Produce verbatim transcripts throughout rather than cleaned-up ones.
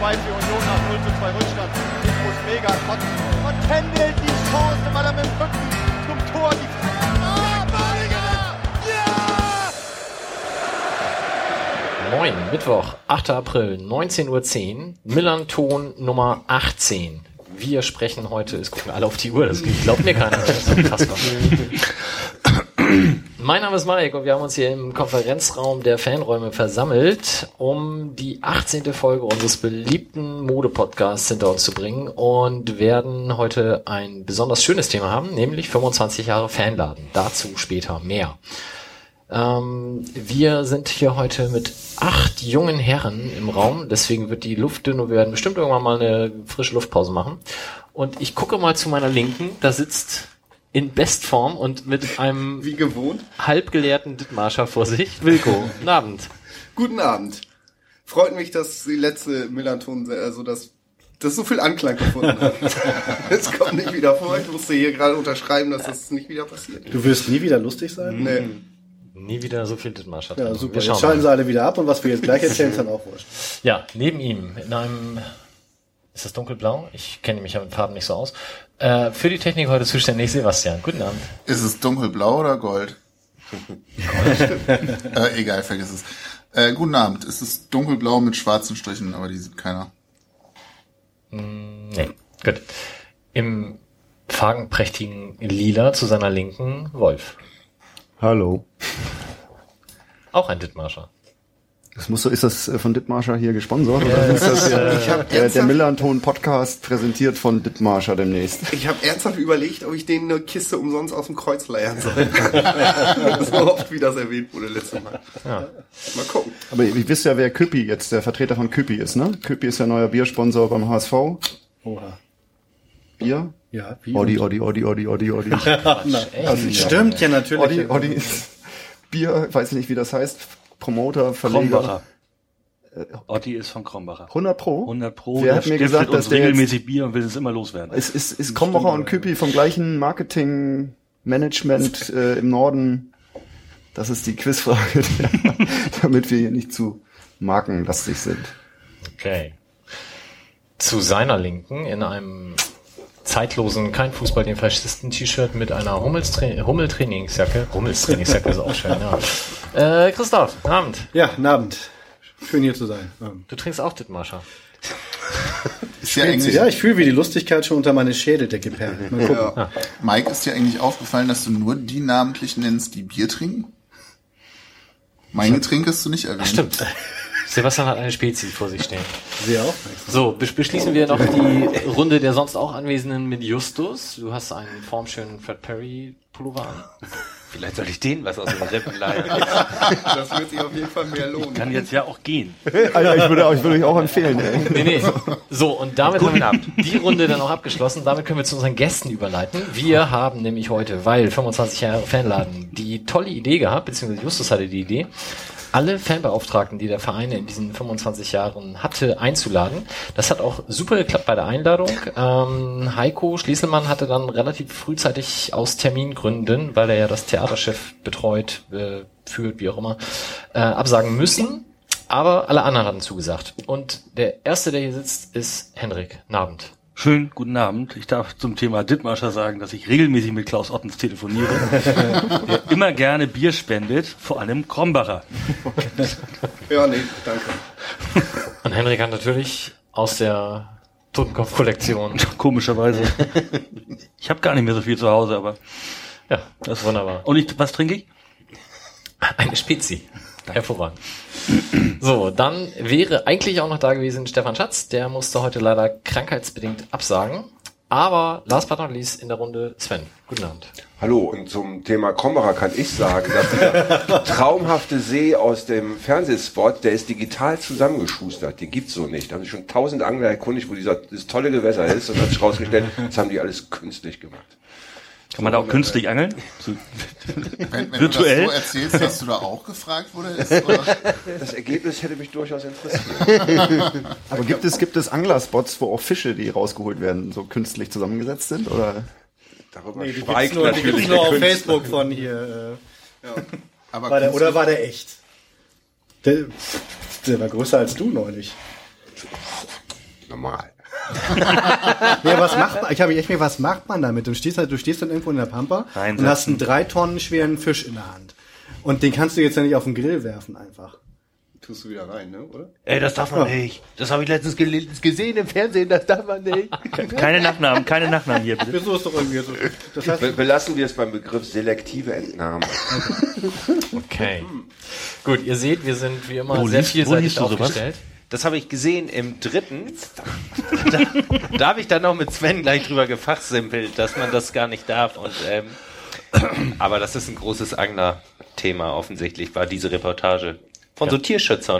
zwei für Union nach null zu zwei Rückstand. Ich muss mega kotzen. Und Kendall die Chance, weil er mit dem Rücken zum Tor die Ah, Badiger! Ja! Moin, Mittwoch, achter April, neunzehn Uhr zehn, Millanton Nummer achtzehn. Wir sprechen heute, es gucken alle auf die Uhr, das glaubt mir keiner. Das ist unfassbar. Mein Name ist Mike und wir haben uns hier im Konferenzraum der Fanräume versammelt, um die achtzehnte Folge unseres beliebten Mode-Podcasts hinter uns zu bringen und werden heute ein besonders schönes Thema haben, nämlich fünfundzwanzig Jahre Fanladen. Dazu später mehr. Ähm, wir sind hier heute mit acht jungen Herren im Raum, deswegen wird die Luft dünn und wir werden bestimmt irgendwann mal eine frische Luftpause machen. Und ich gucke mal zu meiner Linken, da sitzt in Bestform und mit einem wie gewohnt halbgelehrten Dithmarscher vor sich Wilko. Guten Abend. Guten Abend. Freut mich, dass die letzte Millanton, also dass das so viel Anklang gefunden hat. Es kommt nicht wieder vor. Ich musste hier gerade unterschreiben, dass das nicht wieder passiert. Du wirst nie wieder lustig sein? Nee. Nie wieder so viel Dithmarscher. Ja, super. Jetzt schalten sie alle wieder ab und was wir jetzt gleich erzählen, ist dann auch wurscht. Ja, neben ihm in einem, ist das dunkelblau? Ich kenne mich ja mit Farben nicht so aus. Äh, für die Technik heute zuständig Sebastian. Guten Abend. Ist es dunkelblau oder Gold? Gold. äh, egal, vergiss es. Äh, guten Abend. Es ist dunkelblau mit schwarzen Strichen, aber die sieht keiner. Mm, nee, gut. Im farbenprächtigen Lila zu seiner Linken Wolf. Hallo. Auch ein Dithmarscher. Das muss so, ist das von Dithmarscher hier gesponsert? Oder ist das äh, ich hab der, der Millanton Podcast präsentiert von Dithmarscher demnächst? Ich habe ernsthaft überlegt, ob ich denen eine Kiste umsonst aus dem Kreuz leiern soll. So oft, wie das erwähnt wurde letztes Mal. Ja. Mal gucken. Aber ihr wisst ja, wer Küppi jetzt, der Vertreter von Küppi ist, ne? Küppi ist ja neuer Biersponsor beim H S V. Oha. Bier? Ja, wie? Oddi, Oddi, Oddi, Oddi, Oddi, Oddi. Also, stimmt ja natürlich. Oddi, Oddi ist Bier, weiß ich nicht, wie das heißt. Promoter, Verleger. Krombacher. Otti ist von Krombacher. hundert Pro? hundert Pro. Wer Der hat mir stiftet gesagt, dass uns der regelmäßig Bier und will es immer loswerden. Ist, ist, ist Krombacher und Küppi vom gleichen Marketing-Management äh, im Norden? Das ist die Quizfrage, damit wir hier nicht zu markenlastig sind. Okay. Zu seiner Linken in einem zeitlosen, kein Fußball, den Faschisten-T-Shirt mit einer Hummel-Trainingsjacke. Hummels-Trainingsjacke ist auch schön, ja. Äh, Christoph, guten Abend. Ja, guten Abend. Schön hier zu sein. Du trinkst auch Dithmarscher. Ist ja, eigentlich, ja, ich fühle, wie die Lustigkeit schon unter meine Schädeldecke perlt. Mal gucken. Ja. Mike, ist dir eigentlich aufgefallen, dass du nur die namentlich nennst, die Bier trinken? Mein Getränk hast du nicht erwähnt. Ach, stimmt. Sebastian hat eine Spezie vor sich stehen. Sehr auch. So, beschließen wir noch die Runde der sonst auch Anwesenden mit Justus. Du hast einen formschönen Fred Perry Pullover an. Vielleicht soll ich den was aus den Rippen leihen. Das wird sich auf jeden Fall mehr lohnen. Kann jetzt ja auch gehen. Alter, ich würde, ich würde euch auch empfehlen. Ey. Nee, nee. So, und damit haben wir die Runde dann auch abgeschlossen. Damit können wir zu unseren Gästen überleiten. Wir haben nämlich heute, weil fünfundzwanzig Jahre Fanladen, die tolle Idee gehabt, beziehungsweise Justus hatte die Idee, alle Fanbeauftragten, die der Verein in diesen fünfundzwanzig Jahren hatte, einzuladen. Das hat auch super geklappt bei der Einladung. Ähm, Heiko Schlieselmann hatte dann relativ frühzeitig aus Termingründen, weil er ja das Theaterchef betreut, äh, führt, wie auch immer, äh, absagen müssen. Aber alle anderen hatten zugesagt. Und der Erste, der hier sitzt, ist Henrik Nabend. Schönen guten Abend. Ich darf zum Thema Dithmarscher sagen, dass ich regelmäßig mit Klaus Ottens telefoniere, der immer gerne Bier spendet, vor allem Krombacher. Ja, nee, danke. Und Henrik hat natürlich aus der Totenkopf-Kollektion. Komischerweise. Ich habe gar nicht mehr so viel zu Hause, aber ja, das ist wunderbar. Und ich, was trinke ich? Eine Spezie. Hervorragend. So, dann wäre eigentlich auch noch da gewesen Stefan Schatz. Der musste heute leider krankheitsbedingt absagen. Aber last but not least in der Runde Sven. Guten Abend. Hallo, und zum Thema Krombacher kann ich sagen, dass dieser traumhafte See aus dem Fernsehspot, der ist digital zusammengeschustert. Die gibt's so nicht. Da haben sich schon tausend Angler erkundigt, wo dieser, das tolle Gewässer ist. Und hat sich rausgestellt, das haben die alles künstlich gemacht. Kann man da auch künstlich angeln? So wenn wenn virtuell? du das so erzählst, dass du da auch gefragt wurde, ist, oder? Das Ergebnis hätte mich durchaus interessiert. Aber gibt es, gibt es Anglerspots, wo auch Fische, die rausgeholt werden, so künstlich zusammengesetzt sind? Oder? Darüber Nee, die gibt's schweigt nur, die natürlich gibt's nur der auf Künstler. Facebook von hier. Äh, Ja. Aber war der, oder künstlich- war der echt? Der, der war größer als du neulich. normal. Ja, was macht man? Ich habe mich echt mir, was macht man damit? Du stehst halt, du stehst dann irgendwo in der Pampa Reinsetzen. und hast einen drei Tonnen schweren Fisch in der Hand. Und den kannst du jetzt ja nicht auf den Grill werfen einfach. Tust du wieder rein, ne, oder? Ey, das darf man nicht. Das habe ich letztens gel- gesehen im Fernsehen, das darf man nicht. Keine Nachnamen, keine Nachnamen hier, bitte. Wieso ist doch irgendwie so? Das heißt, Be- Belassen wir es beim Begriff selektive Entnahme. Okay. Gut, ihr seht, wir sind wie immer Wo sehr liest- wo vielseitig liest du sowas? aufgestellt. Das habe ich gesehen im dritten. Da, da habe ich dann noch mit Sven gleich drüber gefachsimpelt, dass man das gar nicht darf. Und ähm, aber das ist ein großes Angler-Thema offensichtlich, war diese Reportage. Von so Tierschützern.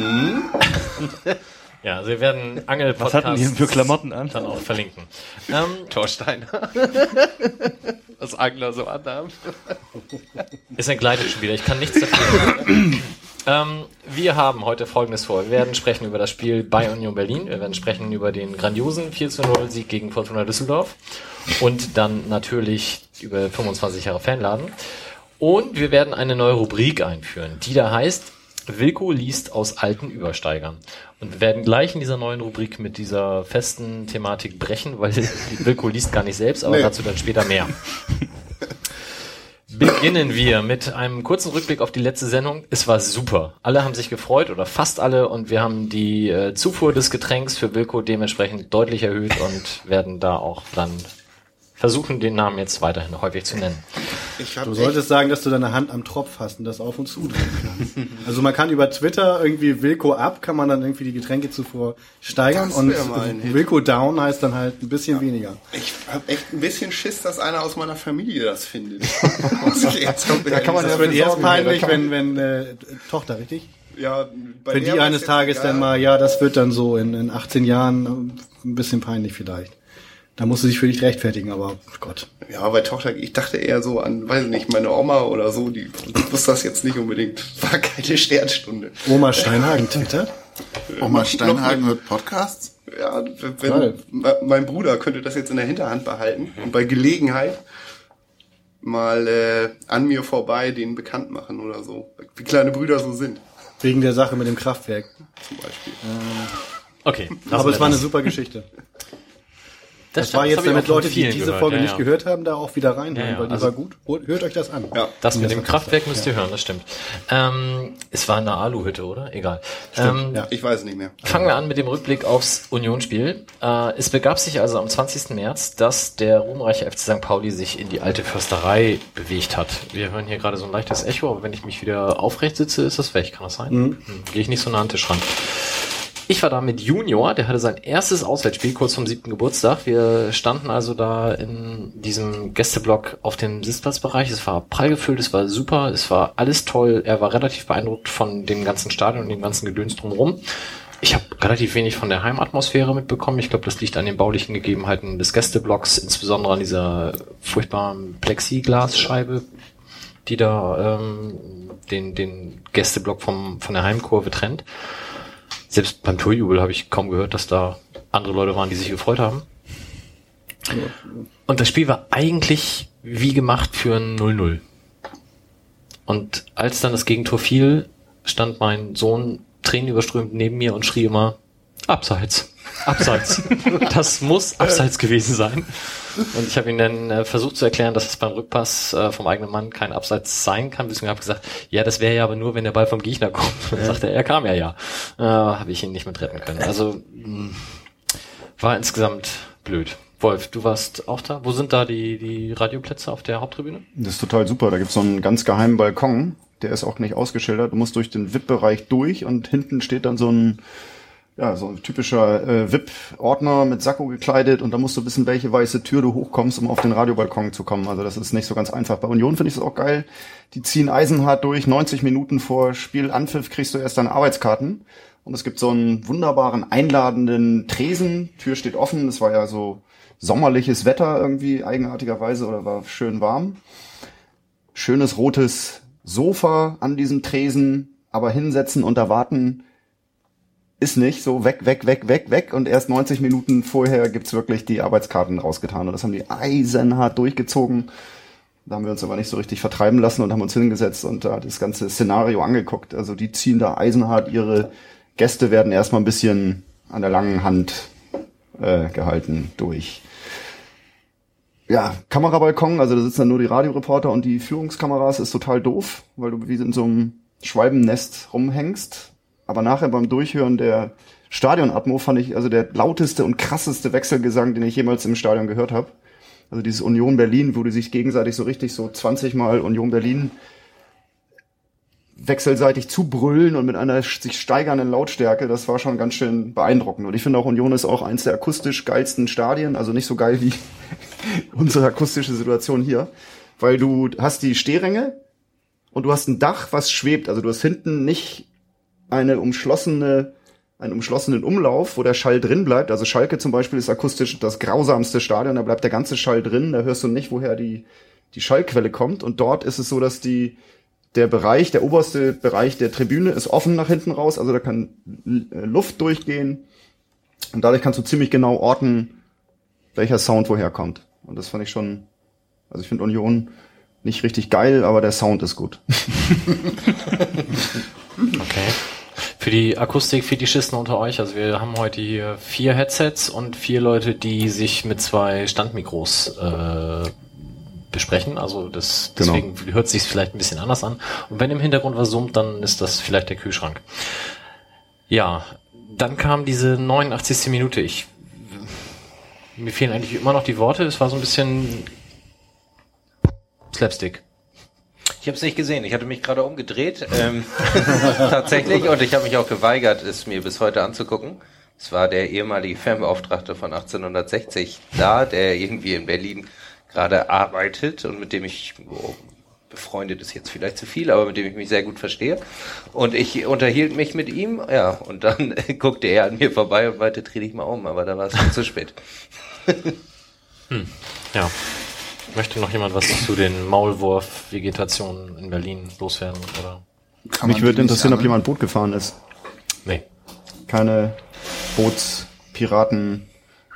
Ja, also wir werden Was Angel-Podcasts hatten die denn für Klamotten an? dann auch verlinken. Ähm, Torsteiner. Was Angler so anhaben. Ist ein Gleitspiel, ich kann nichts dafür. ähm, wir haben heute Folgendes vor. Wir werden sprechen über das Spiel bei Union Berlin. Wir werden sprechen über den grandiosen vier zu null Sieg gegen Fortuna Düsseldorf. Und dann natürlich über fünfundzwanzig Jahre Fanladen. Und wir werden eine neue Rubrik einführen, die da heißt Wilko liest aus alten Übersteigern. Und wir werden gleich in dieser neuen Rubrik mit dieser festen Thematik brechen, weil Wilko liest gar nicht selbst, aber Nee. dazu dann später mehr. Beginnen wir mit einem kurzen Rückblick auf die letzte Sendung. Es war super. Alle haben sich gefreut oder fast alle und wir haben die äh, Zufuhr des Getränks für Wilko dementsprechend deutlich erhöht und werden da auch dann versuchen, den Namen jetzt weiterhin häufig zu nennen. Ich hab du echt- solltest sagen, dass du deine Hand am Tropf hast und das auf und zu drehen kannst. Also man kann über Twitter irgendwie Wilko up, kann man dann irgendwie die Getränkezufuhr steigern Das und wär mal ein Hit. Wilko down heißt dann halt ein bisschen weniger. Ich habe echt ein bisschen Schiss, dass einer aus meiner Familie das findet. Muss ich jetzt komplett Da kann man ehrlich Das ja wird erst besorgen, peinlich, da kann wenn, wenn äh, Tochter, richtig? sagen. Ja, bei Wenn der die war's eines jetzt Tages egal. dann mal, ja, das wird dann so in, in achtzehn Jahren äh, ein bisschen peinlich vielleicht. Da musst du dich für dich rechtfertigen, aber Gott. Ja, bei Tochter, ich dachte eher so an, weiß nicht, meine Oma oder so, die wusste das jetzt nicht unbedingt. War keine Sternstunde. Oma Steinhagen twittert. Oma Steinhagen hört Podcasts? Ja, wenn, Geil. wenn mein Bruder könnte das jetzt in der Hinterhand behalten und bei Gelegenheit mal äh, an mir vorbei den bekannt machen oder so. Wie kleine Brüder so sind, Wegen der Sache mit dem Kraftwerk. zum Beispiel. Okay. Aber es war eine super Geschichte. Das, war jetzt, damit Leute, die diese Folge ja, nicht ja. gehört haben, da auch wieder reinhören, Ja, ja, weil die also- war gut. Hört euch das an. Ja. Das mit Das dem war Kraftwerk müsst ihr hören, das stimmt. Ähm, es war eine Aluhütte, oder? Egal. Ähm, ja. Ich weiß es nicht mehr. Fangen wir an mit dem Rückblick aufs Unionsspiel. Äh, es begab sich also am zwanzigsten März, dass der ruhmreiche F C Sankt Pauli sich in die alte Försterei bewegt hat. Wir hören hier gerade so ein leichtes Echo, aber wenn ich mich wieder aufrecht sitze, ist das weg. Kann das sein? Hm. Gehe ich nicht so nah an den Tisch ran. Ich war da mit Junior, der hatte sein erstes Auswärtsspiel kurz vom siebten Geburtstag. Wir standen also da in diesem Gästeblock auf dem Sitzplatzbereich. Es war prall gefüllt, es war super, es war alles toll. Er war relativ beeindruckt von dem ganzen Stadion und dem ganzen Gedöns drumherum. Ich habe relativ wenig von der Heimatmosphäre mitbekommen. Ich glaube, das liegt an den baulichen Gegebenheiten des Gästeblocks, insbesondere an dieser furchtbaren Plexiglasscheibe, die da ähm, den, den Gästeblock vom, von der Heimkurve trennt. Selbst beim Torjubel habe ich kaum gehört, dass da andere Leute waren, die sich gefreut haben. Und das Spiel war eigentlich wie gemacht für ein null null. Und als dann das Gegentor fiel, stand mein Sohn tränenüberströmt neben mir und schrie immer, Abseits, Abseits. Das muss Abseits gewesen sein. Und ich habe ihn dann äh, versucht zu erklären, dass es beim Rückpass äh, vom eigenen Mann kein Abseits sein kann. Deswegen habe ich gesagt, ja, das wäre ja aber nur, wenn der Ball vom Gegner kommt. Und dann sagte er, er kam ja ja. Äh, habe ich ihn nicht mit retten können. Also mh, war insgesamt blöd. Wolf, du warst auch da. Wo sind da die, die Radioplätze auf der Haupttribüne? Das ist total super. Da gibt's so einen ganz geheimen Balkon. Der ist auch nicht ausgeschildert. Du musst durch den V I P-Bereich durch und hinten steht dann so ein ja, so ein typischer äh, V I P-Ordner mit Sakko gekleidet und da musst du wissen, welche weiße Tür du hochkommst, um auf den Radiobalkon zu kommen. Also das ist nicht so ganz einfach. Bei Union finde ich das auch geil. Die ziehen eisenhart durch. neunzig Minuten vor Spielanpfiff kriegst du erst deine Arbeitskarten. Und es gibt so einen wunderbaren, einladenden Tresen. Tür steht offen. Es war ja so sommerliches Wetter irgendwie, eigenartigerweise, oder war schön warm. Schönes rotes Sofa an diesem Tresen, aber hinsetzen und erwarten ist nicht so weg, weg, weg, weg, weg und erst neunzig Minuten vorher gibt's wirklich die Arbeitskarten rausgetan und das haben die eisenhart durchgezogen. Da haben wir uns aber nicht so richtig vertreiben lassen und haben uns hingesetzt und da das ganze Szenario angeguckt. Also die ziehen da eisenhart ihre Gäste, werden erstmal ein bisschen an der langen Hand äh, gehalten durch. Ja, Kamerabalkon, also da sitzen dann nur die Radioreporter und die Führungskameras, ist total doof, weil du wie in so einem Schwalbennest rumhängst. Aber nachher beim Durchhören der Stadionatmo fand ich also der lauteste und krasseste Wechselgesang, den ich jemals im Stadion gehört habe. Also dieses Union Berlin, wo die sich gegenseitig so richtig so zwanzig Mal Union Berlin wechselseitig zubrüllen und mit einer sich steigernden Lautstärke, das war schon ganz schön beeindruckend. Und ich finde auch, Union ist auch eins der akustisch geilsten Stadien, also nicht so geil wie unsere akustische Situation hier, weil du hast die Stehränge und du hast ein Dach, was schwebt, also du hast hinten nicht eine umschlossene, einen umschlossenen Umlauf, wo der Schall drin bleibt. Also Schalke zum Beispiel ist akustisch das grausamste Stadion, da bleibt der ganze Schall drin, da hörst du nicht, woher die, die Schallquelle kommt. Und dort ist es so, dass die, der Bereich, der oberste Bereich der Tribüne ist offen nach hinten raus, also da kann Luft durchgehen und dadurch kannst du ziemlich genau orten, welcher Sound woher kommt. Und das fand ich schon, also ich finde Union nicht richtig geil, aber der Sound ist gut. Okay. Für die Akustik-Fetischisten unter euch, also wir haben heute hier vier Headsets und vier Leute, die sich mit zwei Standmikros äh, besprechen, also das Genau. deswegen hört sich vielleicht ein bisschen anders an. Und wenn im Hintergrund was summt, dann ist das vielleicht der Kühlschrank. Ja, dann kam diese neunundachtzigste Minute. Ich mir fehlen eigentlich immer noch die Worte. Es war so ein bisschen Slapstick. Ich habe es nicht gesehen. Ich hatte mich gerade umgedreht, ähm, tatsächlich, und ich habe mich auch geweigert, es mir bis heute anzugucken. Es war der ehemalige Fanbeauftragte von achtzehnhundertsechzig da, der irgendwie in Berlin gerade arbeitet und mit dem ich, oh, befreundet ist jetzt vielleicht zu viel, aber mit dem ich mich sehr gut verstehe. Und ich unterhielt mich mit ihm, ja, und dann guckte er an mir vorbei und meinte, dreh dich mal um, aber da war es schon zu spät. hm. Ja. Möchte noch jemand was zu den Maulwurf-Vegetationen in Berlin loswerden? Oder? Kann Mich man würde die nicht interessieren, ob angeln? jemand Boot gefahren ist. Nee. Keine Bootspiraten,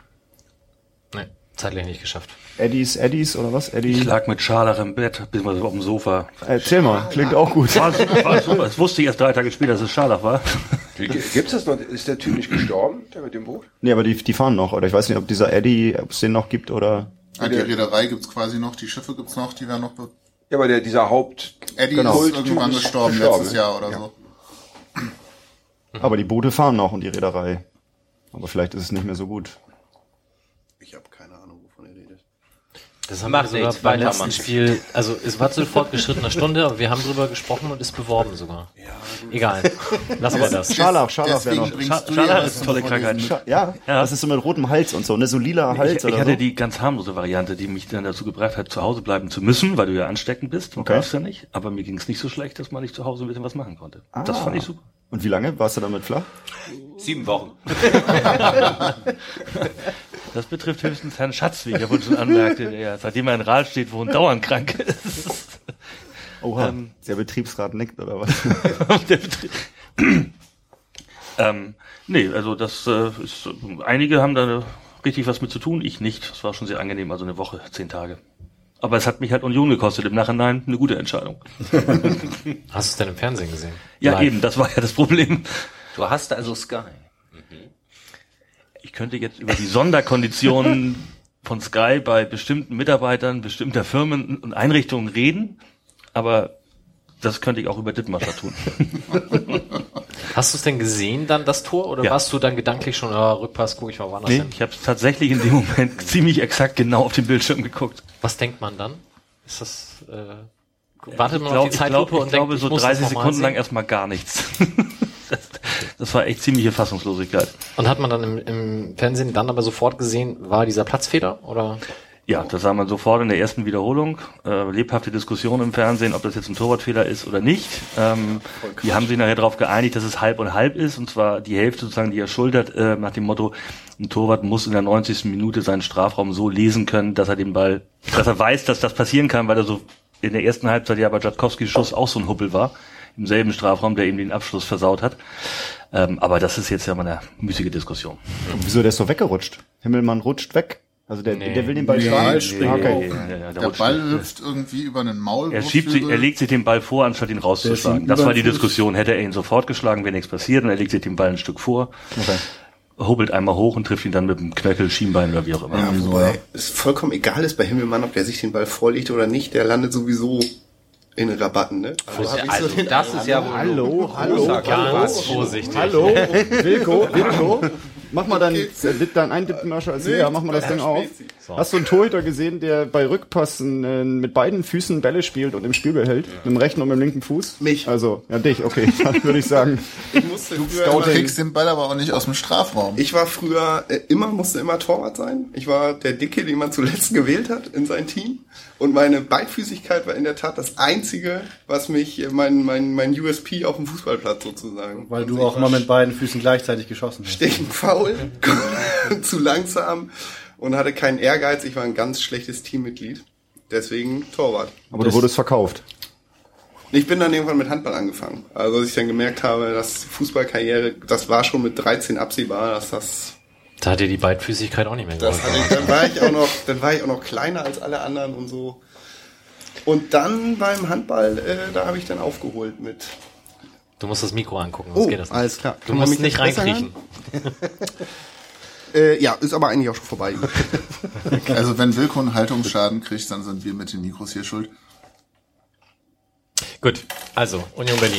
Nee, zeitlich nicht geschafft. Eddies, Eddies oder was? Eddie? Ich lag mit Scharlach im Bett, beziehungsweise auf dem Sofa. Erzähl mal, klingt auch gut. War, war super. Das wusste ich erst drei Tage später, dass es Scharlach war. Gibt's das noch? Ist der Typ nicht gestorben, der mit dem Boot? Nee, aber die, die fahren noch. Oder ich weiß nicht, ob dieser Eddie, ob es den noch gibt oder... Ah, die Reederei gibt's quasi noch, die Schiffe gibt's noch, die werden noch... Be- Ja, aber der, dieser Haupt... Eddie Genau. ist irgendwann Typ ist gestorben, gestorben, letztes ne? Jahr oder so. Aber die Boote fahren noch und die Reederei. Aber vielleicht ist es nicht mehr so gut. Ich habe keine Ahnung, wovon ihr redet. Das haben Macht wir sogar nichts, beim weitermachen. letzten Spiel, also es war zu fortgeschrittener Stunde, aber wir haben drüber gesprochen und ist beworben sogar. Egal, lassen wir das. Scharlach, Scharlach wäre Deswegen noch... bringst du Scharlach ja ist was eine tolle von Krankheit. diesen- Scha- Ja, Ja. das ist so mit rotem Hals und so, ne, so lila Hals Ich, oder ich hatte so. die ganz harmlose Variante, die mich dann dazu gebracht hat, zu Hause bleiben zu müssen, weil du ja ansteckend bist. Du Okay. darfst ja nicht. Aber mir ging es nicht so schlecht, dass man nicht zu Hause ein bisschen was machen konnte. Das Ah. fand ich super. Und wie lange? Warst du damit flach? Sieben Wochen. Das betrifft höchstens Herrn Schatz, wie ich ja wohl schon anmerkte, der ja, seitdem er in Rahl steht, wohnt, dauernd krank ist. Oha, Ähm. der Betriebsrat nickt oder was? Der Betrieb. ähm, nee, also das äh, ist, einige haben da richtig was mit zu tun, ich nicht. Es war schon sehr angenehm, also eine Woche, zehn Tage. Aber es hat mich halt Union gekostet, im Nachhinein eine gute Entscheidung. Hast du es denn im Fernsehen gesehen? Ja, Live. eben, das war ja das Problem. Du hast also Sky. Ich könnte jetzt über die Sonderkonditionen von Sky bei bestimmten Mitarbeitern, bestimmter Firmen und Einrichtungen reden, aber das könnte ich auch über Dithmarscher tun. Hast du es denn gesehen, dann das Tor? Oder Ja. warst du dann gedanklich schon, ah, Rückpass, guck ich mal woanders Nee, hin? ich habe tatsächlich in dem Moment ziemlich exakt genau auf den Bildschirm geguckt. Was denkt man dann? Ist das, äh, wartet man Ich glaub- auf die Zeitlupe ich glaub, und ich denkt, glaube, ich so muss dreißig das nochmal Sekunden lang sehen? erstmal gar nichts. das, das war echt ziemliche Fassungslosigkeit. Und hat man dann im, im Fernsehen dann aber sofort gesehen, war dieser Platzfehler? Oder? Ja, das sah man sofort in der ersten Wiederholung. Äh, lebhafte Diskussion im Fernsehen, ob das jetzt ein Torwartfehler ist oder nicht. Ähm, die haben sich nachher darauf geeinigt, dass es halb und halb ist. Und zwar die Hälfte sozusagen, die er schultert, äh, nach dem Motto, ein Torwart muss in der neunzigsten Minute seinen Strafraum so lesen können, dass er den Ball, dass er weiß, dass das passieren kann, weil er so in der ersten Halbzeit ja bei Jatkowskis Schuss auch so ein Huppel war, im selben Strafraum, der ihm den Abschluss versaut hat. Ähm, aber das ist jetzt ja mal eine müßige Diskussion. Und wieso, der ist so weggerutscht? Himmelmann rutscht weg. Also der, Nee. der will den Ball Nee, schlagen. nee, Ah, okay. Ja, ja, ja, Der rutscht Ball nicht. hüpft irgendwie über einen Maulwurf. Er schiebt sich, er legt sich den Ball vor, anstatt ihn rauszuschlagen. ihm Das über war die den Fuß. Diskussion. Hätte er ihn sofort geschlagen, wäre nichts passiert, und er legt sich den Ball ein Stück vor. Okay. hobelt einmal hoch und trifft ihn dann mit dem Knöchel, Schienbein oder wie auch immer. Ja, wobei es vollkommen egal ist bei Himmelmann, ob der sich den Ball vorlegt oder nicht, der landet sowieso in den Rabatten, ne? Also, also so das ist ja wohl Hallo, hallo, Ganz vorsichtig. hallo, Wilko, Wilko. Mach mal deinen dein Eindippenmascher als Lea, mach mal das Ding auf. So. Hast du einen Torhüter gesehen, der bei Rückpassen äh, mit beiden Füßen Bälle spielt und im Spiel behält? Ja. Mit dem rechten und mit dem linken Fuß? Mich. Also, ja, dich, okay. Dann würde ich sagen. Ich musste früher Du immer, kriegst den Ball aber auch nicht aus dem Strafraum. ich war früher äh, immer, musste immer Torwart sein. Ich war der Dicke, den man zuletzt gewählt hat in sein Team. Und meine Beidfüßigkeit war in der Tat das Einzige, was mich, äh, mein, mein, mein U S P auf dem Fußballplatz sozusagen. Weil du Also auch ich immer war mit beiden Füßen gleichzeitig geschossen hast. Stechend faul, zu langsam und hatte keinen Ehrgeiz. Ich war ein ganz schlechtes Teammitglied. Deswegen Torwart. Aber du wurdest verkauft. Ich bin dann irgendwann mit Handball angefangen. Also als ich dann gemerkt habe, dass Fußballkarriere, das war schon mit dreizehn absehbar, dass das... Da hat dir die Beidfüßigkeit auch nicht mehr das geholfen. hatte ich, dann war ich auch noch, dann war ich auch noch kleiner als alle anderen und so. Und dann beim Handball, äh, da habe ich dann aufgeholt mit... Du musst das Mikro angucken, sonst Oh, geht das nicht. alles klar. Du Kann man musst mich nicht jetzt besser reinkriechen. Äh, ja, ist aber eigentlich auch schon vorbei. Also wenn Wilko einen Haltungsschaden kriegt, dann sind wir mit den Mikros hier schuld. Gut, also Union Berlin.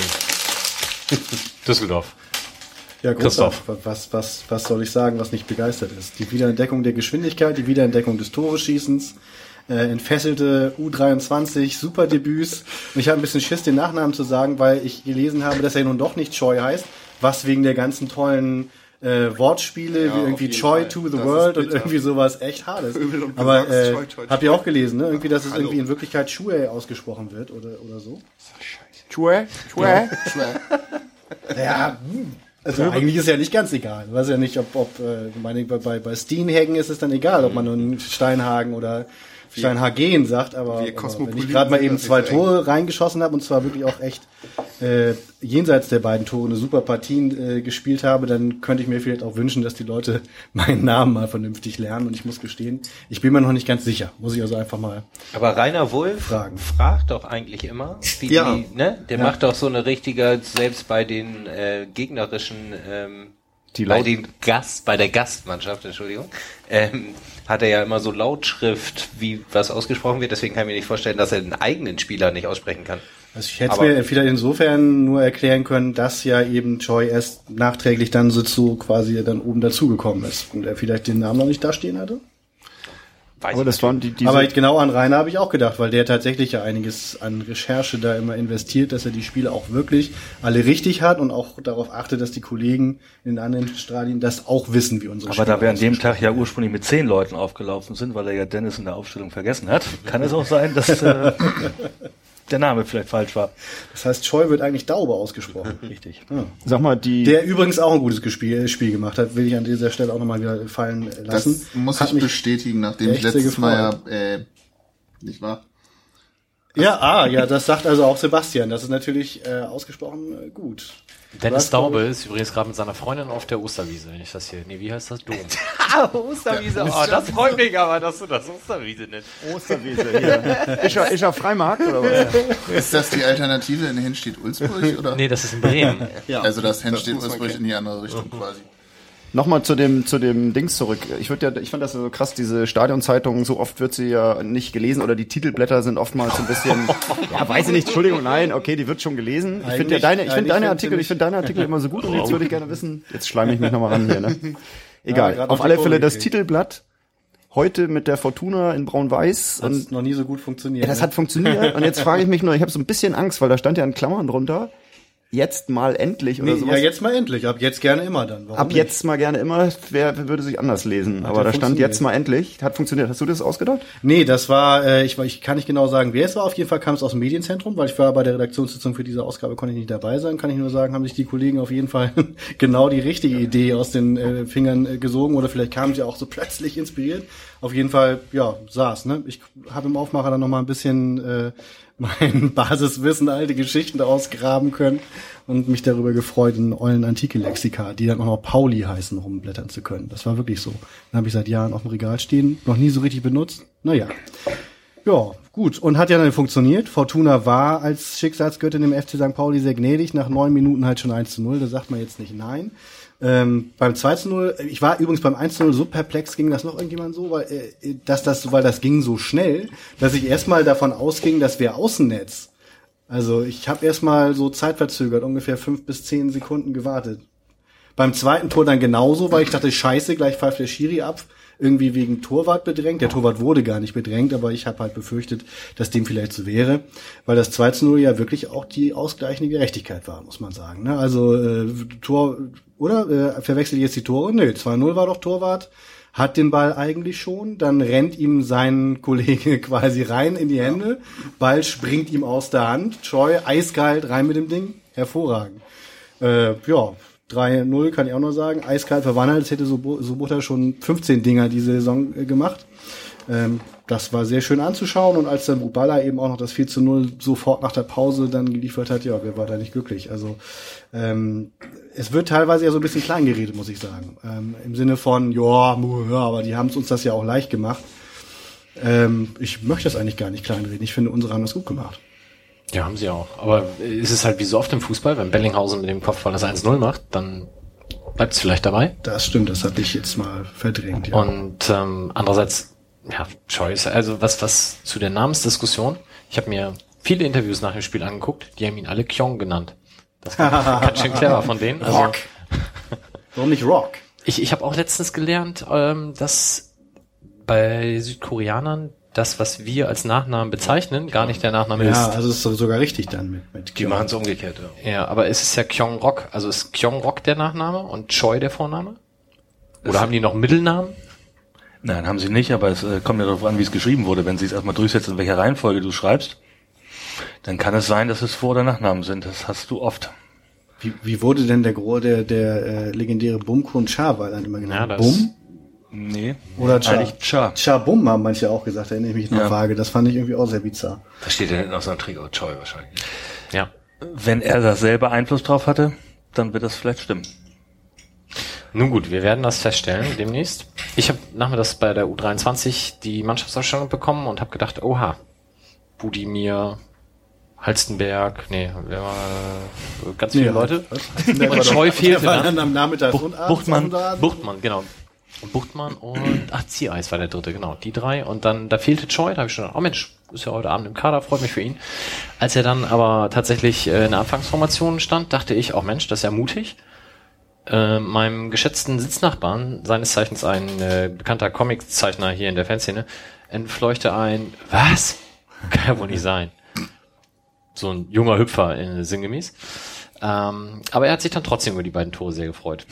Düsseldorf. Ja, Christoph. Christoph, was, was, was soll ich sagen, was nicht begeistert ist? Die Wiederentdeckung der Geschwindigkeit, die Wiederentdeckung des Tore-Schießens, äh, entfesselte U dreiundzwanzig, Superdebüts. Und ich habe ein bisschen Schiss, den Nachnamen zu sagen, weil ich gelesen habe, dass er nun doch nicht Choi heißt, was wegen der ganzen tollen äh, Wortspiele, Ja, wie auf irgendwie jeden Choi Fall. to the Das ist World und bitter. irgendwie sowas echt Hades. Pöbel und Aber Besatz, äh, Choi, Choi, habt Choi. ihr auch gelesen, ne? Irgendwie, dass es Hallo. irgendwie in Wirklichkeit Chue ausgesprochen wird oder, oder so? Chue, Chue. Ja, hm. Also eigentlich ist ja nicht ganz egal. Ich weiß ja nicht, ob, ob äh, ich meine, bei, bei, bei Steenhagen ist es dann egal, ob man nun Steinhagen oder Steinhagen sagt, aber, wir aber wenn Kosmopoliten ich gerade mal sind, eben das zwei ist Tore reingeschossen habe und zwar wirklich auch echt äh, jenseits der beiden Tore eine super Partien äh, gespielt habe, dann könnte ich mir vielleicht auch wünschen, dass die Leute meinen Namen mal vernünftig lernen und ich muss gestehen, ich bin mir noch nicht ganz sicher. Muss ich also einfach mal Aber Rainer Wolf Fragen. fragt doch eigentlich immer, wie Ja. die, ne? Der Ja. macht doch so eine richtige, selbst bei den äh, gegnerischen, ähm, Die bei Laut- den Gast, bei der Gastmannschaft, Entschuldigung, ähm, hat er ja immer so Lautschrift, wie was ausgesprochen wird. Deswegen kann ich mir nicht vorstellen, dass er den eigenen Spieler nicht aussprechen kann. Also ich hätte es Aber- mir vielleicht insofern nur erklären können, dass ja eben Choi erst nachträglich dann so quasi dann oben dazugekommen ist und er vielleicht den Namen noch nicht da stehen hatte. Weiß Aber ich das waren die, diese, Aber genau an Rainer habe ich auch gedacht, weil der tatsächlich ja einiges an Recherche da immer investiert, dass er die Spiele auch wirklich alle richtig hat und auch darauf achtet, dass die Kollegen in den anderen Stadien das auch wissen, wie unsere Aber da wir an dem ausgesprochen Tag ja ursprünglich mit zehn Leuten aufgelaufen sind, weil er ja Dennis in der Aufstellung vergessen hat, kann es auch sein, dass äh, der Name vielleicht falsch war. Das heißt, Choi wird eigentlich Daube ausgesprochen. Richtig. Ja. sag mal, die, Der übrigens auch ein gutes Spiel, Spiel gemacht hat, will ich an dieser Stelle auch nochmal wieder fallen Das lassen. muss Hat ich mich bestätigen, nachdem ich echt sehr letztes Mal gefreut. ja, äh, nicht wahr? Ja, ah, ja, das sagt also auch Sebastian. Das ist natürlich äh, ausgesprochen äh, gut. Dennis Was, glaub Daube ist übrigens gerade mit seiner Freundin auf der Osterwiese. Wenn ich das hier, nee, wie heißt das? Dom. Ah, Osterwiese. Oh, das freut mich aber, dass du das Osterwiese nennst. Osterwiese hier. Ist er, ist er Freimarkt oder was? Ist das die Alternative in Hinstedt-Ulzburg? Oder? Nee, das ist in Bremen. Also das muss man Hinstedt-Ulzburg kennen. in die andere Richtung quasi. Nochmal zu dem, zu dem Dings zurück. Ich würde ja, ich fand das so krass, diese Stadionzeitung, so oft wird sie ja nicht gelesen oder die Titelblätter sind oftmals ein bisschen, ja, weiß ich nicht, Entschuldigung, nein, okay, die wird schon gelesen. Ich finde ja Eigentlich- deine, ich finde eigentlich deine find Artikel, sie ich finde deine Artikel immer so gut und jetzt würde ich gerne wissen, jetzt schleime ich mich nochmal ran hier, ne? Ja, Egal. grad Auf noch alle die Fälle Kurve das gekriegt. Titelblatt heute mit der Fortuna in Braun-Weiß Hat und noch nie so gut funktioniert. ja, das ne? hat funktioniert und jetzt frage ich mich nur, ich habe so ein bisschen Angst, weil da stand ja in Klammern drunter, jetzt mal endlich oder Nee, sowas. ja, jetzt mal endlich. Ab jetzt gerne immer dann. Warum Ab nicht? jetzt mal gerne immer, wer, wer würde sich anders lesen. Aber ja da stand funktioniert. jetzt mal endlich. Hat funktioniert. Hast du das ausgedacht? Nee, das war, äh, ich, ich kann nicht genau sagen, wer es war. Auf jeden Fall kam es aus dem Medienzentrum, weil ich war bei der Redaktionssitzung für diese Ausgabe, konnte ich nicht dabei sein. Kann ich nur sagen, haben sich die Kollegen auf jeden Fall genau die richtige Idee aus den äh, Fingern äh, gesogen oder vielleicht kamen sie auch so plötzlich inspiriert. Auf jeden Fall, ja, saß, ne? Ich habe im Aufmacher dann noch mal ein bisschen äh, mein Basiswissen, alte Geschichten ausgraben können und mich darüber gefreut, in ollen Antike-Lexika, die dann auch noch Pauli heißen, rumblättern zu können. Das war wirklich so. Dann habe ich seit Jahren auf dem Regal stehen, noch nie so richtig benutzt. Naja. Ja, gut. Und hat ja dann funktioniert. Fortuna war als Schicksalsgöttin im F C Sankt Pauli sehr gnädig. Nach neun Minuten halt schon eins zu null. Da sagt man jetzt nicht nein. Ähm, beim zwei zu null, ich war übrigens beim eins zu null so perplex, ging das noch irgendjemand so, weil, äh, dass das, weil das ging so schnell, dass ich erstmal davon ausging, das wäre Außennetz. Also ich habe erstmal so zeitverzögert, ungefähr fünf bis zehn Sekunden gewartet. Beim zweiten Tor dann genauso, weil ich dachte, scheiße, gleich pfeift der Schiri ab, irgendwie wegen Torwart bedrängt. Der Torwart wurde gar nicht bedrängt, aber ich habe halt befürchtet, dass dem vielleicht so wäre, weil das zwei zu null ja wirklich auch die ausgleichende Gerechtigkeit war, muss man sagen. Ne? Also äh, Tor, oder? Äh, verwechsel ich jetzt die Tore? Nö, zwei null war doch Torwart, hat den Ball eigentlich schon, dann rennt ihm sein Kollege quasi rein in die Hände, Ball springt ihm aus der Hand, Choi eiskalt rein mit dem Ding, hervorragend. Äh, ja, drei null kann ich auch noch sagen, eiskalt verwandelt, hätte Sobota schon fünfzehn Dinger diese Saison äh, gemacht. Ähm, das war sehr schön anzuschauen und als dann Bubala eben auch noch das vier zu null sofort nach der Pause dann geliefert hat, ja, wer war da nicht glücklich? Also ähm, es wird teilweise ja so ein bisschen klein geredet, muss ich sagen. Ähm, im Sinne von, ja, ja, aber die haben es uns das ja auch leicht gemacht. Ähm, ich möchte das eigentlich gar nicht kleinreden. Ich finde, unsere haben das gut gemacht. Ja, haben sie auch. Aber ist es halt wie so oft im Fußball, wenn Bellinghausen mit dem Kopfball das eins null macht, dann bleibt es vielleicht dabei. Das stimmt, das hatte ich jetzt mal verdrängt. Ja. Und ähm, andererseits, ja, Choice, also was was zu der Namensdiskussion. Ich habe mir viele Interviews nach dem Spiel angeguckt, die haben ihn alle Kyong genannt. Das war ganz schön clever von denen. Also, Rock. Warum nicht Rock? Ich, ich habe auch letztens gelernt, ähm, dass bei Südkoreanern das, was wir als Nachnamen bezeichnen, gar nicht der Nachname ja, ist. Ja, also es ist sogar richtig dann mit, mit Die machen es umgekehrt, ja. Ja, aber es ist ja Kyong-Rock. Also ist Kyong-Rock der Nachname und Choi der Vorname? Oder haben die noch Mittelnamen? Nein, haben sie nicht, aber es äh, kommt ja darauf an, wie es geschrieben wurde. Wenn sie es erstmal durchsetzen, in welcher Reihenfolge du schreibst, dann kann es sein, dass es Vor- oder Nachnamen sind. Das hast du oft. Wie, wie wurde denn der Gro der der äh, legendäre Bumkun Cha war dann immer genannt? Ja, Bum? Nee. Oder Cha? Eigentlich Cha. Cha Bum haben manche auch gesagt, erinnere ich mich noch Ja. vage. Das fand ich irgendwie auch sehr bizarr. Da steht ja hinten auf so einem Trikot Choi wahrscheinlich. Ja. Wenn er da selber Einfluss drauf hatte, dann wird das vielleicht stimmen. Nun gut, wir werden das feststellen demnächst. Ich habe nachmittags bei der U dreiundzwanzig die Mannschaftsausstellung bekommen und habe gedacht, oha, Budimir, Halstenberg, nee, wer war, äh, ganz viele Nee, Leute. was? Und Choi fehlte Der war dann. dann am Nachmittag Bucht, und abends Buchtmann, da. Buchtmann, genau. Buchtmann und, ach, Ziereis war der dritte, genau, die drei. Und dann, da fehlte Choi, da habe ich schon gedacht, oh Mensch, ist ja heute Abend im Kader, freut mich für ihn. Als er dann aber tatsächlich äh, in der Anfangsformation stand, dachte ich, oh Mensch, das ist ja mutig. Äh, meinem geschätzten Sitznachbarn, seines Zeichens ein äh, bekannter Comiczeichner hier in der Fanszene, entfleuchte ein, was? Kann ja wohl nicht sein. So ein junger Hüpfer, äh, sinngemäß. Ähm, aber er hat sich dann trotzdem über die beiden Tore sehr gefreut.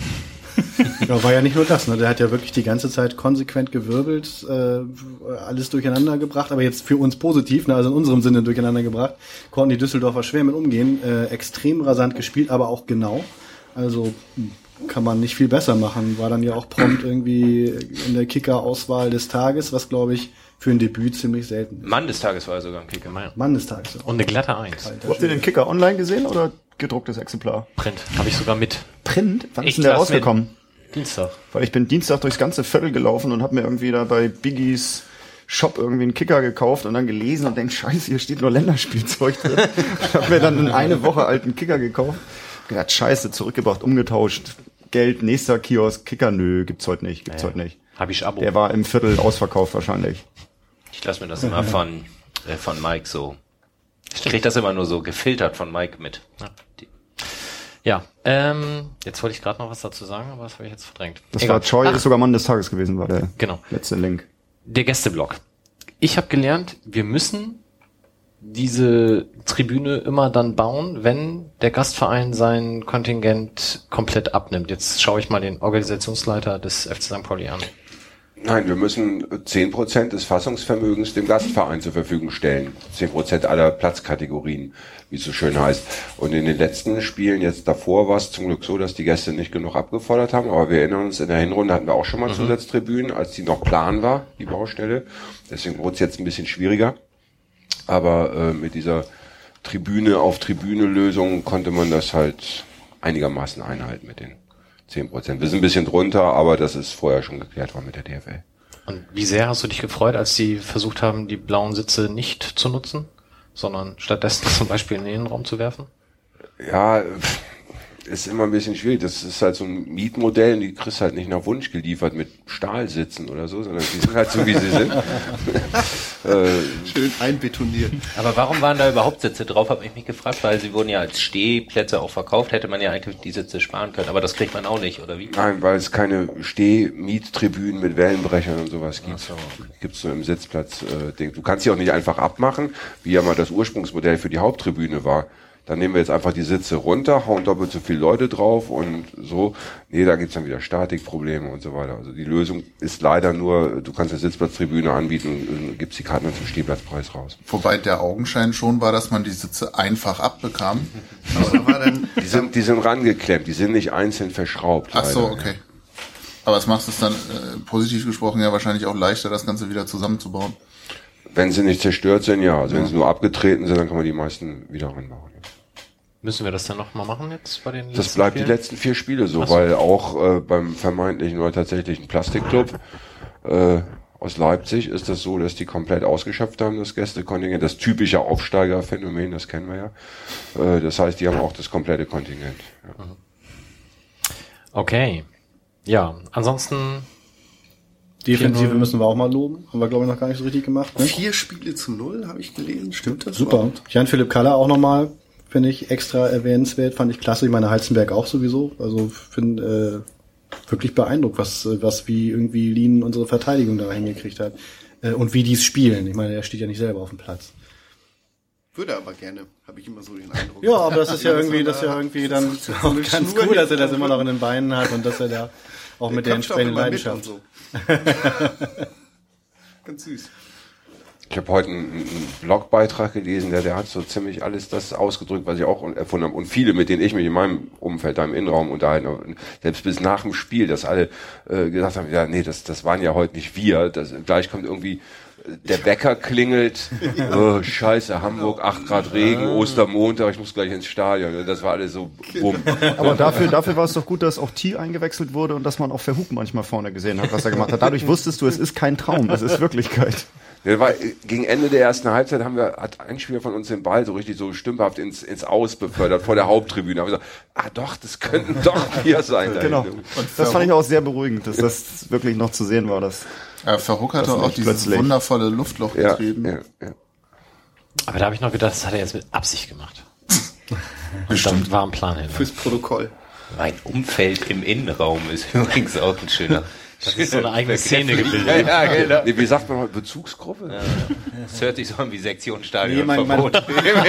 Ja, war ja nicht nur das, ne? Der hat ja wirklich die ganze Zeit konsequent gewirbelt, äh, alles durcheinander gebracht, aber jetzt für uns positiv, ne? Also in unserem Sinne durcheinander gebracht, konnten die Düsseldorfer schwer mit umgehen, äh, extrem rasant gespielt, aber auch genau. Also kann man nicht viel besser machen. War dann ja auch prompt irgendwie in der Kicker-Auswahl des Tages, was glaube ich für ein Debüt ziemlich selten ist. Mann des Tages war er sogar im Kicker. Mann des Tages. Und eine glatte Eins. Habt ihr den Kicker online gesehen oder gedrucktes Exemplar? Print, habe ich sogar mit. Print? Wann Ich ist denn der lass rausgekommen? Dienstag. Weil ich bin Dienstag durchs ganze Viertel gelaufen und habe mir irgendwie da bei Biggies Shop irgendwie einen Kicker gekauft und dann gelesen und denk, scheiße, hier steht nur Länderspielzeug drin. Ich habe mir dann einen eine Woche alten Kicker gekauft. Gedacht, scheiße, zurückgebracht, umgetauscht. Geld, nächster Kiosk, Kicker, nö, gibt's heute nicht, gibt's Ja, heute nicht. Hab ich Abo. Der war im Viertel ausverkauft wahrscheinlich. Ich lasse mir das immer von, äh, von Mike so. Ich krieg das immer nur so gefiltert von Mike mit. Ja. Die- Ja, ähm, jetzt wollte ich gerade noch was dazu sagen, aber das habe ich jetzt verdrängt. Das Egal. war Choi, Ach, ist sogar Mann des Tages gewesen, war der Genau. letzte Link. Der Gästeblock. Ich habe gelernt, wir müssen diese Tribüne immer dann bauen, wenn der Gastverein sein Kontingent komplett abnimmt. Jetzt schaue ich mal den Organisationsleiter des F C Sankt Pauli an. Nein, wir müssen zehn Prozent des Fassungsvermögens dem Gastverein zur Verfügung stellen. zehn Prozent aller Platzkategorien, wie es so schön heißt. Und in den letzten Spielen jetzt davor war es zum Glück so, dass die Gäste nicht genug abgefordert haben. Aber wir erinnern uns, in der Hinrunde hatten wir auch schon mal mhm. Zusatztribünen, als die noch plan war, die Baustelle. Deswegen wurde es jetzt ein bisschen schwieriger. Aber äh, mit dieser Tribüne-auf-Tribüne-Lösung konnte man das halt einigermaßen einhalten mit den zehn Prozent. Wir sind ein bisschen drunter, aber das ist vorher schon geklärt worden mit der D F L. Und wie sehr hast du dich gefreut, als sie versucht haben, die blauen Sitze nicht zu nutzen, sondern stattdessen zum Beispiel in den Innenraum zu werfen? Ja, ist immer ein bisschen schwierig. Das ist halt so ein Mietmodell und die kriegst halt nicht nach Wunsch geliefert mit Stahlsitzen oder so, sondern die sind halt so, wie sie sind. Schön einbetoniert. Aber warum waren da überhaupt Sitze drauf, habe ich mich gefragt, weil sie wurden ja als Stehplätze auch verkauft, hätte man ja eigentlich die Sitze sparen können, aber das kriegt man auch nicht, oder wie? Nein, weil es keine Steh-Miettribünen mit Wellenbrechern und sowas gibt. So, okay. Gibt's nur im Sitzplatz-Ding. Du kannst sie auch nicht einfach abmachen, wie ja mal das Ursprungsmodell für die Haupttribüne war. Dann nehmen wir jetzt einfach die Sitze runter, hauen doppelt so viele Leute drauf und so. Nee, da gibt's dann wieder Statikprobleme und so weiter. Also die Lösung ist leider nur, du kannst eine Sitzplatztribüne anbieten und gibst die Karten dann zum Stehplatzpreis raus. Wobei der Augenschein schon war, dass man die Sitze einfach abbekam. Aber da war dann, Die sind, die sind rangeklemmt, die sind nicht einzeln verschraubt. Ach so, leider. okay. Aber es macht es dann, äh, positiv gesprochen, ja wahrscheinlich auch leichter, das Ganze wieder zusammenzubauen. Wenn sie nicht zerstört sind, ja. Also wenn sie nur abgetreten sind, dann kann man die meisten wieder ranbauen. Müssen wir das dann nochmal machen jetzt bei den letzten Das bleibt Spielen? die letzten vier Spiele so, Ach so. weil auch äh, beim vermeintlichen oder tatsächlichen Plastikclub äh, aus Leipzig ist das so, dass die komplett ausgeschöpft haben, das Gästekontingent. Das typische Aufsteigerphänomen, das kennen wir ja. Äh, das heißt, die haben auch das komplette Kontingent. Ja. Okay. Ja, ansonsten Defensive vier null. müssen wir auch mal loben. Haben wir, glaube ich, noch gar nicht so richtig gemacht. Ne? vier Spiele zu null, habe ich gelesen. Stimmt das? Super. überhaupt? Jan-Philipp Kaller auch nochmal, finde ich, extra erwähnenswert. Fand ich klasse. Ich meine, Heizenberg auch sowieso. Also finde äh, wirklich beeindruckt, was, was wie irgendwie Lien unsere Verteidigung da hingekriegt hat. Äh, und wie die es spielen. Ich meine, er steht ja nicht selber auf dem Platz. Würde aber gerne, habe ich immer so den Eindruck. Ja, aber das ist ja irgendwie, das ist ja irgendwie dann auch ganz cool, dass er das immer noch in den Beinen hat und dass er da auch mit der entsprechenden Leidenschaft. So. Ganz süß. Ich habe heute einen, einen Blogbeitrag gelesen, der, der hat so ziemlich alles das ausgedrückt, was ich auch erfunden habe. Und viele, mit denen ich mich in meinem Umfeld, da im Innenraum unterhalten habe, selbst bis nach dem Spiel, dass alle äh, gesagt haben, ja, nee, das, das waren ja heute nicht wir. Das, gleich kommt irgendwie, der Wecker klingelt, oh, scheiße, Hamburg, acht Grad Regen, Ostermontag, ich muss gleich ins Stadion. Das war alles so bumm. Aber dafür, dafür war es doch gut, dass auch T eingewechselt wurde und dass man auch Verhoek manchmal vorne gesehen hat, was er gemacht hat. Dadurch wusstest du, es ist kein Traum, es ist Wirklichkeit. Ja, war, gegen Ende der ersten Halbzeit haben wir, hat ein Spieler von uns den Ball so richtig so stümperhaft ins, ins Aus befördert, vor der Haupttribüne. Da haben wir gesagt, ah doch, das könnten doch wir sein. Da Genau. hinten. Und das fand ich auch sehr beruhigend, dass das wirklich noch zu sehen war. Dass Ja, Verhoek hatte Das auch nicht dieses plötzlich. wundervolle Luftloch Ja, getrieben. ja, ja. Aber da habe ich noch gedacht, das hat er jetzt mit Absicht gemacht. Und dann war ein Plan hin. Fürs Protokoll. Mein Umfeld im Innenraum ist übrigens auch ein schöner. Das ist so eine eigene Szene gebildet. Ja, ja, genau. Nee, wie sagt man mal, Bezugsgruppe? Ja. Das hört sich so an wie Nee, Sektionsstadion. mein- mein- Verbot.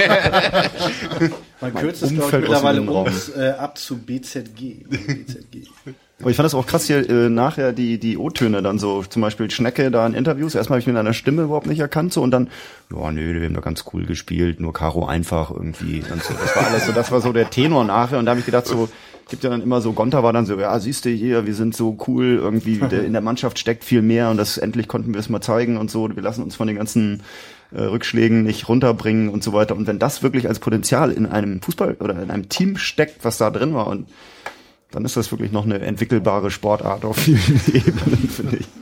Man kürzt es, glaube ich, Umfeld aus mittlerweile dem um Raum. äh, ab zu B Z G. B Z G. Aber ich fand das auch krass hier äh, nachher die die O-Töne dann so, zum Beispiel Schnecke da in Interviews. Erstmal habe ich mit einer Stimme überhaupt nicht erkannt so und dann, ja nö, wir haben da ganz cool gespielt, nur Karo einfach irgendwie und so. Das war alles so, das war so der Tenor nachher und da habe ich gedacht so, gibt ja dann immer so, Gonta war dann so, ja siehst du hier, wir sind so cool, irgendwie der, in der Mannschaft steckt viel mehr und das endlich konnten wir es mal zeigen und so. Wir lassen uns von den ganzen äh, Rückschlägen nicht runterbringen und so weiter. Und wenn das wirklich als Potenzial in einem Fußball oder in einem Team steckt, was da drin war und dann ist das wirklich noch eine entwickelbare Sportart auf vielen Ebenen, finde ich.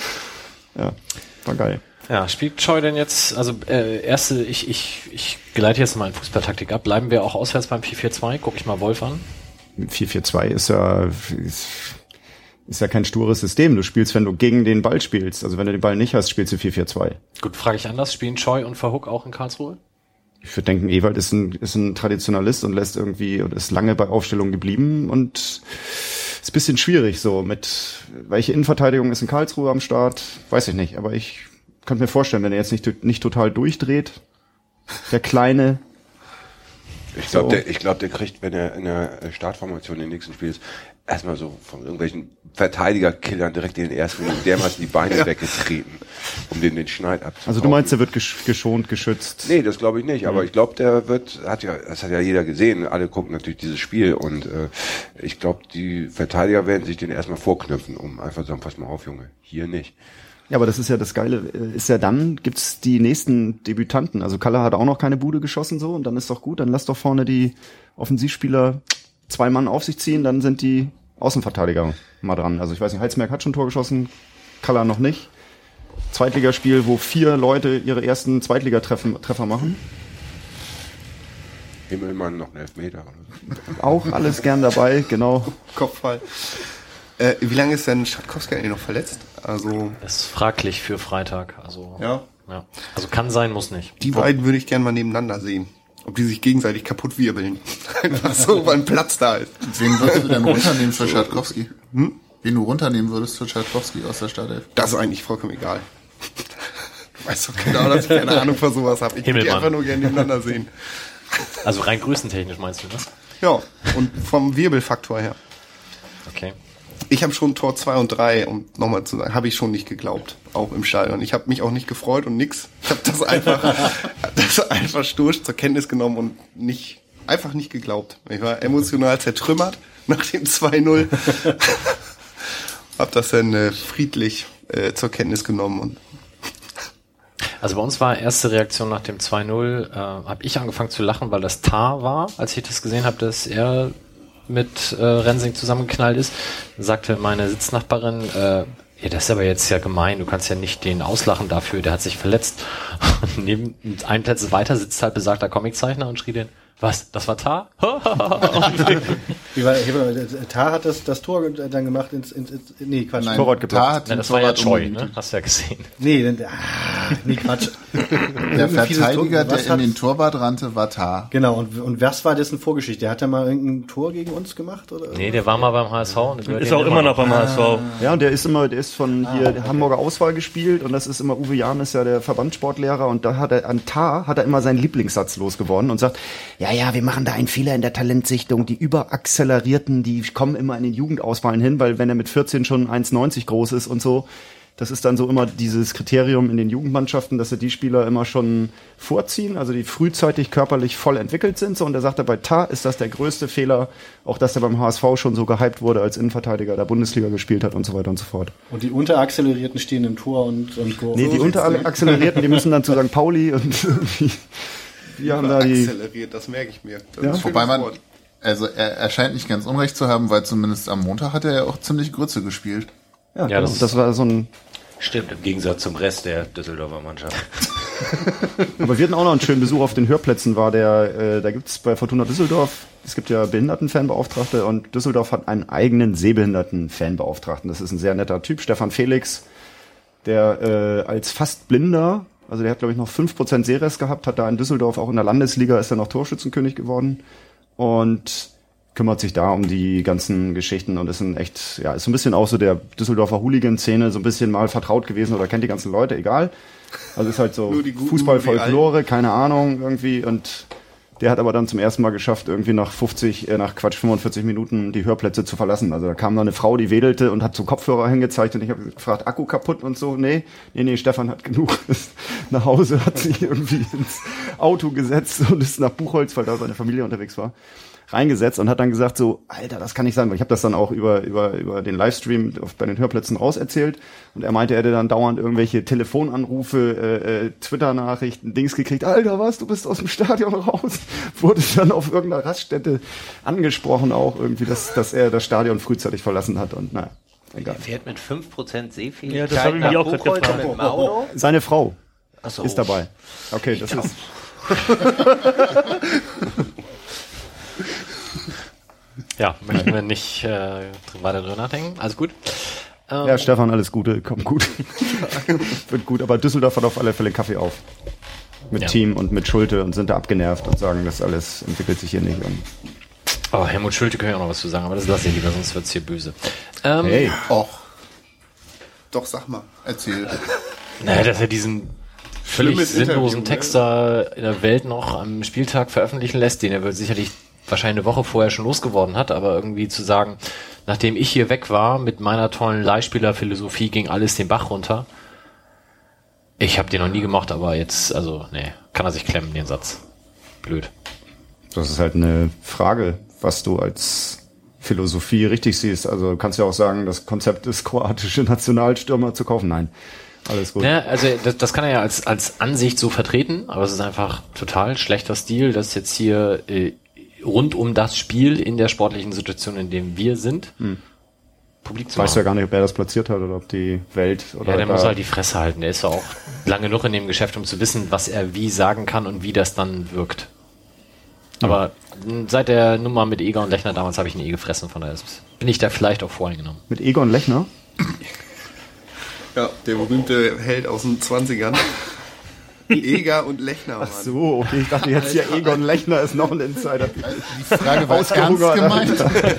Ja, war geil. Ja, spielt Choi denn jetzt, also äh, erste, ich, ich, ich geleite jetzt mal in Fußballtaktik ab. Bleiben wir auch auswärts beim vier vier zwei? Guck ich mal Wolf an. vier vier zwei ist ja ist, ist ja kein stures System. Du spielst, wenn du gegen den Ball spielst. Also wenn du den Ball nicht hast, spielst du vier vier zwei. Gut, frage ich anders. Spielen Choi und Verhoek auch in Karlsruhe? Ich würde denken, Ewald ist ein, ist ein Traditionalist und lässt irgendwie, und ist lange bei Aufstellung geblieben und ist ein bisschen schwierig so mit, welche Innenverteidigung ist in Karlsruhe am Start? Weiß ich nicht, aber ich könnte mir vorstellen, wenn er jetzt nicht, nicht total durchdreht, der Kleine. Ich glaube, So. der, ich glaub, der kriegt, wenn er in der Startformation im nächsten Spiel ist, erstmal so von irgendwelchen Verteidigerkillern direkt in den ersten Minuten dermaßen die Beine weggetreten, um den den Schneid abzuhauen. Also du meinst, der wird gesch- geschont, geschützt? Nee, das glaube ich nicht, aber ich glaube, der wird, hat ja, das hat ja jeder gesehen, alle gucken natürlich dieses Spiel und äh, ich glaube, die Verteidiger werden sich den erstmal vorknüpfen, um einfach zu sagen, pass mal auf, Junge, hier nicht. Ja, aber das ist ja das Geile, ist ja dann, gibt's die nächsten Debütanten. Also Kaller hat auch noch keine Bude geschossen so und dann ist doch gut, dann lass doch vorne die Offensivspieler zwei Mann auf sich ziehen, dann sind die Außenverteidiger mal dran. Also ich weiß nicht, Heizenberg hat schon ein Tor geschossen, Kaller noch nicht. Zweitligaspiel, wo vier Leute ihre ersten Zweitligatreffer Treffer machen. Himmelmann noch einen Elfmeter. Auch alles gern dabei, genau. Kopfball. Äh, wie lange ist denn Schatkowski eigentlich noch verletzt? Also Das ist fraglich für Freitag. Also, ja, ja. Also kann sein, muss nicht. die beiden würde ich gerne mal nebeneinander sehen. Ob die sich gegenseitig kaputt wirbeln. Einfach so, weil ein Platz da ist. Wen würdest du denn runternehmen für Schatkowski? Hm? Wen du runternehmen würdest für Schatkowski aus der Startelf? Das ist eigentlich vollkommen egal. Du weißt doch genau, dass ich keine Ahnung von sowas habe. Ich würde die einfach nur gerne nebeneinander sehen. Also rein größentechnisch meinst du das? Ja, und vom Wirbelfaktor her. Okay. Ich habe schon Tor zwei und drei, um nochmal zu sagen, habe ich schon nicht geglaubt, auch im Stadion. Ich habe mich auch nicht gefreut und nix. Ich habe das einfach, das einfach sturz zur Kenntnis genommen und nicht, einfach nicht geglaubt. Ich war emotional zertrümmert nach dem zwei null. Hab das dann äh, friedlich äh, zur Kenntnis genommen. Und Also bei uns war erste Reaktion nach dem zwei null, äh, habe ich angefangen zu lachen, weil das Tar war, als ich das gesehen habe, dass er mit äh, Rensing zusammengeknallt ist. Dann sagte meine Sitznachbarin, äh, ja, das ist aber jetzt ja gemein, du kannst ja nicht den auslachen dafür, der hat sich verletzt. Und neben ein Plätze weiter sitzt halt besagter Comiczeichner und schrie den, was, das war Tar? Wie war, Tar hat das, das Tor dann gemacht ins, ins, ins nee, Quatsch. Nein, Torwart geblockt. Tar hat Nein, den das war ja Torwart Choi, umgenietet. ne? Hast du ja gesehen. Nee, dann, ah, nee, Quatsch. Der Ein fieses Verteidiger, Tor. Was der in hat- den Torwart rannte, war Tar. Genau, und, und was war dessen Vorgeschichte? Hat er mal irgendein Tor gegen uns gemacht? Oder? Nee, der war mal beim H S V. Und Ist auch immer noch beim H S V. Ja, und der ist immer, der ist von hier der Hamburger Auswahl gespielt und das ist immer, Uwe Jahn ist ja der Verbandssportlehrer und da hat er, an Tar hat er immer seinen Lieblingssatz losgeworden und sagt, ja, ja, wir machen da einen Fehler in der Talentsichtung, die Überaccelerierten, die kommen immer in den Jugendauswahlen hin, weil wenn er mit vierzehn schon eins neunzig groß ist und so, das ist dann so immer dieses Kriterium in den Jugendmannschaften, dass sie die Spieler immer schon vorziehen, also die frühzeitig körperlich voll entwickelt sind. So, und er sagte, bei Tar ist das der größte Fehler, auch dass er beim H S V schon so gehypt wurde, als Innenverteidiger der Bundesliga gespielt hat und so weiter und so fort. Und die Unteraccelerierten stehen im Tor und, und Tor. Nee, die Unteraccelerierten, die müssen dann zu Sankt Pauli und irgendwie, wir haben da die... akzeleriert, das merke ich mir. Das Ja. ist ein Wobei schönes man, Wort. also er, er scheint nicht ganz unrecht zu haben, weil zumindest am Montag hat er ja auch ziemlich Grütze gespielt. Ja, Ja, genau. das- das war so ein... Stimmt, im Gegensatz zum Rest der Düsseldorfer Mannschaft. Aber wir hatten auch noch einen schönen Besuch auf den Hörplätzen, war der, äh, da gibt's bei Fortuna Düsseldorf, es gibt ja Behindertenfanbeauftragte und Düsseldorf hat einen eigenen Sehbehindertenfanbeauftragten. Das ist ein sehr netter Typ, Stefan Felix, der äh, als fast Blinder, also der hat glaube ich noch fünf Prozent Sehrest gehabt, hat da in Düsseldorf auch in der Landesliga, ist er noch Torschützenkönig geworden und kümmert sich da um die ganzen Geschichten und ist ein echt, ja, ist so ein bisschen auch so der Düsseldorfer Hooligan-Szene, so ein bisschen mal vertraut gewesen oder kennt die ganzen Leute, egal. Also ist halt so Nur die Guten, Fußball-Folklore, keine Ahnung, irgendwie. Und der hat aber dann zum ersten Mal geschafft, irgendwie nach fünfzig, äh, nach Quatsch, fünfundvierzig Minuten die Hörplätze zu verlassen. Also da kam da eine Frau, die wedelte und hat so Kopfhörer hingezeigt und ich habe gefragt, Akku kaputt und so. Nee, nee, nee, Stefan hat genug. Ist nach Hause, hat sich irgendwie ins Auto gesetzt und ist nach Buchholz, weil da seine Familie unterwegs war, reingesetzt und hat dann gesagt so, Alter, das kann nicht sein, weil ich habe das dann auch über über über den Livestream auf, bei den Hörplätzen rauserzählt und er meinte, er hätte dann dauernd irgendwelche Telefonanrufe, äh, äh, Twitter-Nachrichten, Dings gekriegt, Alter, was, du bist aus dem Stadion raus, wurde dann auf irgendeiner Raststätte angesprochen auch irgendwie, dass dass er das Stadion frühzeitig verlassen hat und naja, egal. Er fährt mit fünf Prozent Sehfähigkeit Ja, das habe ich mich nach auch gerade Buchholz gefragt. mit dem Auto. Seine Frau Ach so. ist dabei. Okay, das ist Ja, möchten wir nicht äh, weiter drüber nachdenken. Alles gut. Ähm, ja, Stefan, alles Gute, kommt gut. Wird gut, aber Düsseldorf hat auf alle Fälle Kaffee auf. Mit Ja. Team und mit Schulte und sind da abgenervt und sagen, das alles entwickelt sich hier nicht. Und Oh, Helmut Schulte können ja auch noch was zu sagen, aber das lasse ich lieber, sonst wird's hier böse. Ähm, hey, Och, Doch, sag mal. erzähl. Naja, dass er diesen völlig Schlimmes sinnlosen Interview, Text da in der Welt noch am Spieltag veröffentlichen lässt, den er wohl sicherlich wahrscheinlich eine Woche vorher schon losgeworden hat, aber irgendwie zu sagen, nachdem ich hier weg war mit meiner tollen Leihspielerphilosophie, ging alles den Bach runter. Ich habe den noch nie gemacht, aber jetzt, also, nee, kann er sich klemmen, den Satz. Blöd. das ist halt eine Frage, was du als Philosophie richtig siehst. Also du kannst ja auch sagen, das Konzept ist, kroatische Nationalstürmer zu kaufen. Nein, alles gut. Ja, also das, das kann er ja als, als Ansicht so vertreten, aber es ist einfach total schlechter Stil, dass jetzt hier äh, rund um das Spiel in der sportlichen Situation, in dem wir sind, hm. publik zu Weißt du ja machen. gar nicht, ob er das platziert hat oder ob die Welt oder Ja, der da muss halt die Fresse halten. Der ist ja auch lang genug in dem Geschäft, um zu wissen, was er wie sagen kann und wie das dann wirkt. Aber mh, seit der Nummer mit Eger und Lechner damals habe ich ihn eh gefressen, von daher bin ich da vielleicht auch voreingenommen. Mit Eger und Lechner? Ja, der berühmte Held aus den zwanzigern. Eger und Lechner. Mann. Ach so, okay, ich dachte jetzt hier Egon Lechner ist noch ein Insider. Die Frage war ernst gemeint.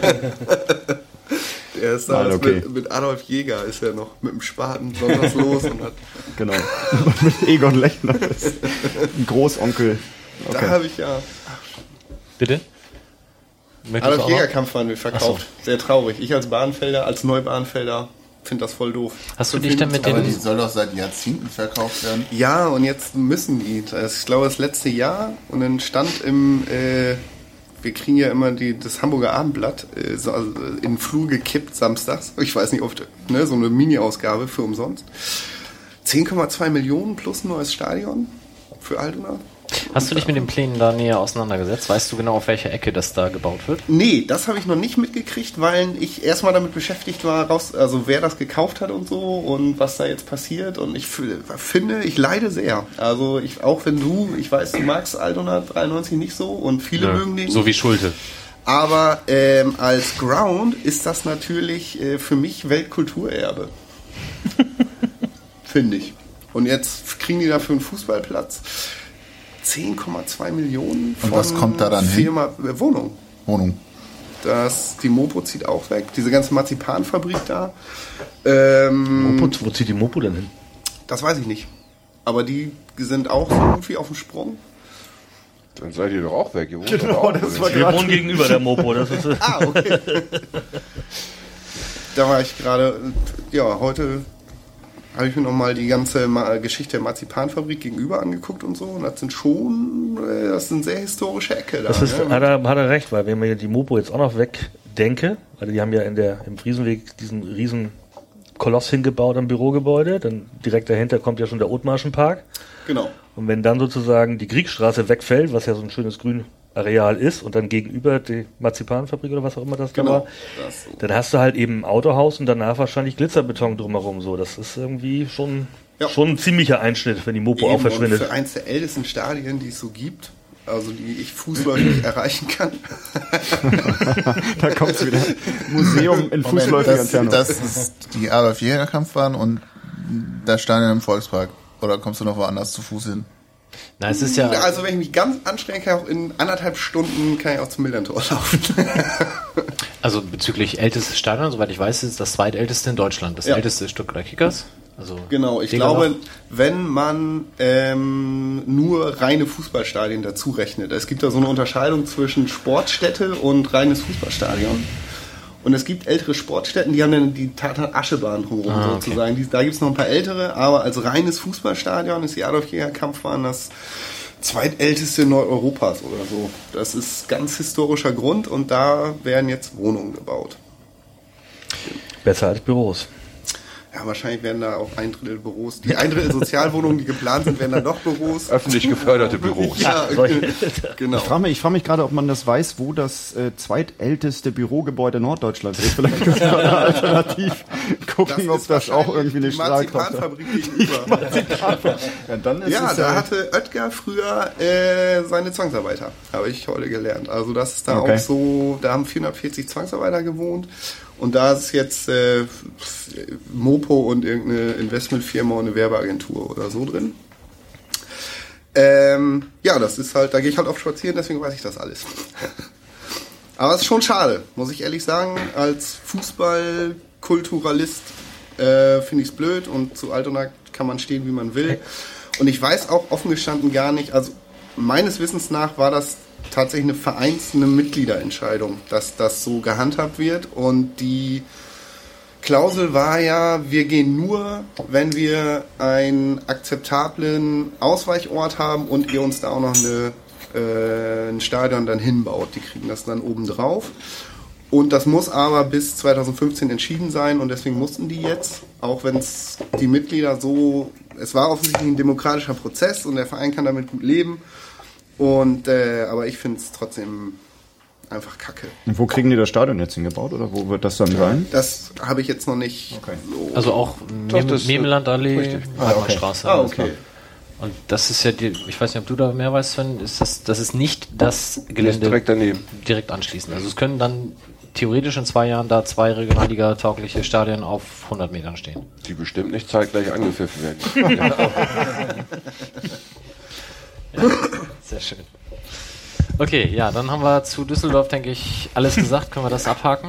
Er ist da okay. mit, mit Adolf Jäger ist er noch mit dem Spaten besonders los und hat. Genau. Mit Egon Lechner. Ein Großonkel. Okay. Da habe ich ja. Bitte? Möchtest Adolf Jäger Kampfwagen wird verkauft. So. Sehr traurig. Ich als Bahnfelder, als Neubahnfelder finde das voll doof. Hast du dich dann mit Aber den... die soll doch seit Jahrzehnten verkauft werden. Ja, und jetzt müssen die. Das, ich glaube, das letzte Jahr. Und dann stand im... Äh, wir kriegen ja immer die, das Hamburger Abendblatt äh, so, also in den Flur gekippt samstags. Ich weiß nicht, oft, ne, so eine Mini-Ausgabe für umsonst. zehn Komma zwei Millionen plus ein neues Stadion für Altona. Hast du dich mit den Plänen da näher auseinandergesetzt? Weißt du genau, auf welcher Ecke das da gebaut wird? Nee, das habe ich noch nicht mitgekriegt, weil ich erstmal damit beschäftigt war, raus, also wer das gekauft hat und so und was da jetzt passiert. Und ich finde, ich leide sehr. Also ich, auch wenn du, ich weiß, du magst Altona dreiundneunzig nicht so und viele ja, mögen den. So wie Schulte. Aber ähm, als Ground ist das natürlich äh, für mich Weltkulturerbe. Finde ich. Und jetzt kriegen die dafür einen Fußballplatz. zehn Komma zwei Millionen von Und was kommt da dann Firma, hin? Äh, Wohnung. Wohnung. Das, die Mopo zieht auch weg. Diese ganze Marzipanfabrik da. Ähm, Mopo, wo zieht die Mopo denn hin? Das weiß ich nicht. Aber die sind auch so irgendwie auf dem Sprung. Dann seid ihr doch auch weg. Ihr wohnt Genau, doch auch das weg. war Wir wohnen gegenüber der Mopo. Das ist, Ah, okay. Da war ich gerade, ja, heute habe ich mir nochmal die ganze Ma- Geschichte der Marzipanfabrik gegenüber angeguckt und so. Und das sind schon, äh, das sind sehr historische Ecke da. das ist, ne? hat, er, hat er recht, weil wenn man die Mopo jetzt auch noch wegdenke, weil die haben ja in der, im Friesenweg diesen riesen Koloss hingebaut am Bürogebäude, dann direkt dahinter kommt ja schon der Othmarschenpark. Genau. Und wenn dann sozusagen die Kriegstraße wegfällt, was ja so ein schönes Grünareal ist, und dann gegenüber die Marzipanfabrik oder was auch immer das da Genau. war, Das so. dann hast du halt eben ein Autohaus und danach wahrscheinlich Glitzerbeton drumherum. So, das ist irgendwie schon, Ja. schon ein ziemlicher Einschnitt, wenn die Mopo Eben, auch verschwindet. und für eins der ältesten Stadien, die es so gibt, also die ich fußläufig erreichen kann. Da kommt's wieder. Museum in fußläufiger das, Entfernung. das ist die Adolf Jäger Kampfbahn und das Stadion im Volkspark. Oder kommst du noch woanders zu Fuß hin? Na, es ist ja... Also wenn ich mich ganz anstrenge, kann ich auch in anderthalb Stunden kann ich auch zum Millantor laufen. Also bezüglich ältestes Stadion, soweit ich weiß, ist es das zweitälteste in Deutschland. Das Ja. älteste ist Stuttgarter Kickers. Also Genau, ich Degerloch. glaube, wenn man ähm, nur reine Fußballstadien dazu rechnet. Es gibt da so eine Unterscheidung zwischen Sportstätte und reines Fußballstadion. Und es gibt ältere Sportstätten, die haben dann die Tartan-Aschebahn drumherum Ah, okay. sozusagen. Die, da gibt es noch ein paar ältere, aber als reines Fußballstadion ist die Adolf Jäger Kampfbahn das zweitälteste Nordeuropas oder so. Das ist ganz historischer Grund und da werden jetzt Wohnungen gebaut. Besser als Büros. Ja, wahrscheinlich werden da auch ein Drittel Büros. Die ein Drittel Sozialwohnungen, die geplant sind, werden dann doch Büros. Öffentlich geförderte Büros. Ja, solche- genau. Ich frage mich, ich frage mich gerade, ob man das weiß, wo das äh, zweitälteste Bürogebäude Norddeutschlands ist. Vielleicht können wir da alternativ gucken, ob ist das auch wahrscheinlich irgendwie eine die Strahlkraft hat. Marzipanfabrik gegenüber. Ja, dann ist Ja, es da ja hatte Oetker früher äh, seine Zwangsarbeiter, habe ich heute gelernt. Also das ist da Okay. auch so, da haben vierhundertvierzig Zwangsarbeiter gewohnt und da ist jetzt äh, Mopo und irgendeine Investmentfirma und eine Werbeagentur oder so drin. Ähm, ja, das ist halt, da gehe ich halt oft spazieren, deswegen weiß ich das alles. Aber es ist schon schade, muss ich ehrlich sagen. Als Fußballkulturalist äh, finde ich es blöd und zu Altona kann man stehen, wie man will. Und ich weiß auch offen gestanden gar nicht, also meines Wissens nach war das tatsächlich eine vereinzelte Mitgliederentscheidung, dass das so gehandhabt wird. Und die Klausel war ja, wir gehen nur, wenn wir einen akzeptablen Ausweichort haben und ihr uns da auch noch eine, äh, ein Stadion dann hinbaut. Die kriegen das dann oben drauf. Und das muss aber bis zweitausendfünfzehn entschieden sein und deswegen mussten die jetzt, auch wenn es die Mitglieder so, es war offensichtlich ein demokratischer Prozess und der Verein kann damit gut leben. Und äh, aber ich finde es trotzdem einfach kacke. Und wo kriegen die das Stadion jetzt hingebaut oder wo wird das dann sein? Das habe ich jetzt noch nicht Okay. so. Also auch Doch, Mem das- Memelandallee, richtig. Heimatstraße. Ah, okay. Und das ist ja, die, ich weiß nicht, ob du da mehr weißt, Sven, ist das, das ist nicht das Gelände direkt daneben. Direkt anschließend. Also es können dann theoretisch in zwei Jahren da zwei Regionalliga-taugliche Stadien auf hundert Metern stehen. Die bestimmt nicht zeitgleich angepfiffen werden. Ja, sehr schön. Okay, ja, dann haben wir zu Düsseldorf, denke ich, alles gesagt. Können wir das abhaken?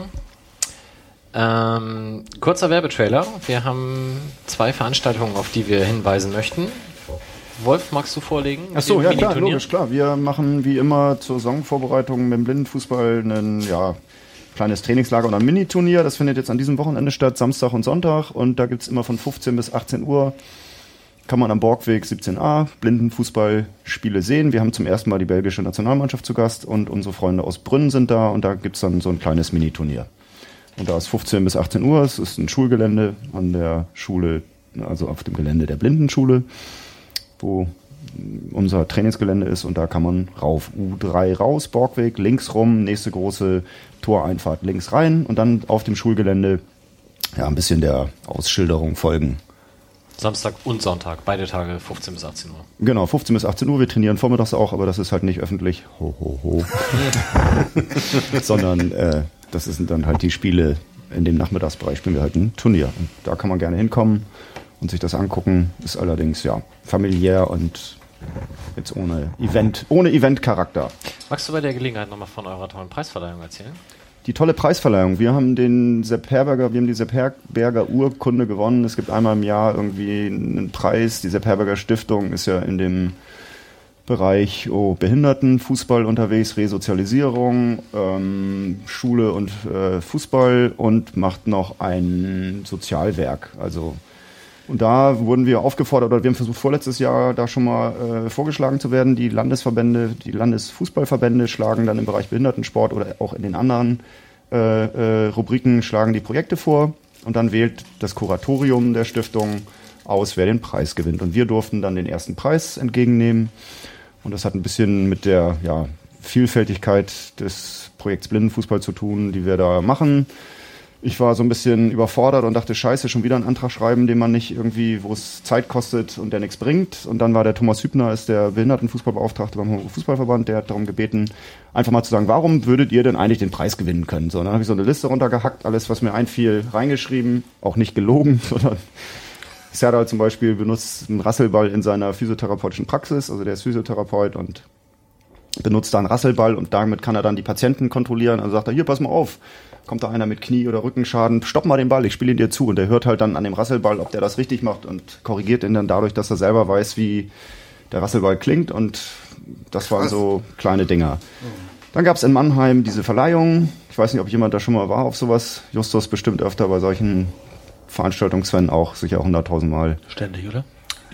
Ähm, kurzer Werbetrailer. Wir haben zwei Veranstaltungen, auf die wir hinweisen möchten. Wolf, magst du vorlegen? Ach so, ja klar, logisch, klar. Wir machen wie immer zur Saisonvorbereitung mit dem Blindenfußball ein ja, kleines Trainingslager oder ein Mini-Turnier. Das findet jetzt an diesem Wochenende statt, Samstag und Sonntag. Und da gibt's immer von fünfzehn bis achtzehn Uhr, kann man am Borgweg siebzehn a Blindenfußballspiele sehen. Wir haben zum ersten Mal die belgische Nationalmannschaft zu Gast und unsere Freunde aus Brünn sind da. Und da gibt's dann so ein kleines Mini-Turnier. Und da ist fünfzehn bis achtzehn Uhr. Es ist ein Schulgelände an der Schule, also auf dem Gelände der Blindenschule, wo unser Trainingsgelände ist und da kann man rauf. U drei raus, Borgweg, links rum, nächste große Toreinfahrt links rein und dann auf dem Schulgelände ja ein bisschen der Ausschilderung folgen. Samstag und Sonntag, beide Tage fünfzehn bis achtzehn Uhr. Genau, fünfzehn bis achtzehn Uhr. Wir trainieren vormittags auch, aber das ist halt nicht öffentlich. Ho, ho, ho. Sondern äh, das sind dann halt die Spiele. In dem Nachmittagsbereich spielen wir halt ein Turnier. Und da kann man gerne hinkommen und sich das angucken. Ist allerdings ja familiär und jetzt ohne Event, ohne Event-Charakter. Magst du bei der Gelegenheit nochmal von eurer tollen Preisverleihung erzählen? Die tolle Preisverleihung. Wir haben den Sepp Herberger, wir haben die Sepp Herberger Urkunde gewonnen. Es gibt einmal im Jahr irgendwie einen Preis. Die Sepp Herberger Stiftung ist ja in dem Bereich oh, Behindertenfußball unterwegs, Resozialisierung, ähm, Schule und äh, Fußball und macht noch ein Sozialwerk. Also und da wurden wir aufgefordert, oder wir haben versucht vorletztes Jahr da schon mal äh, vorgeschlagen zu werden. Die Landesverbände, die Landesfußballverbände schlagen dann im Bereich Behindertensport oder auch in den anderen äh, äh, Rubriken schlagen die Projekte vor und dann wählt das Kuratorium der Stiftung aus, wer den Preis gewinnt. Und wir durften dann den ersten Preis entgegennehmen und das hat ein bisschen mit der ja, Vielfältigkeit des Projekts Blindenfußball zu tun, die wir da machen. Ich war so ein bisschen überfordert und dachte, scheiße, schon wieder einen Antrag schreiben, den man nicht irgendwie, wo es Zeit kostet und der nichts bringt. Und dann war der Thomas Hübner, ist der Behindertenfußballbeauftragte beim Fußballverband, der hat darum gebeten, einfach mal zu sagen, warum würdet ihr denn eigentlich den Preis gewinnen können? So, und dann habe ich so eine Liste runtergehackt, alles, was mir einfiel, reingeschrieben, auch nicht gelogen, sondern Serdal zum Beispiel benutzt einen Rasselball in seiner physiotherapeutischen Praxis, also der ist Physiotherapeut und benutzt da einen Rasselball und damit kann er dann die Patienten kontrollieren. Also sagt er, hier, pass mal auf, kommt da einer mit Knie- oder Rückenschaden, stopp mal den Ball, ich spiele ihn dir zu. Und der hört halt dann an dem Rasselball, ob der das richtig macht und korrigiert ihn dann dadurch, dass er selber weiß, wie der Rasselball klingt. Und das waren so kleine Dinger. Dann gab es in Mannheim diese Verleihung. Ich weiß nicht, ob jemand da schon mal war auf sowas. Justus bestimmt öfter bei solchen Veranstaltungen, Sven auch, sicher auch hunderttausend Mal. Ständig, oder?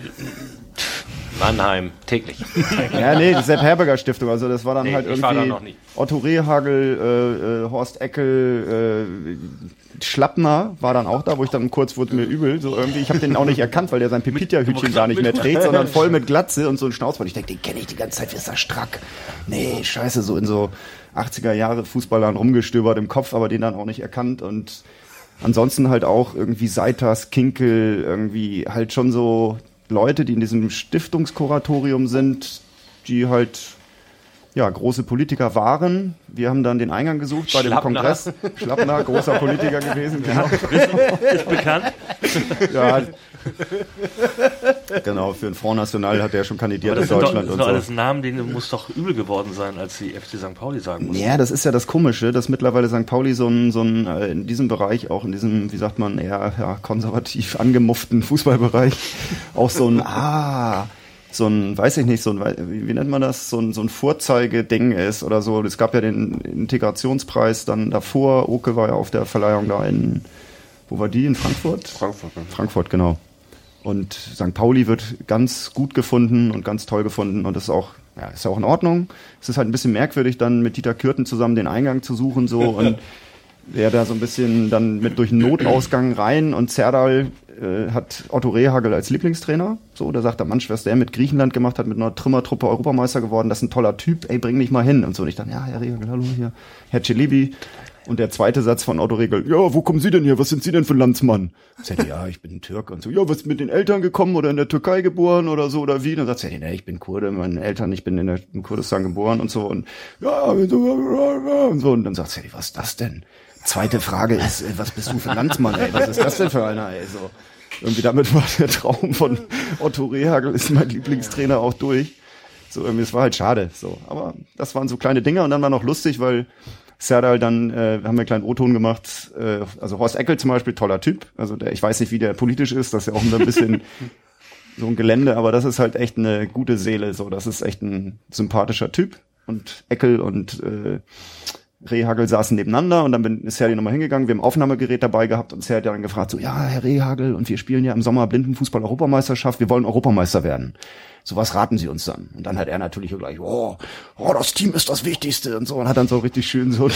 Mannheim, täglich. Ja, nee, die Sepp Herberger Stiftung, also das war dann Nee, halt ich war da irgendwie noch nie. Otto Rehagel, äh, äh, Horst Eckel, äh, Schlappner war dann auch da, wo ich dann kurz wurde mir übel, so irgendwie, ich habe den auch nicht erkannt, weil der sein Pepita-Hütchen gar nicht mehr trägt, sondern voll mit Glatze und so ein Schnauzbart. Ich denke, den kenne ich die ganze Zeit, wie ist das strack? Nee, scheiße, so in so achtziger Jahre Fußballern rumgestöbert im Kopf, aber den dann auch nicht erkannt und ansonsten halt auch irgendwie Seiters, Kinkel, irgendwie halt schon so Leute, die in diesem Stiftungskuratorium sind, die halt ja große Politiker waren. Wir haben dann den Eingang gesucht bei dem Schlappner. Kongress. Schlappner, großer Politiker gewesen. Genau. Ist bekannt. Ja, genau, für den Front National hat er schon kandidiert Aber in das sind doch, Deutschland das und sind doch so. alles Namen, denen muss doch übel geworden sein, als die F C Sankt Pauli sagen mussten. Ja, das ist ja das Komische, dass mittlerweile Sankt Pauli so ein, so ein äh, in diesem Bereich, auch in diesem, wie sagt man, eher ja, konservativ angemufften Fußballbereich, auch so ein, ah, so ein, weiß ich nicht, so ein, wie, wie nennt man das, so ein, so ein Vorzeigeding ist oder so. Es gab ja den Integrationspreis dann davor, Oke war ja auf der Verleihung da in, wo war die, in Frankfurt? Frankfurt. Ne? Frankfurt, genau. Und Sankt Pauli wird ganz gut gefunden und ganz toll gefunden und das ist auch, ja, ist auch in Ordnung. Es ist halt ein bisschen merkwürdig, dann mit Dieter Kürten zusammen den Eingang zu suchen so und der da so ein bisschen dann mit durch einen Notausgang rein und Serdal äh, hat Otto Rehagel als Lieblingstrainer. So, da sagt der Mann, was der mit Griechenland gemacht hat, mit einer Trümmertruppe Europameister geworden, das ist ein toller Typ, ey, bring mich mal hin und so. Und ich dann, ja, Herr Rehagel, hallo hier, Herr Celebi. Und der zweite Satz von Otto Rehhagel, ja, wo kommen Sie denn her? Was sind Sie denn für ein Landsmann? Sagt er, ja, ich bin ein Türk und so. Ja, was mit den Eltern gekommen oder in der Türkei geboren oder so oder wie? Dann sagt er, nee, ich bin Kurde, meine Eltern, ich bin in, der, in Kurdistan geboren und so. Und ja, und so. Und dann sagt er, was ist das denn? Zweite Frage ist, was bist du für ein Landsmann, ey? Was ist das denn für einer, ey? So. Irgendwie damit war der Traum von Otto Rehhagel, ist mein Lieblingstrainer, auch durch. So, irgendwie, es war halt schade, so. Aber das waren so kleine Dinge und dann war noch lustig, weil Serdal dann, äh, haben wir einen kleinen O-Ton gemacht, äh, also Horst Eckel zum Beispiel, toller Typ, also der, ich weiß nicht, wie der politisch ist, das ist ja auch ein bisschen so ein Gelände, aber das ist halt echt eine gute Seele, so, das ist echt ein sympathischer Typ und Eckel und äh, Rehhagel saßen nebeneinander und dann bin, ist Serdi nochmal hingegangen, wir haben ein Aufnahmegerät dabei gehabt und Serdi hat dann gefragt, so, ja, Herr Rehhagel, und wir spielen ja im Sommer Blindenfußball-Europameisterschaft, wir wollen Europameister werden. So, was raten Sie uns dann? Und dann hat er natürlich gleich, oh, oh, das Team ist das Wichtigste und so und hat dann so richtig schön so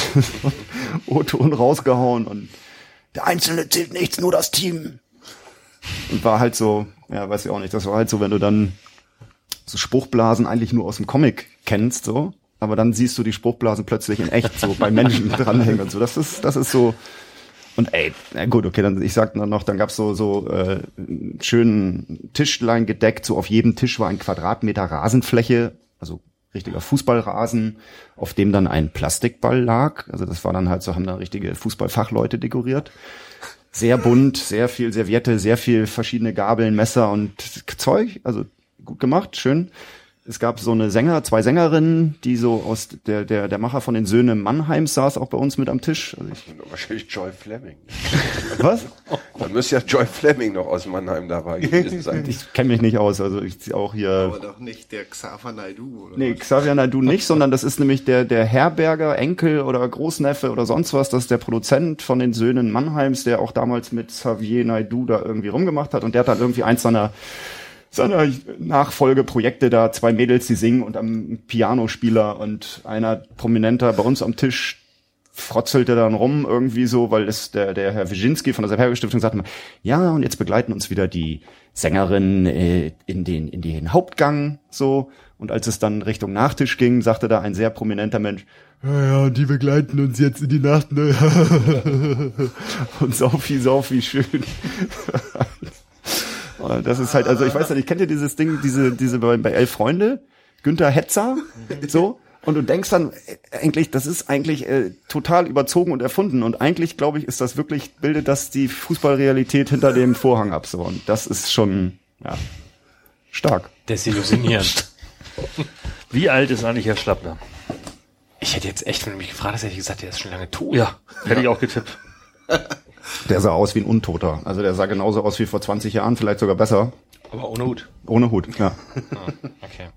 O-Ton rausgehauen und der Einzelne zählt nichts, nur das Team. Und war halt so, ja, weiß ich auch nicht, das war halt so, wenn du dann so Spruchblasen eigentlich nur aus dem Comic kennst, so, aber dann siehst du die Spruchblasen plötzlich in echt so bei Menschen dranhängen und so. Das ist, das ist so. Und ey, na gut, okay, dann ich sag dann noch, dann gab's so so äh, einen schönen Tischlein gedeckt, so auf jedem Tisch war ein Quadratmeter Rasenfläche, also richtiger Fußballrasen, auf dem dann ein Plastikball lag. Also das war dann halt so, haben da richtige Fußballfachleute dekoriert. Sehr bunt, sehr viel Serviette, sehr viel verschiedene Gabeln, Messer und Zeug. Also gut gemacht, schön. Es gab so eine Sänger, zwei Sängerinnen, die so aus der der der Macher von den Söhnen Mannheims saß auch bei uns mit am Tisch. Also ich, wahrscheinlich Joy Fleming. Was? Dann müsste ja Joy Fleming noch aus Mannheim dabei gewesen sein. Ich kenne mich nicht aus, also ich auch hier. Aber doch nicht der Xaver Naidoo, oder? Nee, Xavier Naidoo nicht, sondern das ist nämlich der der Herberger, Enkel oder Großneffe oder sonst was. Das ist der Produzent von den Söhnen Mannheims, der auch damals mit Xavier Naidoo da irgendwie rumgemacht hat und der hat dann irgendwie eins seiner seiner Nachfolgeprojekte da, zwei Mädels, die singen und am Pianospieler und einer Prominenter bei uns am Tisch frotzelte dann rum irgendwie so, weil es der der Herr Wyszynski von der Sepp-Herberger-Stiftung sagte, ja, und jetzt begleiten uns wieder die Sängerinnen äh, in den in den Hauptgang so, und als es dann Richtung Nachtisch ging, sagte da ein sehr prominenter Mensch, ja, ja, die begleiten uns jetzt in die Nacht, ne? Und Saufi, Saufi, schön. Das ist halt, also ich weiß nicht, kennt ihr dieses Ding, diese, diese bei, bei Elf Freunde, Günther Hetzer, so, und du denkst dann, äh, eigentlich, das ist eigentlich äh, total überzogen und erfunden und eigentlich, glaube ich, ist das wirklich, bildet das die Fußballrealität hinter dem Vorhang ab, so, und das ist schon, ja, stark. Desillusionierend. Wie alt ist eigentlich Herr Schlappner? Ich hätte jetzt echt, wenn du mich gefragt hast, hätte ich gesagt, der ist schon lange tot. Ja, hätte ich auch getippt. Der sah aus wie ein Untoter. Also der sah genauso aus wie vor zwanzig Jahren, vielleicht sogar besser. Aber ohne Hut. Ohne Hut, ja. Ah, okay.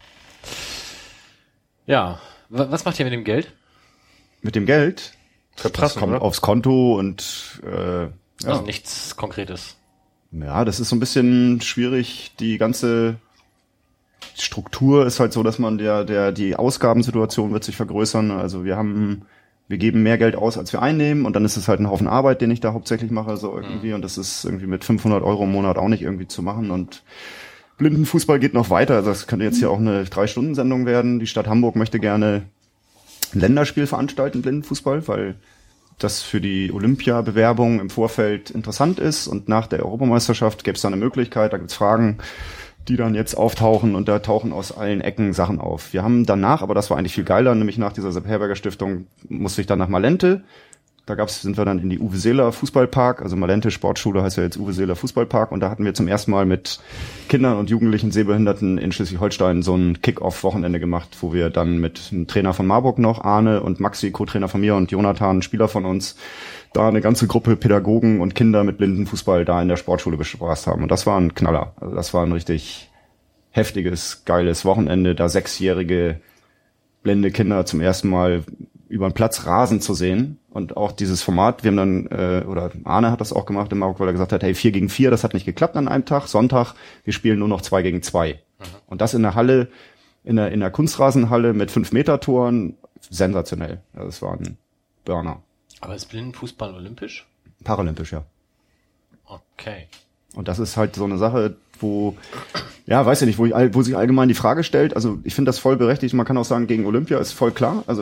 Ja, w- was macht ihr mit dem Geld? Mit dem Geld? Verprassen, das kommt oder? aufs Konto und äh, ja. Also nichts Konkretes. Ja, das ist so ein bisschen schwierig. Die ganze Struktur ist halt so, dass man der der die Ausgabensituation wird sich vergrößern. Also wir haben wir geben mehr Geld aus, als wir einnehmen, und dann ist es halt ein Haufen Arbeit, den ich da hauptsächlich mache, so irgendwie, mhm. und das ist irgendwie mit fünfhundert Euro im Monat auch nicht irgendwie zu machen, und Blindenfußball geht noch weiter, also das könnte jetzt hier auch eine Drei-Stunden-Sendung werden. Die Stadt Hamburg möchte gerne ein Länderspiel veranstalten, Blindenfußball, weil das für die Olympiabewerbung im Vorfeld interessant ist, und nach der Europameisterschaft gäbe es da eine Möglichkeit, da gibt's Fragen, die dann jetzt auftauchen, und da tauchen aus allen Ecken Sachen auf. Wir haben danach, aber das war eigentlich viel geiler, nämlich nach dieser Sepp-Herberger Stiftung musste ich dann nach Malente. Da gab's, sind wir dann in die Uwe Seeler Fußballpark, also Malente Sportschule heißt ja jetzt Uwe Seeler Fußballpark, und da hatten wir zum ersten Mal mit Kindern und Jugendlichen Sehbehinderten in Schleswig-Holstein so ein Kick-Off-Wochenende gemacht, wo wir dann mit einem Trainer von Marburg noch, Arne, und Maxi, Co-Trainer von mir, und Jonathan, Spieler von uns, da eine ganze Gruppe Pädagogen und Kinder mit Blindenfußball da in der Sportschule bespaßt haben. Und das war ein Knaller. Also das war ein richtig heftiges, geiles Wochenende, da sechsjährige blinde Kinder zum ersten Mal über den Platz rasen zu sehen. Und auch dieses Format, wir haben dann, äh, oder Arne hat das auch gemacht in Marburg, weil er gesagt hat, hey, vier gegen vier, das hat nicht geklappt an einem Tag. Sonntag, wir spielen nur noch zwei gegen zwei. Mhm. Und das in der Halle, in der, in der Kunstrasenhalle mit fünf Meter Toren, sensationell. Also das war ein Burner. Aber ist Blindenfußball olympisch? Paralympisch, ja. Okay. Und das ist halt so eine Sache, wo, ja, weiß ich nicht, wo, ich, wo sich allgemein die Frage stellt, also ich finde das voll berechtigt, man kann auch sagen, gegen Olympia ist voll klar, also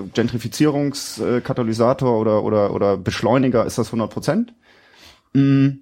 Gentrifizierungskatalysator oder, oder, oder Beschleuniger ist das hundert Prozent. Mhm.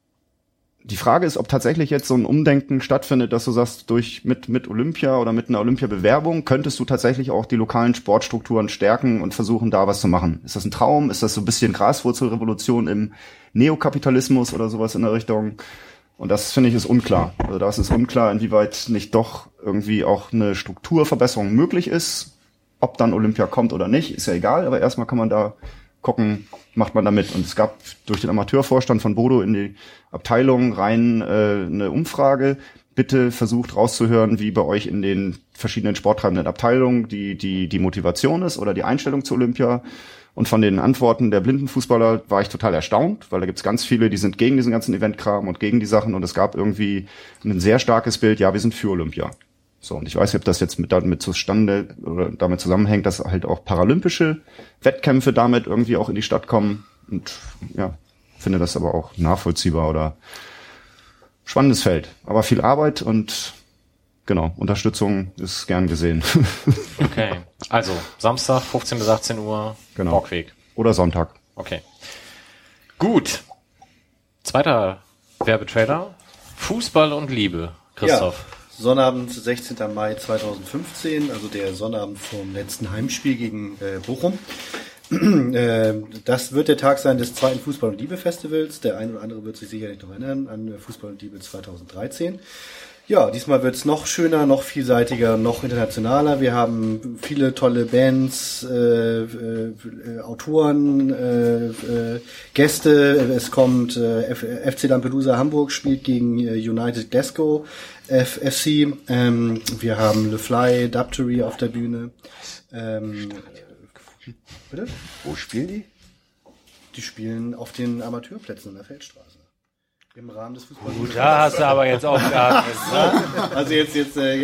Die Frage ist, ob tatsächlich jetzt so ein Umdenken stattfindet, dass du sagst, durch mit mit Olympia oder mit einer Olympia-Bewerbung könntest du tatsächlich auch die lokalen Sportstrukturen stärken und versuchen, da was zu machen. Ist das ein Traum? Ist das so ein bisschen Graswurzelrevolution im Neokapitalismus oder sowas in der Richtung? Und das, finde ich, ist unklar. Also da ist es unklar, inwieweit nicht doch irgendwie auch eine Strukturverbesserung möglich ist. Ob dann Olympia kommt oder nicht, ist ja egal, aber erstmal kann man da gucken, macht man da mit. Und es gab durch den Amateurvorstand von Bodo in die Abteilung rein äh, eine Umfrage. Bitte versucht rauszuhören, wie bei euch in den verschiedenen sporttreibenden Abteilungen die die die Motivation ist oder die Einstellung zu Olympia. Und von den Antworten der Blindenfußballer war ich total erstaunt, weil da gibt's ganz viele, die sind gegen diesen ganzen Eventkram und gegen die Sachen. Und es gab irgendwie ein sehr starkes Bild, ja, wir sind für Olympia. So, und ich weiß nicht, ob das jetzt mit damit zustande oder damit zusammenhängt, dass halt auch paralympische Wettkämpfe damit irgendwie auch in die Stadt kommen. Und ja, finde das aber auch nachvollziehbar oder spannendes Feld. Aber viel Arbeit und genau, Unterstützung ist gern gesehen. Okay, also Samstag fünfzehn bis achtzehn Uhr, genau. Borgweg. Oder Sonntag. Okay. Gut. Zweiter Werbetrailer. Fußball und Liebe. Christoph. Ja. Sonnabend, sechzehnten Mai zweitausendfünfzehn, also der Sonnabend vom letzten Heimspiel gegen äh, Bochum. äh, das wird der Tag sein des zweiten Fußball- und Liebe-Festivals. Der eine oder andere wird sich sicherlich noch erinnern an Fußball und Liebe zweitausenddreizehn. Ja, diesmal wird's noch schöner, noch vielseitiger, noch internationaler. Wir haben viele tolle Bands, äh, äh, Autoren, äh, äh, Gäste. Es kommt äh, F C Lampedusa Hamburg spielt gegen äh, United Glasgow F C. Ähm, wir haben Le Fly, Dubtery auf der Bühne. Ähm, bitte? Wo spielen die? Die spielen auf den Amateurplätzen in der Feldstraße. Im Rahmen des Fußballs. Gut, da hast du aber jetzt Aufgaben. Also jetzt, jetzt, äh,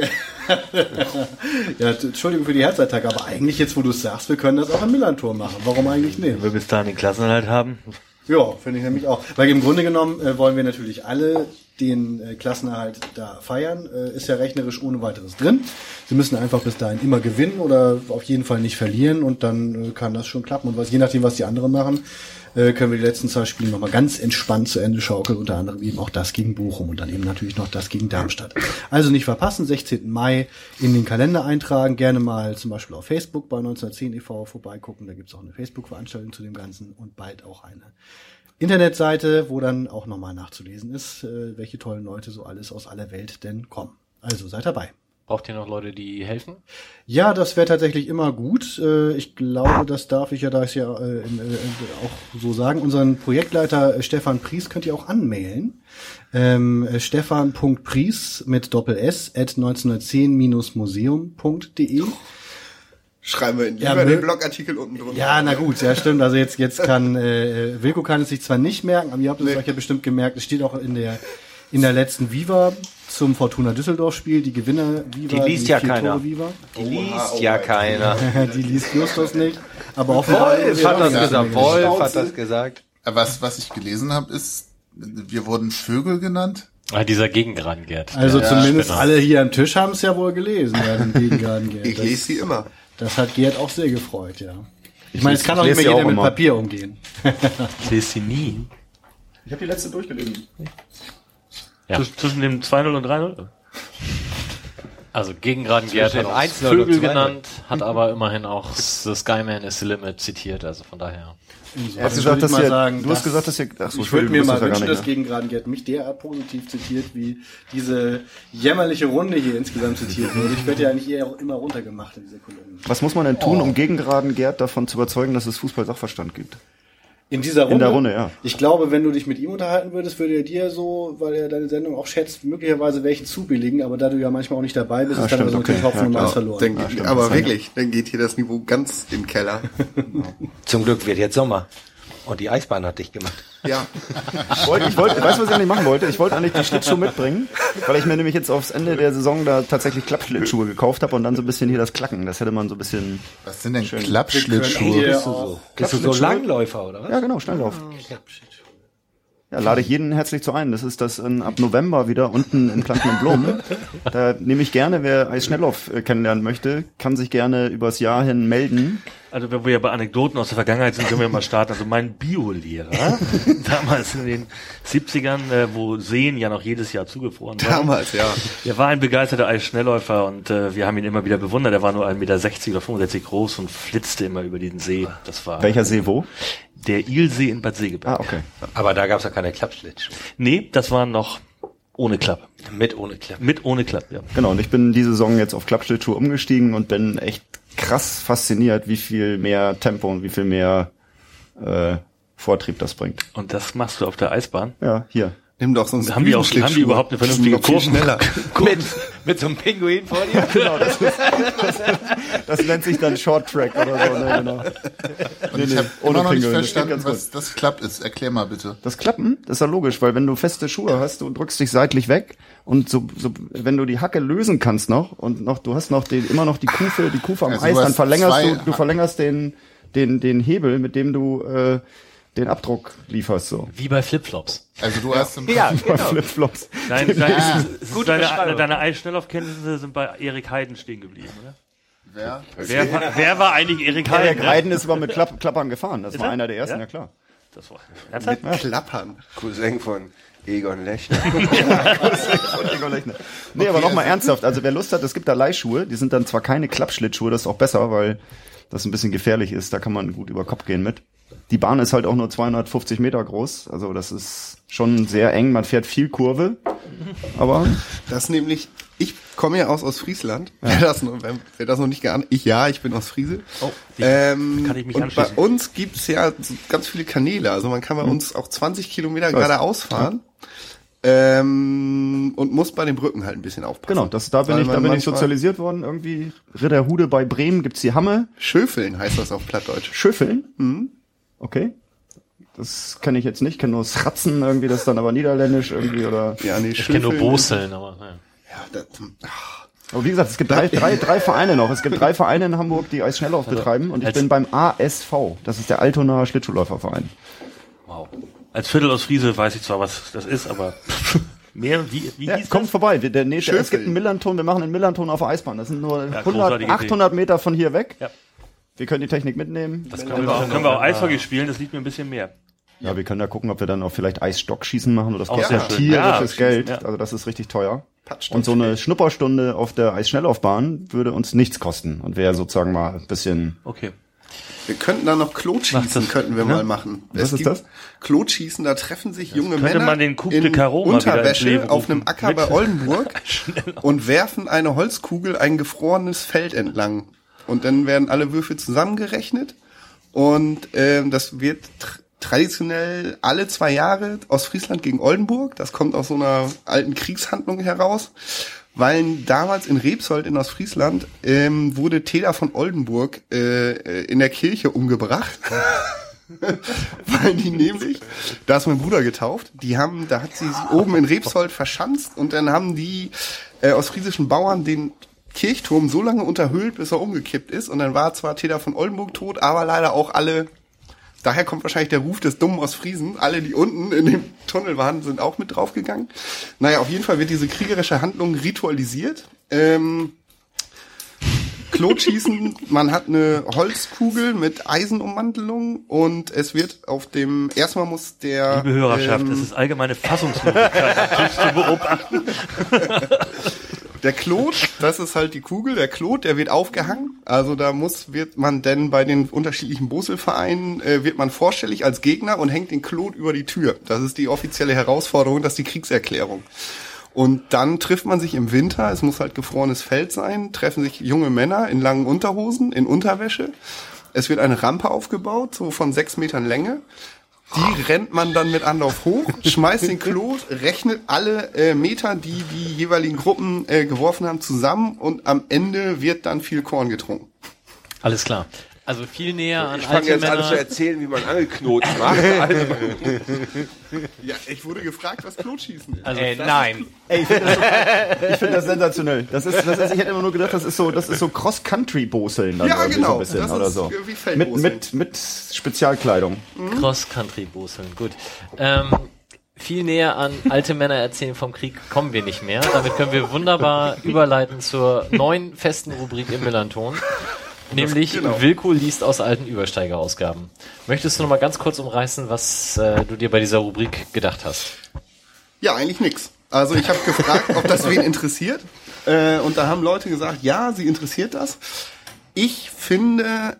ja, Entschuldigung für die Herzattacke, aber eigentlich jetzt, wo du es sagst, wir können das auch im Millantor machen. Warum eigentlich nicht? Wenn wir bis dahin den Klassenerhalt haben. Ja, finde ich nämlich auch. Weil im Grunde genommen äh, wollen wir natürlich alle den äh, Klassenerhalt da feiern. Äh, ist ja rechnerisch ohne weiteres drin. Sie müssen einfach bis dahin immer gewinnen oder auf jeden Fall nicht verlieren und dann äh, kann das schon klappen. Und was, je nachdem, was die anderen machen, äh, können wir die letzten zwei Spiele nochmal ganz entspannt zu Ende schaukeln. Unter anderem eben auch das gegen Bochum und dann eben natürlich noch das gegen Darmstadt. Also nicht verpassen, sechzehnten Mai in den Kalender eintragen. Gerne mal zum Beispiel auf Facebook bei neunzehnhundertzehn e V vorbeigucken. Da gibt's auch eine Facebook-Veranstaltung zu dem Ganzen und bald auch eine Internetseite, wo dann auch nochmal nachzulesen ist, äh, welche tollen Leute so alles aus aller Welt denn kommen. Also seid dabei. Braucht ihr noch Leute, die helfen? Ja, das wäre tatsächlich immer gut. Äh, ich glaube, das darf ich ja da ich ja äh, in, äh, auch so sagen. Unseren Projektleiter äh, Stefan Pries könnt ihr auch anmailen. Ähm, äh, stefan punkt pries mit Doppel S at neunzehnhundertzehn museum punkt de. Schreiben wir in Ja, lieber Mil- den Blogartikel unten drunter. Ja, na gut, ja stimmt. Also jetzt jetzt kann äh, Wilko kann es sich zwar nicht merken, aber ihr habt es Nee. euch ja bestimmt gemerkt. Es steht auch in der in der letzten Viva zum Fortuna Düsseldorf Spiel die Gewinner Viva. Die liest ja vier keiner. Tore Viva. Die liest ja keiner. Die liest Justus nicht. Aber offenbar Wolf hat das Ja, gesagt. Wolf hat das gesagt. Was, was ich gelesen habe, ist, wir wurden Vögel genannt. Ah, dieser Gegengran Gerd. Also Der zumindest Spinner. alle hier am Tisch haben es ja wohl gelesen, ja, den Gegengarten Gerd. Ich Das- lese sie immer. Das hat Gerd auch sehr gefreut, ja. Ich meine, es lese- kann ich auch nicht lese mehr sie jeder auch mit immer. Papier umgehen. Ich lese sie nie. Ich habe die letzte durchgelesen. Ja. Zwisch- Zwischen dem zwei null und drei null? Also Gegengran Gerd hat dem auch eins null und Vögel zwei null. genannt, hat aber immerhin auch The Skyman is the Limit zitiert, also von daher. Du hast gesagt, dass ihr, du hast gesagt, dass ihr, ach so, ich würde mir du mal wusstest ja wünschen, gar dass nicht, ne? Gegengraden Gerd mich derart positiv zitiert, wie diese jämmerliche Runde hier insgesamt zitiert wurde. Ich werde ja eigentlich eher auch immer runtergemacht in dieser Kolumne. Was muss man denn tun, Oh. um Gegengeraden Gerd davon zu überzeugen, dass es Fußball-Sachverstand gibt? In dieser Runde? In der Runde, ja. Ich glaube, wenn du dich mit ihm unterhalten würdest, würde er dir so, weil er deine Sendung auch schätzt, möglicherweise welchen zubilligen, aber da du ja manchmal auch nicht dabei bist, Ja, ist dann stimmt, also okay. natürlich Hopfen Ja, und klar. Eis verloren. Dann, Ah, stimmt, aber das ist ja- wirklich, dann geht hier das Niveau ganz in den Keller. Zum Glück wird jetzt Sommer. Und die Eisbahn hat dich gemacht. Ja. Ich wollte, ich wollte, weißt du, was ich eigentlich machen wollte? Ich wollte eigentlich die Schlittschuhe mitbringen, weil ich mir nämlich jetzt aufs Ende der Saison da tatsächlich Klappschlittschuhe gekauft habe und dann so ein bisschen hier das Klacken. Das hätte man so ein bisschen, Was sind denn Wir Klappschlittschuhe? können Bist du so, bist du so Langläufer, oder was? ja genau, Schnelllauf. Ja, lade ich jeden herzlich zu ein. Das ist das in, ab November wieder unten in Planken und Blumen. Da nehme ich gerne, wer Eisschnelllauf äh, kennenlernen möchte, kann sich gerne übers Jahr hin melden. Also wenn wir ja bei Anekdoten aus der Vergangenheit sind, können wir mal starten. Also mein Biolehrer, damals in den siebzigern, äh, wo Seen ja noch jedes Jahr zugefroren waren. Damals, ja. Er war ein begeisterter Eisschnellläufer und äh, wir haben ihn immer wieder bewundert. Er war nur ein Meter sechzig oder fünfundsechzig groß und flitzte immer über den See. Das war Welcher See wo? Der Ilsee in Bad Segeberg. Ah, okay. Aber da gab's ja keine Klappschlittschuhe. Nee, das war noch ohne Klapp. Mit ohne Klapp. Mit ohne Klapp, ja. Genau, und ich bin diese Saison jetzt auf Klappschlittschuhe umgestiegen und bin echt krass fasziniert, wie viel mehr Tempo und wie viel mehr äh, Vortrieb das bringt. Und das machst du auf der Eisbahn? Ja, hier. Nimm doch so einen Haben die, auch, haben die überhaupt eine vernünftige Kurve? Schneller. Mit, mit so einem Pinguin vor dir? Genau, das, ist, das, das nennt sich dann Short Track oder so. Ne, genau. Und Nee, ich nee, habe ohne immer noch nicht Pinguin, das geht verstanden, ganz was das Klapp ist. Erklär mal bitte. Das Klappen, das ist ja logisch, weil wenn du feste Schuhe hast, du drückst dich seitlich weg und so, so wenn du die Hacke lösen kannst noch und noch du hast noch den, immer noch die Kufe, die Kufe am Also Eis, du dann hast verlängerst zwei du, du verlängerst den den den Hebel, mit dem du äh, den Abdruck lieferst so. Wie bei Flipflops. Also du hast im Ja, Bei genau. Flipflops. Nein, deine, Ah, Gute deine, deine Eisschnelllaufkenntnisse sind bei Erik Heiden stehen geblieben, oder? Wer? Wer, war- wer war eigentlich Erik Erik Heiden? ne? Reiden ist aber mit Klapp, Klappern gefahren. Das Ist war er? einer der ersten, Ja? ja klar. Das war ernsthaft? Klappern. Cousin von Egon Lechner. Nee, aber nochmal ernsthaft. Also wer Lust hat, es gibt da Leihschuhe. Die sind dann zwar keine Klappschlittschuhe, das ist auch besser, weil das ein bisschen gefährlich ist. Da kann man gut über Kopf gehen mit. Die Bahn ist halt auch nur zweihundertfünfzig Meter groß. Also das ist schon sehr eng. Man fährt viel Kurve. Aber Das nämlich, ich komme ja aus Ostfriesland. Wer, das noch, wer, wer das noch nicht geahnt, ich ja, ich bin aus Friese. Oh, die- Ähm, kann ich mich und bei anschließen. uns gibt's ja so ganz viele Kanäle. Also man kann bei uns auch zwanzig Kilometer weiß. geradeaus fahren. Ähm, und muss bei den Brücken halt ein bisschen aufpassen. genau, das, da bin Weil ich, da man bin ich manchmal- sozialisiert worden. Irgendwie Ritterhude bei Bremen gibt's die Hamme. Schöfeln heißt das auf Plattdeutsch. Schöffeln. Okay. Das kenne ich jetzt nicht. Kenne nur Schratzen irgendwie, das ist dann aber niederländisch irgendwie oder. Ja, nee, Ich kenne nur Schöfeln. Boseln, aber naja. Ja, das, ach, Aber wie gesagt, es gibt drei, drei, drei Vereine noch. Es gibt drei Vereine in Hamburg, die Eisschnelllauf betreiben. Und ich als- bin beim A S V. Das ist der Altonaer Schlittschuhläuferverein. Wow. Als Viertel aus Friese weiß ich zwar, was das ist, aber mehr, wie, wie Ja, hieß kommt das? vorbei. Wir, der nächste, es gibt Schöfeln. einen Millanton. Wir machen einen Millanton auf der Eisbahn. Das sind nur Ja, hundert, großartige Idee. achthundert Meter von hier weg. Ja. Wir können die Technik mitnehmen. Das können wir, auch, können wir auch Eishockey spielen, das liegt mir ein bisschen mehr. Ja, wir können da gucken, ob wir dann auch vielleicht Eisstockschießen machen. Oder das Auch kostet sehr schön. tierisches Ja, Geld. ja. Also das ist richtig teuer. Patschstock. Und so eine Schnupperstunde auf der Eisschnelllaufbahn würde uns nichts kosten. Und wäre sozusagen mal ein bisschen... Okay. Wir könnten da noch Klotschießen, Macht das, könnten wir ne? mal machen. Was es ist gibt das? Klotschießen, da treffen sich junge könnte Männer man den Coup de in Carreau mal wieder ins Unterwäsche Leben auf rufen. einem Acker Mit- bei Oldenburg und werfen eine Holzkugel ein gefrorenes Feld entlang. Und dann werden alle Würfe zusammengerechnet und ähm, das wird tr traditionell alle zwei Jahre Ostfriesland gegen Oldenburg. Das kommt aus so einer alten Kriegshandlung heraus. Weil damals in Rebsold in Ostfriesland ähm, wurde Teda von Oldenburg äh, in der Kirche umgebracht. Weil die nämlich, da ist mein Bruder getauft, die haben, da hat sie sich oben in Rebsold verschanzt und dann haben die äh, ostfriesischen Bauern den Kirchturm so lange unterhöhlt, bis er umgekippt ist und dann war zwar Teda von Oldenburg tot, aber leider auch alle, daher kommt wahrscheinlich der Ruf des dummen Ostfriesen, alle, die unten in dem Tunnel waren, sind auch mit draufgegangen. Naja, auf jeden Fall wird diese kriegerische Handlung ritualisiert. Ähm, Klotschießen, man hat eine Holzkugel mit Eisenummantelung und es wird auf dem, erstmal muss der... Liebe Hörerschaft, ähm, es ist allgemeine Fassungslosigkeit natürlich zu beobachten. Der Klot, das ist halt die Kugel, der Klot, der wird aufgehangen. Also da muss, wird man denn bei den unterschiedlichen Boselvereinen, äh, wird man vorstellig als Gegner und hängt den Klot über die Tür. Das ist die offizielle Herausforderung, das ist die Kriegserklärung. Und dann trifft man sich im Winter, es muss halt gefrorenes Feld sein, treffen sich junge Männer in langen Unterhosen, in Unterwäsche. Es wird eine Rampe aufgebaut, so von sechs Metern Länge. Die rennt man dann mit Anlauf hoch, schmeißt den Klot, rechnet alle äh, Meter, die die jeweiligen Gruppen äh, geworfen haben, zusammen und am Ende wird dann viel Korn getrunken. Alles klar. Also viel näher an Ich fange alte jetzt an Männer. zu erzählen, wie man Angelknoten macht. Also, Ja, ich wurde gefragt, was Klotschießen ist. Also Äh, das nein. Ey, ich finde das, ich find das sensationell. Das ist, das ist, ich hätte immer nur gedacht, das ist so, das ist so Cross-Country-Boseln dann Ja, irgendwie genau. so ein bisschen Das oder ist so. wie Mit, Feldboseln. mit, mit Spezialkleidung. Cross-Country-Boseln, gut. Ähm, Viel näher an alte Männer erzählen vom Krieg kommen wir nicht mehr. Damit können wir wunderbar überleiten zur neuen festen Rubrik im Millanton. Nämlich genau. Wilko liest aus alten Übersteigerausgaben. Möchtest du noch mal ganz kurz umreißen, was äh, du dir bei dieser Rubrik gedacht hast? Ja, eigentlich nix. Also ich habe gefragt, ob das wen interessiert. Äh, und da haben Leute gesagt, ja, sie interessiert das. Ich finde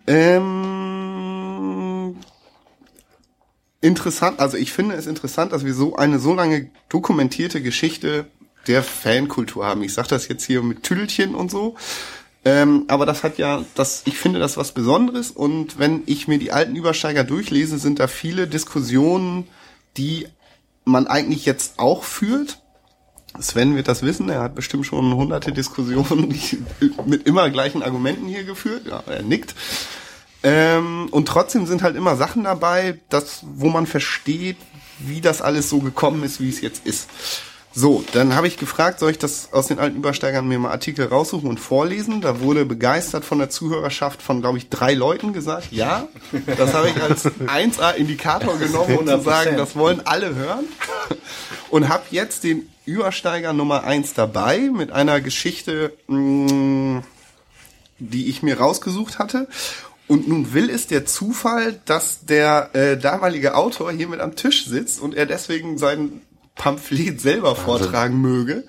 ähm, interessant, also ich finde es interessant, dass wir so eine so lange dokumentierte Geschichte der Fankultur haben. Ich sage das jetzt hier mit Tüdelchen und so. Ähm, aber das hat ja, das, ich finde das was Besonderes, und wenn ich mir die alten Übersteiger durchlese, sind da viele Diskussionen, die man eigentlich jetzt auch führt. Sven wird das wissen, er hat bestimmt schon hunderte Diskussionen mit immer gleichen Argumenten hier geführt. Ja, er nickt. Ähm, und trotzdem sind halt immer Sachen dabei, das, wo man versteht, wie das alles so gekommen ist, wie es jetzt ist. So, dann habe ich gefragt, soll ich das aus den alten Übersteigern mir mal Artikel raussuchen und vorlesen? Da wurde begeistert von der Zuhörerschaft von, glaube ich, drei Leuten gesagt, ja, das habe ich als eins A-Indikator genommen, um zu sagen, das wollen alle hören. Und habe jetzt den Übersteiger Nummer eins dabei mit einer Geschichte, mh, die ich mir rausgesucht hatte. Und nun will es der Zufall, dass der äh, damalige Autor hier mit am Tisch sitzt und er deswegen seinen Pamphlet selber vortragen möge.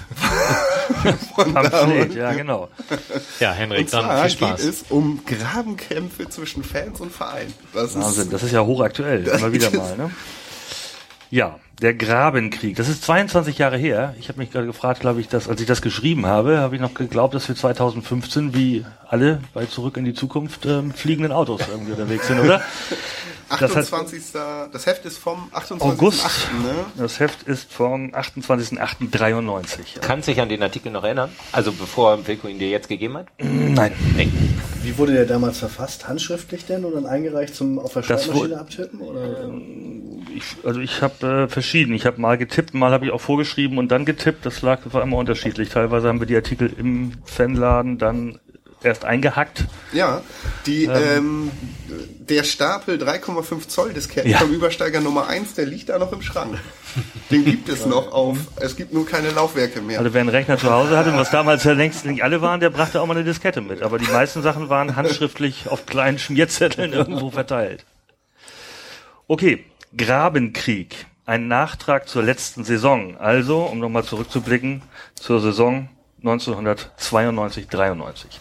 Pamphlet, ja genau. Ja, Henrik, und zwar dann viel Spaß. geht es um Grabenkämpfe zwischen Fans und Verein. Das Wahnsinn, ist, das ist ja hochaktuell, immer wieder mal. Ne? Ja, der Grabenkrieg, das ist zweiundzwanzig Jahre her. Ich habe mich gerade gefragt, glaube ich, dass als ich das geschrieben habe, habe ich noch geglaubt, dass wir zweitausendfünfzehn wie alle bei Zurück in die Zukunft äh, mit fliegenden Autos irgendwie unterwegs sind, oder? achtundzwanzigsten Das, das Heft ist vom achtundzwanzigsten August. achten Ne? Das Heft ist vom achtundzwanzigsten achten dreiundneunzig. Kannst du dich an den Artikel noch erinnern? Also bevor Wilko ihn dir jetzt gegeben hat? Nein. Nee. Wie wurde der damals verfasst? Handschriftlich denn und dann eingereicht zum auf der Das Schreibmaschine wo- abtippen? Oder? Ich, also ich habe äh, verschieden. Ich habe mal getippt, mal habe ich auch vorgeschrieben und dann getippt. Das lag, das war immer unterschiedlich. Teilweise haben wir die Artikel im Fanladen dann erst eingehackt. Ja, die, Ähm. ähm, der Stapel drei Komma fünf Zoll Disketten Ja. vom Übersteiger Nummer eins, der liegt da noch im Schrank. Den gibt es noch auf, es gibt nur keine Laufwerke mehr. Also wer einen Rechner zu Hause hatte, was damals ja längst nicht alle waren, der brachte auch mal eine Diskette mit. Aber die meisten Sachen waren handschriftlich auf kleinen Schmierzetteln irgendwo verteilt. Okay, Grabenkrieg. Ein Nachtrag zur letzten Saison. Also, um nochmal zurückzublicken, zur Saison neunzehnhundertzweiundneunzig dreiundneunzig.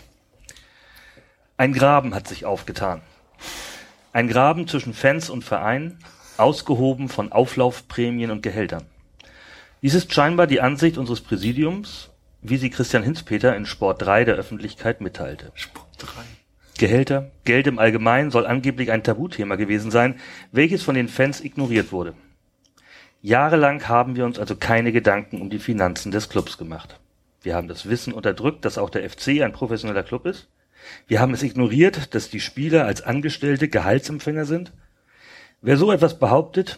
Ein Graben hat sich aufgetan. Ein Graben zwischen Fans und Verein, ausgehoben von Auflaufprämien und Gehältern. Dies ist scheinbar die Ansicht unseres Präsidiums, wie sie Christian Hinzpeter in Sport drei der Öffentlichkeit mitteilte. Sport drei. Gehälter, Geld im Allgemeinen soll angeblich ein Tabuthema gewesen sein, welches von den Fans ignoriert wurde. Jahrelang haben wir uns also keine Gedanken um die Finanzen des Clubs gemacht. Wir haben das Wissen unterdrückt, dass auch der F C ein professioneller Club ist. Wir haben es ignoriert, dass die Spieler als Angestellte Gehaltsempfänger sind. Wer so etwas behauptet,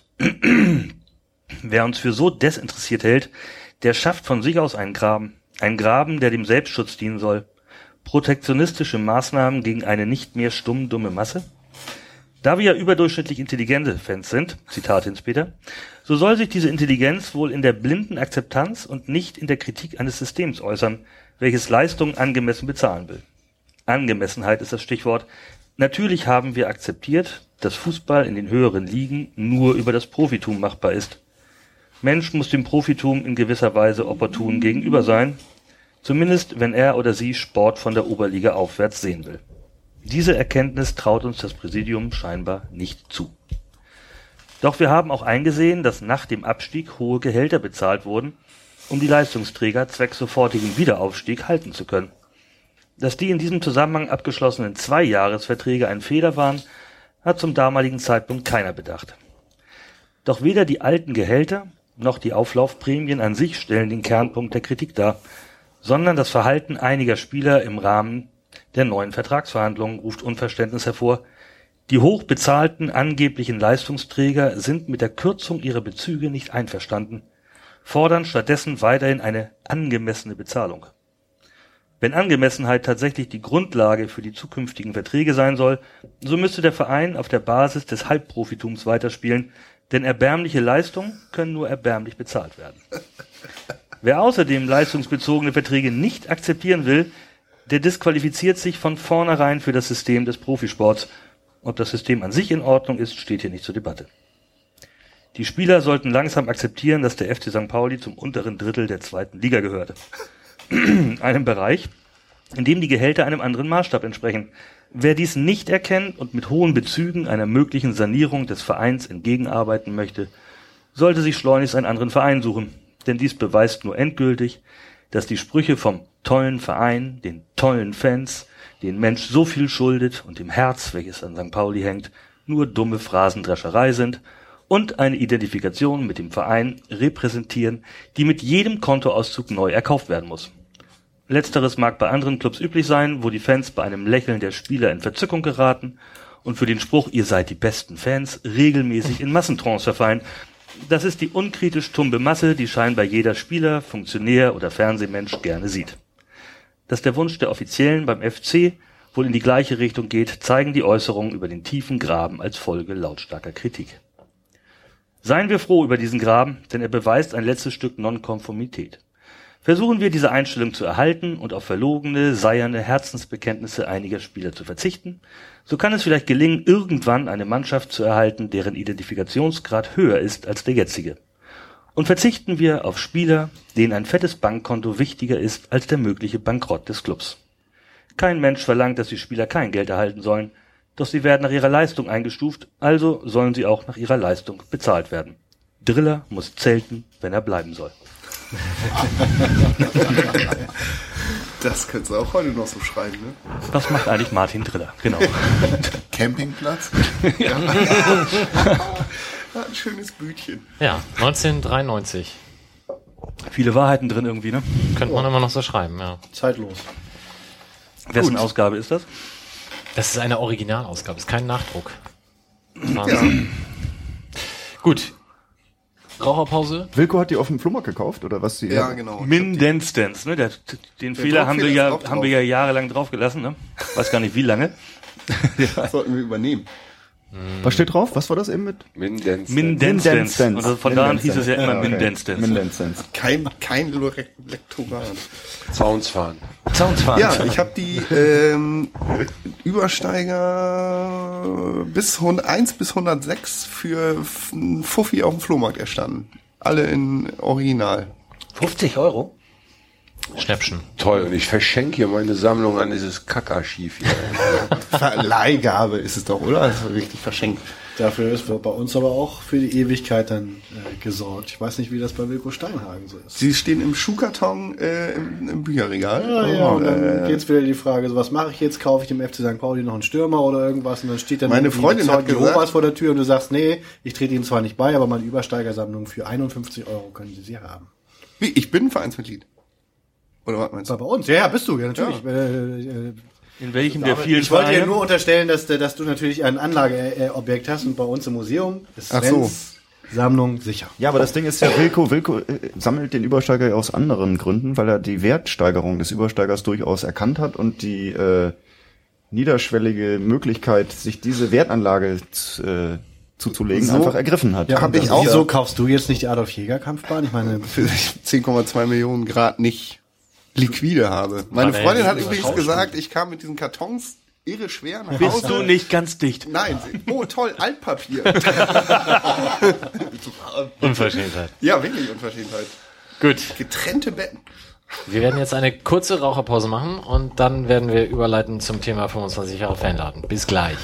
wer uns für so desinteressiert hält, der schafft von sich aus einen Graben. Ein Graben, der dem Selbstschutz dienen soll. Protektionistische Maßnahmen gegen eine nicht mehr stumm dumme Masse. Da wir ja überdurchschnittlich intelligente Fans sind, Zitat Hinzpeter, so soll sich diese Intelligenz wohl in der blinden Akzeptanz und nicht in der Kritik eines Systems äußern, welches Leistungen angemessen bezahlen will. Angemessenheit ist das Stichwort. Natürlich haben wir akzeptiert, dass Fußball in den höheren Ligen nur über das Profitum machbar ist. Mensch muss dem Profitum in gewisser Weise opportun gegenüber sein, zumindest wenn er oder sie Sport von der Oberliga aufwärts sehen will. Diese Erkenntnis traut uns das Präsidium scheinbar nicht zu. Doch wir haben auch eingesehen, dass nach dem Abstieg hohe Gehälter bezahlt wurden, um die Leistungsträger zwecks sofortigen Wiederaufstieg halten zu können. Dass die in diesem Zusammenhang abgeschlossenen Zweijahresverträge ein Fehler waren, hat zum damaligen Zeitpunkt keiner bedacht. Doch weder die alten Gehälter noch die Auflaufprämien an sich stellen den Kernpunkt der Kritik dar, sondern das Verhalten einiger Spieler im Rahmen der neuen Vertragsverhandlungen ruft Unverständnis hervor. Die hochbezahlten angeblichen Leistungsträger sind mit der Kürzung ihrer Bezüge nicht einverstanden, fordern stattdessen weiterhin eine angemessene Bezahlung. Wenn Angemessenheit tatsächlich die Grundlage für die zukünftigen Verträge sein soll, so müsste der Verein auf der Basis des Halbprofitums weiterspielen, Denn erbärmliche Leistungen können nur erbärmlich bezahlt werden. Wer außerdem leistungsbezogene Verträge nicht akzeptieren will, der disqualifiziert sich von vornherein für das System des Profisports. Ob das System an sich in Ordnung ist, steht hier nicht zur Debatte. Die Spieler sollten langsam akzeptieren, dass der F C Sankt Pauli zum unteren Drittel der zweiten Liga gehörte. Einem Bereich, in dem die Gehälter einem anderen Maßstab entsprechen. Wer dies nicht erkennt und mit hohen Bezügen einer möglichen Sanierung des Vereins entgegenarbeiten möchte, sollte sich schleunigst einen anderen Verein suchen. Denn dies beweist nur endgültig, dass die Sprüche vom tollen Verein, den tollen Fans, den Mensch so viel schuldet und dem Herz, welches an Sankt Pauli hängt, nur dumme Phrasendrescherei sind und eine Identifikation mit dem Verein repräsentieren, die mit jedem Kontoauszug neu erkauft werden muss. Letzteres mag bei anderen Clubs üblich sein, wo die Fans bei einem Lächeln der Spieler in Verzückung geraten und für den Spruch, ihr seid die besten Fans, regelmäßig in Massentrance verfallen. Das ist die unkritisch tumbe Masse, die scheinbar jeder Spieler, Funktionär oder Fernsehmensch gerne sieht. Dass der Wunsch der Offiziellen beim F C wohl in die gleiche Richtung geht, zeigen die Äußerungen über den tiefen Graben als Folge lautstarker Kritik. Seien wir froh über diesen Graben, denn er beweist ein letztes Stück Nonkonformität. Versuchen wir, diese Einstellung zu erhalten und auf verlogene, seierne Herzensbekenntnisse einiger Spieler zu verzichten, so kann es vielleicht gelingen, irgendwann eine Mannschaft zu erhalten, deren Identifikationsgrad höher ist als der jetzige. Und verzichten wir auf Spieler, denen ein fettes Bankkonto wichtiger ist als der mögliche Bankrott des Clubs. Kein Mensch verlangt, dass die Spieler kein Geld erhalten sollen, doch sie werden nach ihrer Leistung eingestuft, also sollen sie auch nach ihrer Leistung bezahlt werden. Driller muss zelten, wenn er bleiben soll. Das könntest du auch heute noch so schreiben, ne? Das macht eigentlich Martin Driller, genau. Campingplatz? Ja. Ein schönes Bütchen. Ja, neunzehnhundertdreiundneunzig. Viele Wahrheiten drin irgendwie, ne? Könnte man immer noch so schreiben, ja. Zeitlos. Wessen Ausgabe ist das? Das ist eine Originalausgabe, ist kein Nachdruck. Wahnsinn. Ja. Gut. Raucherpause. Wilko hat die auf dem Flohmarkt gekauft, oder was? Die Ja, genau. Mindestens, ne? Der, den Der Fehler haben wir Druckfehler ja, ist auch haben wir drauf. ja jahrelang draufgelassen, ne? Weiß gar nicht wie lange. Das sollten wir übernehmen. Was steht drauf? Was war das eben mit? Mindestens. Mindestens. Mindestens. Und von da an hieß es ja immer Ja, okay. Mindestens. Mindestens. Kein, kein Le- Lektorat. Zaunsfahren. Zaunsfahren. Ja, ich habe die ähm, Übersteiger bis eins bis hundertsechs für f- einen Fuffi auf dem Flohmarkt erstanden. Alle in Original. fünfzig Euro? Schnäppchen. Toll. Und ich verschenke hier meine Sammlung an dieses Kackarchiv hier. Leihgabe ist es doch, oder? Das ist richtig verschenkt. Dafür ist bei uns aber auch für die Ewigkeit dann äh, gesorgt. Ich weiß nicht, wie das bei Wilko Steinhagen so ist. Sie stehen im Schuhkarton äh, im, im Bücherregal. Ja, ja, und dann äh, geht's wieder die Frage, so was mache ich jetzt? Kaufe ich dem F C Sankt Pauli noch einen Stürmer oder irgendwas? Und dann steht dann Meine irgendwie Freundin hat Zeugen gesagt- Jehovas vor der Tür und du sagst, nee, ich trete Ihnen zwar nicht bei, aber meine Übersteigersammlung für einundfünfzig Euro können Sie sie haben. Wie, ich bin Vereinsmitglied. Oder was meinst Das du? war bei uns. Ja, ja, bist du, ja, natürlich. Äh, äh, In welchem der vielen ich wollte dir Vereine? nur unterstellen, dass, dass du natürlich ein Anlageobjekt hast und bei uns im Museum ist Ach so. Svens Sammlung sicher. Ja, aber das Ding ist ja, Wilko, Wilko äh, sammelt den Übersteiger ja aus anderen Gründen, weil er die Wertsteigerung des Übersteigers durchaus erkannt hat und die äh, niederschwellige Möglichkeit, sich diese Wertanlage äh, zuzulegen, So- einfach ergriffen hat. Ja, Hab und ich auch. Wieso kaufst du jetzt nicht die Adolf Jäger Kampfbahn? Ich meine, Für zehn Komma zwei Millionen Grad nicht liquide habe. Meine War der Freundin hat über übrigens Tauschen? gesagt, ich kam mit diesen Kartons irre schwer nach Bist Hause. du nicht ganz dicht? Nein, sie- oh toll, Altpapier. Unverschämtheit. Ja, wirklich Unverschämtheit. Gut. Getrennte Betten. Wir werden jetzt eine kurze Raucherpause machen und dann werden wir überleiten zum Thema fünfundzwanzig Jahre Fanladen. Bis gleich.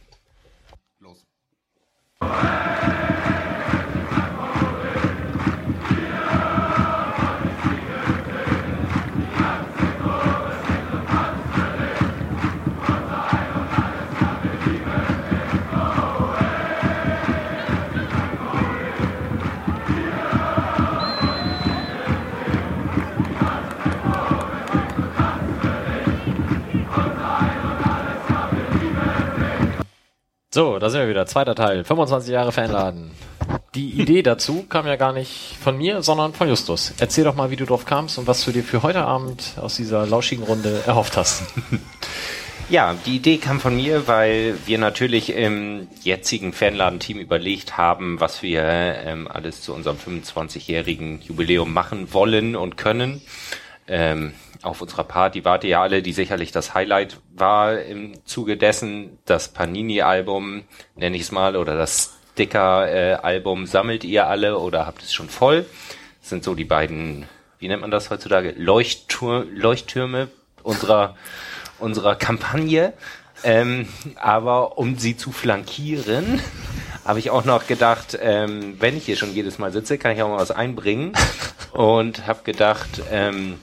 So, da sind wir wieder. Zweiter Teil. fünfundzwanzig Jahre Fanladen. Die Idee dazu kam ja gar nicht von mir, sondern von Justus. Erzähl doch mal, wie du drauf kamst und was du dir für heute Abend aus dieser lauschigen Runde erhofft hast. Ja, die Idee kam von mir, weil wir natürlich im jetzigen Fanladen-Team überlegt haben, was wir ähm, alles zu unserem fünfundzwanzigjährigen Jubiläum machen wollen und können. Ähm, auf unserer Party wart ihr ja alle, die sicherlich das Highlight war im Zuge dessen. Das Panini-Album, nenne ich es mal, oder das Sticker-Album sammelt ihr alle oder habt es schon voll. Das sind so die beiden, wie nennt man das heutzutage, Leuchttur- Leuchttürme unserer unserer Kampagne, ähm, aber um sie zu flankieren, habe ich auch noch gedacht, ähm, wenn ich hier schon jedes Mal sitze, kann ich auch mal was einbringen und habe gedacht, ähm,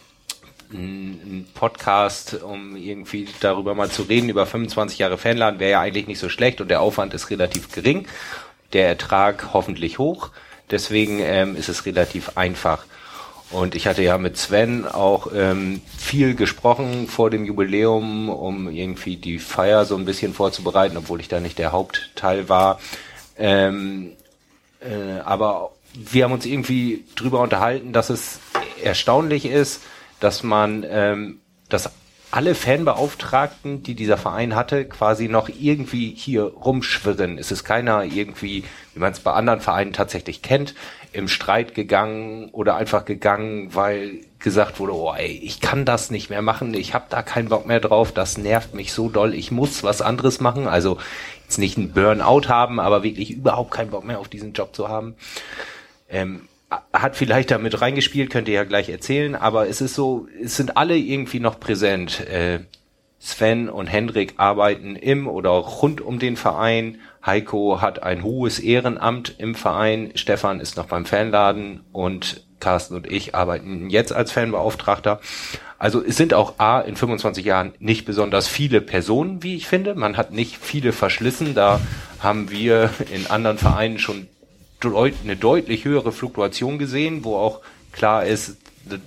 ein Podcast, um irgendwie darüber mal zu reden, über fünfundzwanzig Jahre Fanladen, wäre ja eigentlich nicht so schlecht und der Aufwand ist relativ gering, der Ertrag hoffentlich hoch, deswegen ähm, ist es relativ einfach. Und ich hatte ja mit Sven auch ähm, viel gesprochen vor dem Jubiläum, um irgendwie die Feier so ein bisschen vorzubereiten, obwohl ich da nicht der Hauptteil war. Ähm, äh, aber wir haben uns irgendwie drüber unterhalten, dass es erstaunlich ist, dass man, ähm, dass alle Fanbeauftragten, die dieser Verein hatte, quasi noch irgendwie hier rumschwirren. Es ist keiner irgendwie, wie man es bei anderen Vereinen tatsächlich kennt, im Streit gegangen oder einfach gegangen, weil gesagt wurde, oh ey, ich kann das nicht mehr machen, ich habe da keinen Bock mehr drauf, das nervt mich so doll, ich muss was anderes machen. Also jetzt nicht einen Burnout haben, aber wirklich überhaupt keinen Bock mehr auf diesen Job zu haben. Ähm, hat vielleicht damit reingespielt, könnt ihr ja gleich erzählen, aber es ist so, es sind alle irgendwie noch präsent. Äh, Sven und Hendrik arbeiten im oder rund um den Verein. Heiko hat ein hohes Ehrenamt im Verein. Stefan ist noch beim Fanladen und Carsten und ich arbeiten jetzt als Fanbeauftragter. Also es sind auch A, in fünfundzwanzig Jahren nicht besonders viele Personen, wie ich finde. Man hat nicht viele verschlissen. Da haben wir in anderen Vereinen schon deut- eine deutlich höhere Fluktuation gesehen, wo auch klar ist,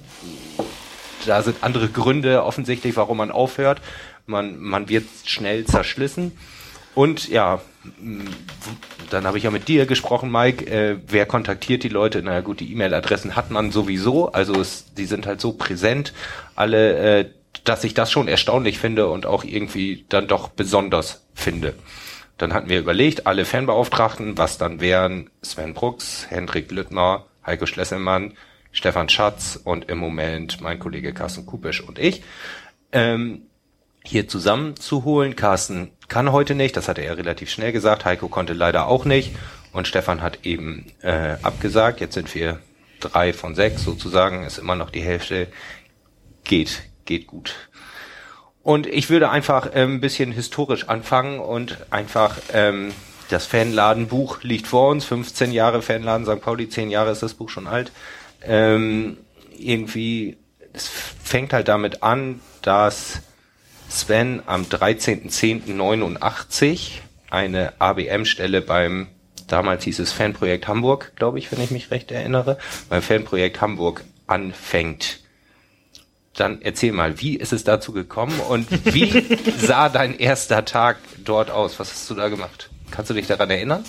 da sind andere Gründe offensichtlich, warum man aufhört. Man, man wird schnell zerschlissen. Und ja, dann habe ich ja mit dir gesprochen, Mike. Äh, wer kontaktiert die Leute? Na gut, die E-Mail-Adressen hat man sowieso. Also es, die sind halt so präsent, alle, äh, dass ich das schon erstaunlich finde und auch irgendwie dann doch besonders finde. Dann hatten wir überlegt, alle Fanbeauftragten, was dann wären Sven Brooks, Hendrik Lüttner, Heiko Schlesselmann, Stefan Schatz und im Moment mein Kollege Carsten Kupisch und ich, ähm, hier zusammenzuholen. Carsten kann heute nicht, das hatte er relativ schnell gesagt, Heiko konnte leider auch nicht und Stefan hat eben äh, abgesagt. Jetzt sind wir drei von sechs sozusagen, ist immer noch die Hälfte, geht, geht gut. Und ich würde einfach äh, ein bisschen historisch anfangen und einfach, ähm, das Fanladenbuch liegt vor uns, fünfzehn Jahre Fanladen Sankt Pauli, zehn Jahre ist das Buch schon alt. Ähm, irgendwie, es fängt halt damit an, dass Sven am dreizehnten zehnten neunundachtzig eine A B M-Stelle beim, damals hieß es Fanprojekt Hamburg, glaube ich, wenn ich mich recht erinnere, beim Fanprojekt Hamburg anfängt. Dann erzähl mal, wie ist es dazu gekommen und wie sah dein erster Tag dort aus? Was hast du da gemacht? Kannst du dich daran erinnern?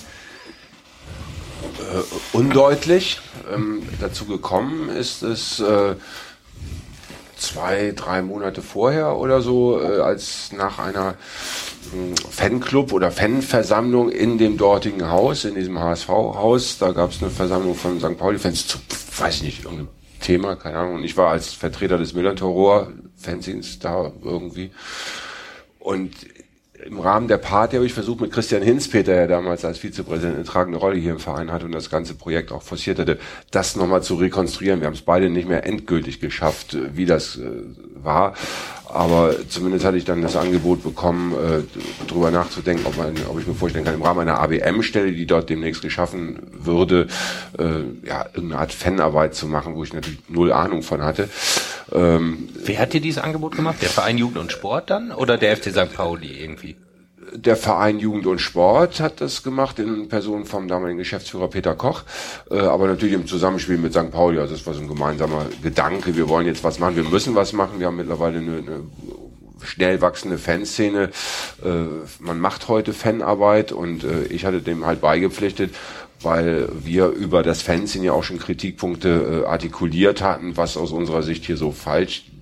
Äh, undeutlich. Ähm, dazu gekommen ist es äh, zwei, drei Monate vorher oder so, äh, als nach einer äh, Fanclub oder Fanversammlung in dem dortigen Haus, in diesem H S V-Haus, da gab es eine Versammlung von Sankt Pauli-Fans zu, weiß ich nicht, irgendeinem Thema, keine Ahnung. Und ich war als Vertreter des Müllern-Terror-Fanzines da irgendwie. Und im Rahmen der Party habe ich versucht, mit Christian Hinzpeter, der damals als Vizepräsident eine tragende Rolle hier im Verein hatte und das ganze Projekt auch forciert hatte, das nochmal zu rekonstruieren. Wir haben es beide nicht mehr endgültig geschafft, wie das äh, war. Aber zumindest hatte ich dann das Angebot bekommen, äh, darüber nachzudenken, ob, man, ob ich mir vorstellen kann, im Rahmen einer A B M-Stelle, die dort demnächst geschaffen würde, äh, ja, irgendeine Art Fanarbeit zu machen, wo ich natürlich null Ahnung von hatte. Ähm, Wer hat dir dieses Angebot gemacht? Der Verein Jugend und Sport dann oder der F C Sankt Pauli irgendwie? Der Verein Jugend und Sport hat das gemacht in Person vom damaligen Geschäftsführer Peter Koch, äh, aber natürlich im Zusammenspiel mit Sankt Pauli. Also das war so ein gemeinsamer Gedanke. Wir wollen jetzt was machen, wir müssen was machen. Wir haben mittlerweile eine, eine schnell wachsende Fanszene. Äh, man macht heute Fanarbeit und äh, ich hatte dem halt beigepflichtet, weil wir über das Fanszene ja auch schon Kritikpunkte äh, artikuliert hatten, was aus unserer Sicht hier so falsch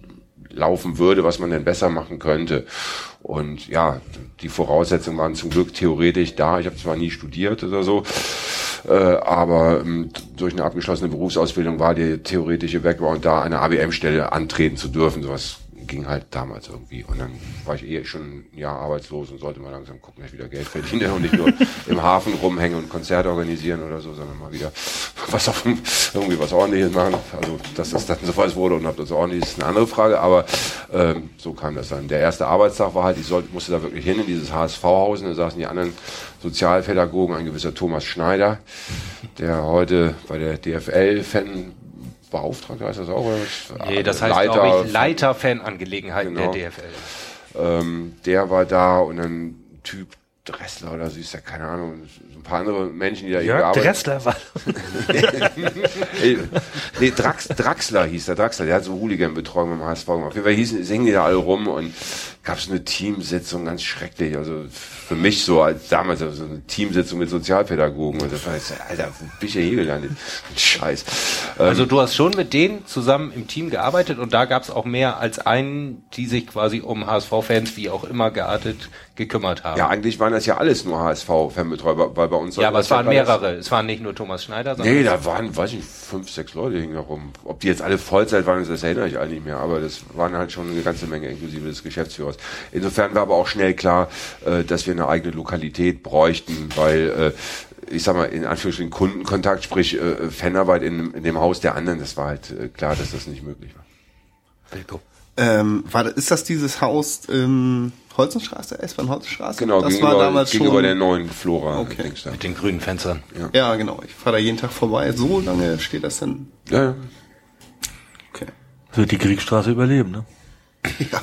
laufen würde, was man denn besser machen könnte. Und ja, die Voraussetzungen waren zum Glück theoretisch da. Ich habe zwar nie studiert oder so, äh, aber ähm, durch eine abgeschlossene Berufsausbildung war der theoretische Background da, eine A B M-Stelle antreten zu dürfen. Sowas ging halt damals irgendwie. Und dann war ich eh schon ein Jahr arbeitslos und sollte mal langsam gucken, dass ich wieder Geld verdiene und nicht nur im Hafen rumhängen und Konzerte organisieren oder so, sondern mal wieder was auf irgendwie was Ordentliches machen. Also, dass das dann so was wurde und ob das ordentlich ist, ist eine andere Frage, aber ähm, so kam das dann. Der erste Arbeitstag war halt, ich sollte, musste da wirklich hin in dieses H S V-Haus und da saßen die anderen Sozialpädagogen, ein gewisser Thomas Schneider, der heute bei der D F L-Fan Beauftragter heißt das auch? Oder? Nee, das heißt, Leiter, glaube ich, Leiter Fanangelegenheiten genau. der D F L. Ähm, der war da und ein Typ Dressler oder so ist ja, keine Ahnung, ein paar andere Menschen, die da Jörg gearbeitet Dressler war. nee, Drax, Draxler hieß der, Draxler, der hat so Hooligan-Betreuung beim H S V gemacht. Auf jeden Fall hießen, singen die da alle rum und gab es eine Teamsitzung, ganz schrecklich. Also für mich so als damals also eine Teamsitzung mit Sozialpädagogen. Und das war jetzt, Alter, wo bin ich hier gelandet? Scheiß. Ähm, Also du hast schon mit denen zusammen im Team gearbeitet und da gab es auch mehr als einen, die sich quasi um H S V-Fans, wie auch immer geartet, gekümmert haben. ja, eigentlich waren das ja alles nur H S V-Fanbetreuer, weil bei uns... Ja, aber es waren war das- mehrere. Es waren nicht nur Thomas Schneider, sondern... Nee, da waren, weiß ich, fünf, sechs Leute hingen da rum. Ob die jetzt alle Vollzeit waren, das erinnere ich eigentlich nicht mehr, aber das waren halt schon eine ganze Menge, inklusive des Geschäftsführers. Insofern war aber auch schnell klar, äh, dass wir eine eigene Lokalität bräuchten, weil, äh, ich sag mal, in Anführungsstrichen Kundenkontakt, sprich äh, Fanarbeit in, in dem Haus der anderen, das war halt äh, klar, dass das nicht möglich war. Wilko. Ähm, war, das- ist das dieses Haus ähm, Holzenstraße, S-Bahn-Holzenstraße? Genau, das gegenüber, war damals gegenüber schon. der neuen Flora. Okay. Dings da. Mit den grünen Fenstern. Ja, genau. Ich fahre da jeden Tag vorbei. So lange steht das dann. Ja, ja. Okay. Wird die Kriegsstraße überleben, ne? Ja.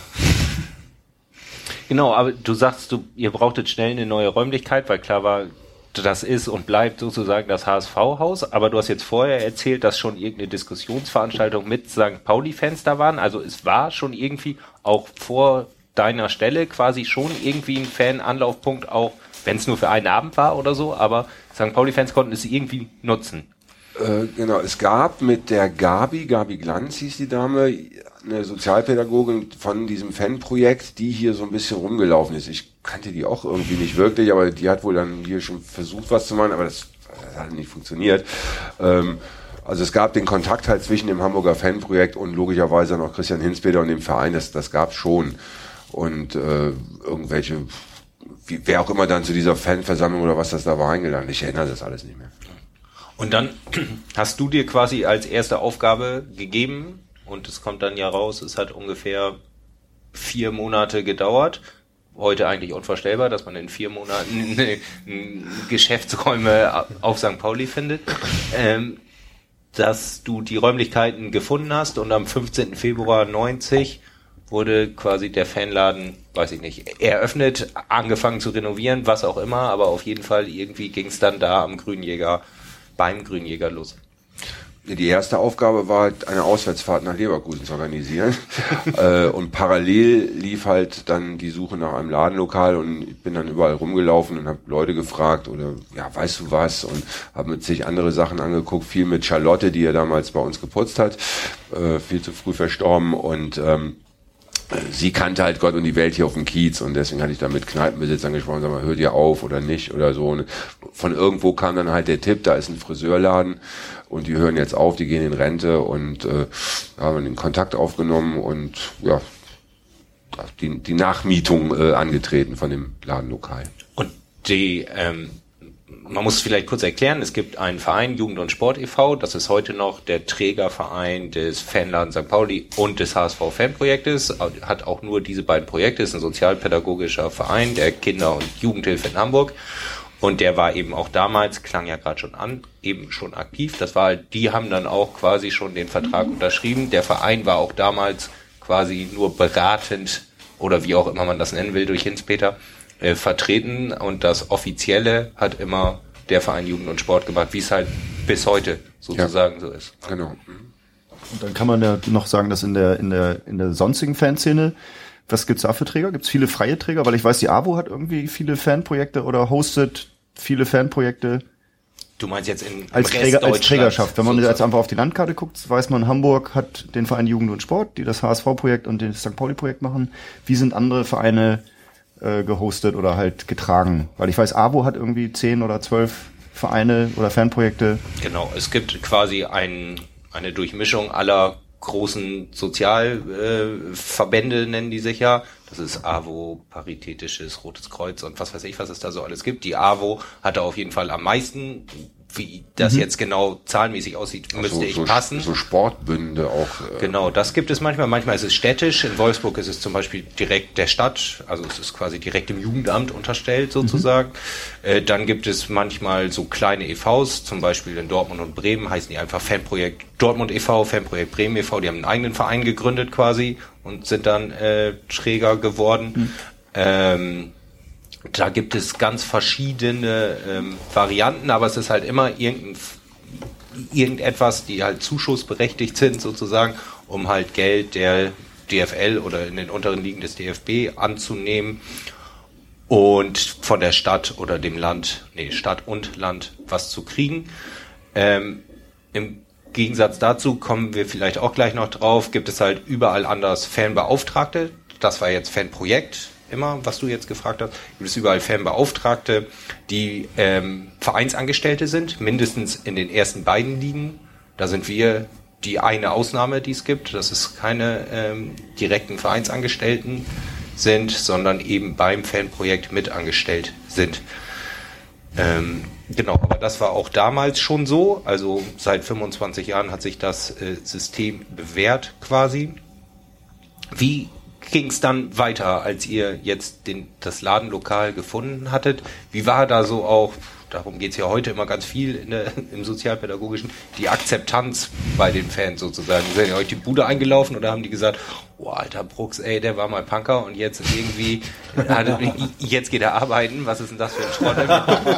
Genau, aber du sagst, du, ihr brauchtet schnell eine neue Räumlichkeit, weil klar war, das ist und bleibt sozusagen das H S V-Haus. Aber du hast jetzt vorher erzählt, dass schon irgendeine Diskussionsveranstaltung mit Sankt Pauli-Fans da waren. Also es war schon irgendwie auch vor deiner Stelle quasi schon irgendwie ein Fan-Anlaufpunkt, auch wenn es nur für einen Abend war oder so. Aber Sankt Pauli-Fans konnten es irgendwie nutzen. Äh, genau, es gab mit der Gabi, Gabi Glanz hieß die Dame, eine Sozialpädagogin von diesem Fanprojekt, die hier so ein bisschen rumgelaufen ist. Ich kannte die auch irgendwie nicht wirklich, aber die hat wohl dann hier schon versucht, was zu machen, aber das, das hat nicht funktioniert. Ähm, also es gab den Kontakt halt zwischen dem Hamburger Fanprojekt und logischerweise noch Christian Hinzpeter und dem Verein, das, das gab es schon. Und äh, irgendwelche, wie, wer auch immer dann zu dieser Fanversammlung oder was das da war eingeladen, ich erinnere das alles nicht mehr. Und dann hast du dir quasi als erste Aufgabe gegeben, und es kommt dann ja raus, es hat ungefähr vier Monate gedauert. Heute eigentlich unvorstellbar, dass man in vier Monaten eine, eine Geschäftsräume auf Sankt Pauli findet. Ähm, dass du die Räumlichkeiten gefunden hast und am fünfzehnten Februar neunzig wurde quasi der Fanladen, weiß ich nicht, eröffnet, angefangen zu renovieren, was auch immer, aber auf jeden Fall irgendwie ging es dann da am Grünjäger, beim Grünjäger los. Die erste Aufgabe war, eine Auswärtsfahrt nach Leverkusen zu organisieren. äh, und parallel lief halt dann die Suche nach einem Ladenlokal und ich bin dann überall rumgelaufen und habe Leute gefragt oder, ja, weißt du was? Und habe mit sich andere Sachen angeguckt, viel mit Charlotte, die ja damals bei uns geputzt hat, äh, viel zu früh verstorben und ähm, sie kannte halt Gott und die Welt hier auf dem Kiez und deswegen hatte ich da mit Kneipenbesitzern gesprochen, sag mal, hört ihr auf oder nicht oder so. Und von irgendwo kam dann halt der Tipp, da ist ein Friseurladen und die hören jetzt auf, die gehen in Rente und äh, haben den Kontakt aufgenommen und ja, die, die Nachmietung äh, angetreten von dem Ladenlokal. Und die, ähm, man muss es vielleicht kurz erklären, es gibt einen Verein, Jugend und Sport e V, das ist heute noch der Trägerverein des Fanladen Sankt Pauli und des H S V-Fanprojektes, hat auch nur diese beiden Projekte, ist ein sozialpädagogischer Verein der Kinder- und Jugendhilfe in Hamburg und der war eben auch damals, klang ja gerade schon an, eben schon aktiv, das war halt, die haben dann auch quasi schon den Vertrag unterschrieben, der Verein war auch damals quasi nur beratend oder wie auch immer man das nennen will durch Hinzpeter, Äh, vertreten und das Offizielle hat immer der Verein Jugend und Sport gemacht, wie es halt bis heute sozusagen ja. so ist. Genau. Und dann kann man ja noch sagen, dass in der in der in der sonstigen Fanszene, was gibt's da für Träger? Gibt's viele freie Träger? Weil ich weiß, die AWO hat irgendwie viele Fanprojekte oder hostet viele Fanprojekte. Du meinst jetzt in als, Träger, als Trägerschaft. Wenn man jetzt einfach auf die Landkarte guckt, weiß man, Hamburg hat den Verein Jugend und Sport, die das H S V-Projekt und das Sankt Pauli-Projekt machen. Wie sind andere Vereine äh, gehostet oder halt getragen? Weil ich weiß, A W O hat irgendwie zehn oder zwölf Vereine oder Fanprojekte. Genau, es gibt quasi ein, eine Durchmischung aller großen Sozialverbände, äh, nennen die sich ja. Das ist A W O, Paritätisches, Rotes Kreuz und was weiß ich, was es da so alles gibt. Die A W O hatte auf jeden Fall am meisten. Wie das mhm. jetzt genau zahlenmäßig aussieht, müsste so, ich so, passen. So Sportbünde auch. Äh Genau, das gibt es manchmal. Manchmal ist es städtisch. In Wolfsburg ist es zum Beispiel direkt der Stadt. Also es ist quasi direkt dem Jugendamt unterstellt sozusagen. Mhm. Äh, dann gibt es manchmal so kleine E Vs. Zum Beispiel in Dortmund und Bremen heißen die einfach Fanprojekt Dortmund e V, Fanprojekt Bremen e V. Die haben einen eigenen Verein gegründet quasi und sind dann äh, Träger geworden. Mhm. Ähm, Da gibt es ganz verschiedene ähm, Varianten, aber es ist halt immer irgendein, irgendetwas, die halt zuschussberechtigt sind sozusagen, um halt Geld der D F L oder in den unteren Ligen des D F B anzunehmen und von der Stadt oder dem Land, nee, Stadt und Land was zu kriegen. Ähm, im Gegensatz dazu kommen wir vielleicht auch gleich noch drauf, gibt es halt überall anders Fanbeauftragte. Das war jetzt Fanprojekt. Immer, was du jetzt gefragt hast, gibt es überall Fanbeauftragte, die ähm, Vereinsangestellte sind, mindestens in den ersten beiden Ligen. Da sind wir die eine Ausnahme, die es gibt, dass es keine ähm, direkten Vereinsangestellten sind, sondern eben beim Fanprojekt mitangestellt sind. Ähm, genau, aber das war auch damals schon so. Also seit fünfundzwanzig Jahren hat sich das äh, System bewährt quasi. Wie ging es dann weiter, als ihr jetzt den, das Ladenlokal gefunden hattet? Wie war da so auch, darum geht es ja heute immer ganz viel in der, im Sozialpädagogischen, die Akzeptanz bei den Fans sozusagen? Sind ihr euch die Bude eingelaufen oder haben die gesagt, oh alter Brooks, ey, der war mal Punker und jetzt irgendwie, jetzt geht er arbeiten, was ist denn das für ein Trottel?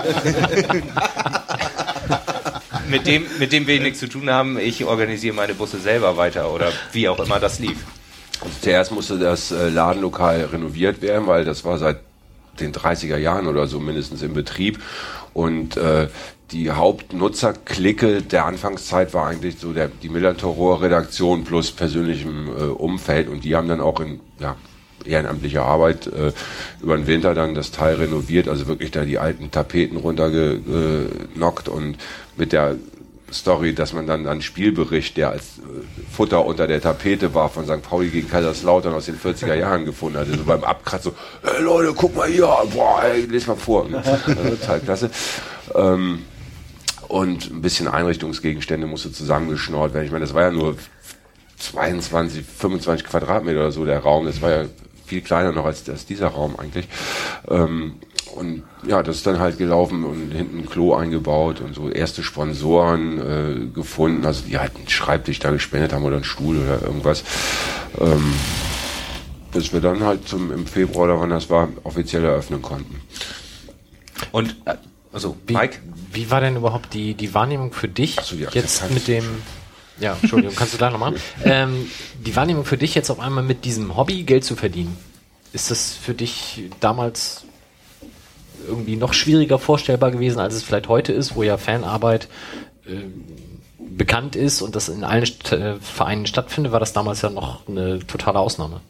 mit dem, mit dem will ich nichts zu tun haben, ich organisiere meine Busse selber weiter oder wie auch immer das lief. Also zuerst musste das äh, Ladenlokal renoviert werden, weil das war seit den dreißiger Jahren oder so mindestens im Betrieb. Und äh, die Hauptnutzerklicke der Anfangszeit war eigentlich so der, die Millantor-Redaktion plus persönlichem äh, Umfeld. Und die haben dann auch in ja, ehrenamtlicher Arbeit äh, über den Winter dann das Teil renoviert, also wirklich da die alten Tapeten runtergenockt und mit der Story, dass man dann einen Spielbericht, der als äh, Futter unter der Tapete war, von Sankt Pauli gegen Kaiserslautern aus den vierziger Jahren gefunden hatte. So beim Abkratzen so, hey Leute, guck mal hier, boah, ey, les mal vor. Also total klasse. Ähm, und ein bisschen Einrichtungsgegenstände musste zusammengeschnort werden. Ich meine, das war ja nur zweiundzwanzig, fünfundzwanzig Quadratmeter oder so der Raum. Das war ja viel kleiner noch als, als dieser Raum eigentlich. Ähm, Und ja, das ist dann halt gelaufen und hinten ein Klo eingebaut und so erste Sponsoren äh, gefunden, also die halt einen Schreibtisch da gespendet haben oder einen Stuhl oder irgendwas. Ähm, bis wir dann halt zum im Februar oder wann das war, offiziell eröffnen konnten. Und äh, also wie, Mike? Wie war denn überhaupt die, die Wahrnehmung für dich so, ja, jetzt mit dem... Ja, Entschuldigung, kannst du da noch machen? ähm, die Wahrnehmung für dich jetzt auf einmal mit diesem Hobby Geld zu verdienen. Ist das für dich damals irgendwie noch schwieriger vorstellbar gewesen, als es vielleicht heute ist, wo ja Fanarbeit äh, bekannt ist und das in allen St- äh, Vereinen stattfindet, war das damals ja noch eine totale Ausnahme.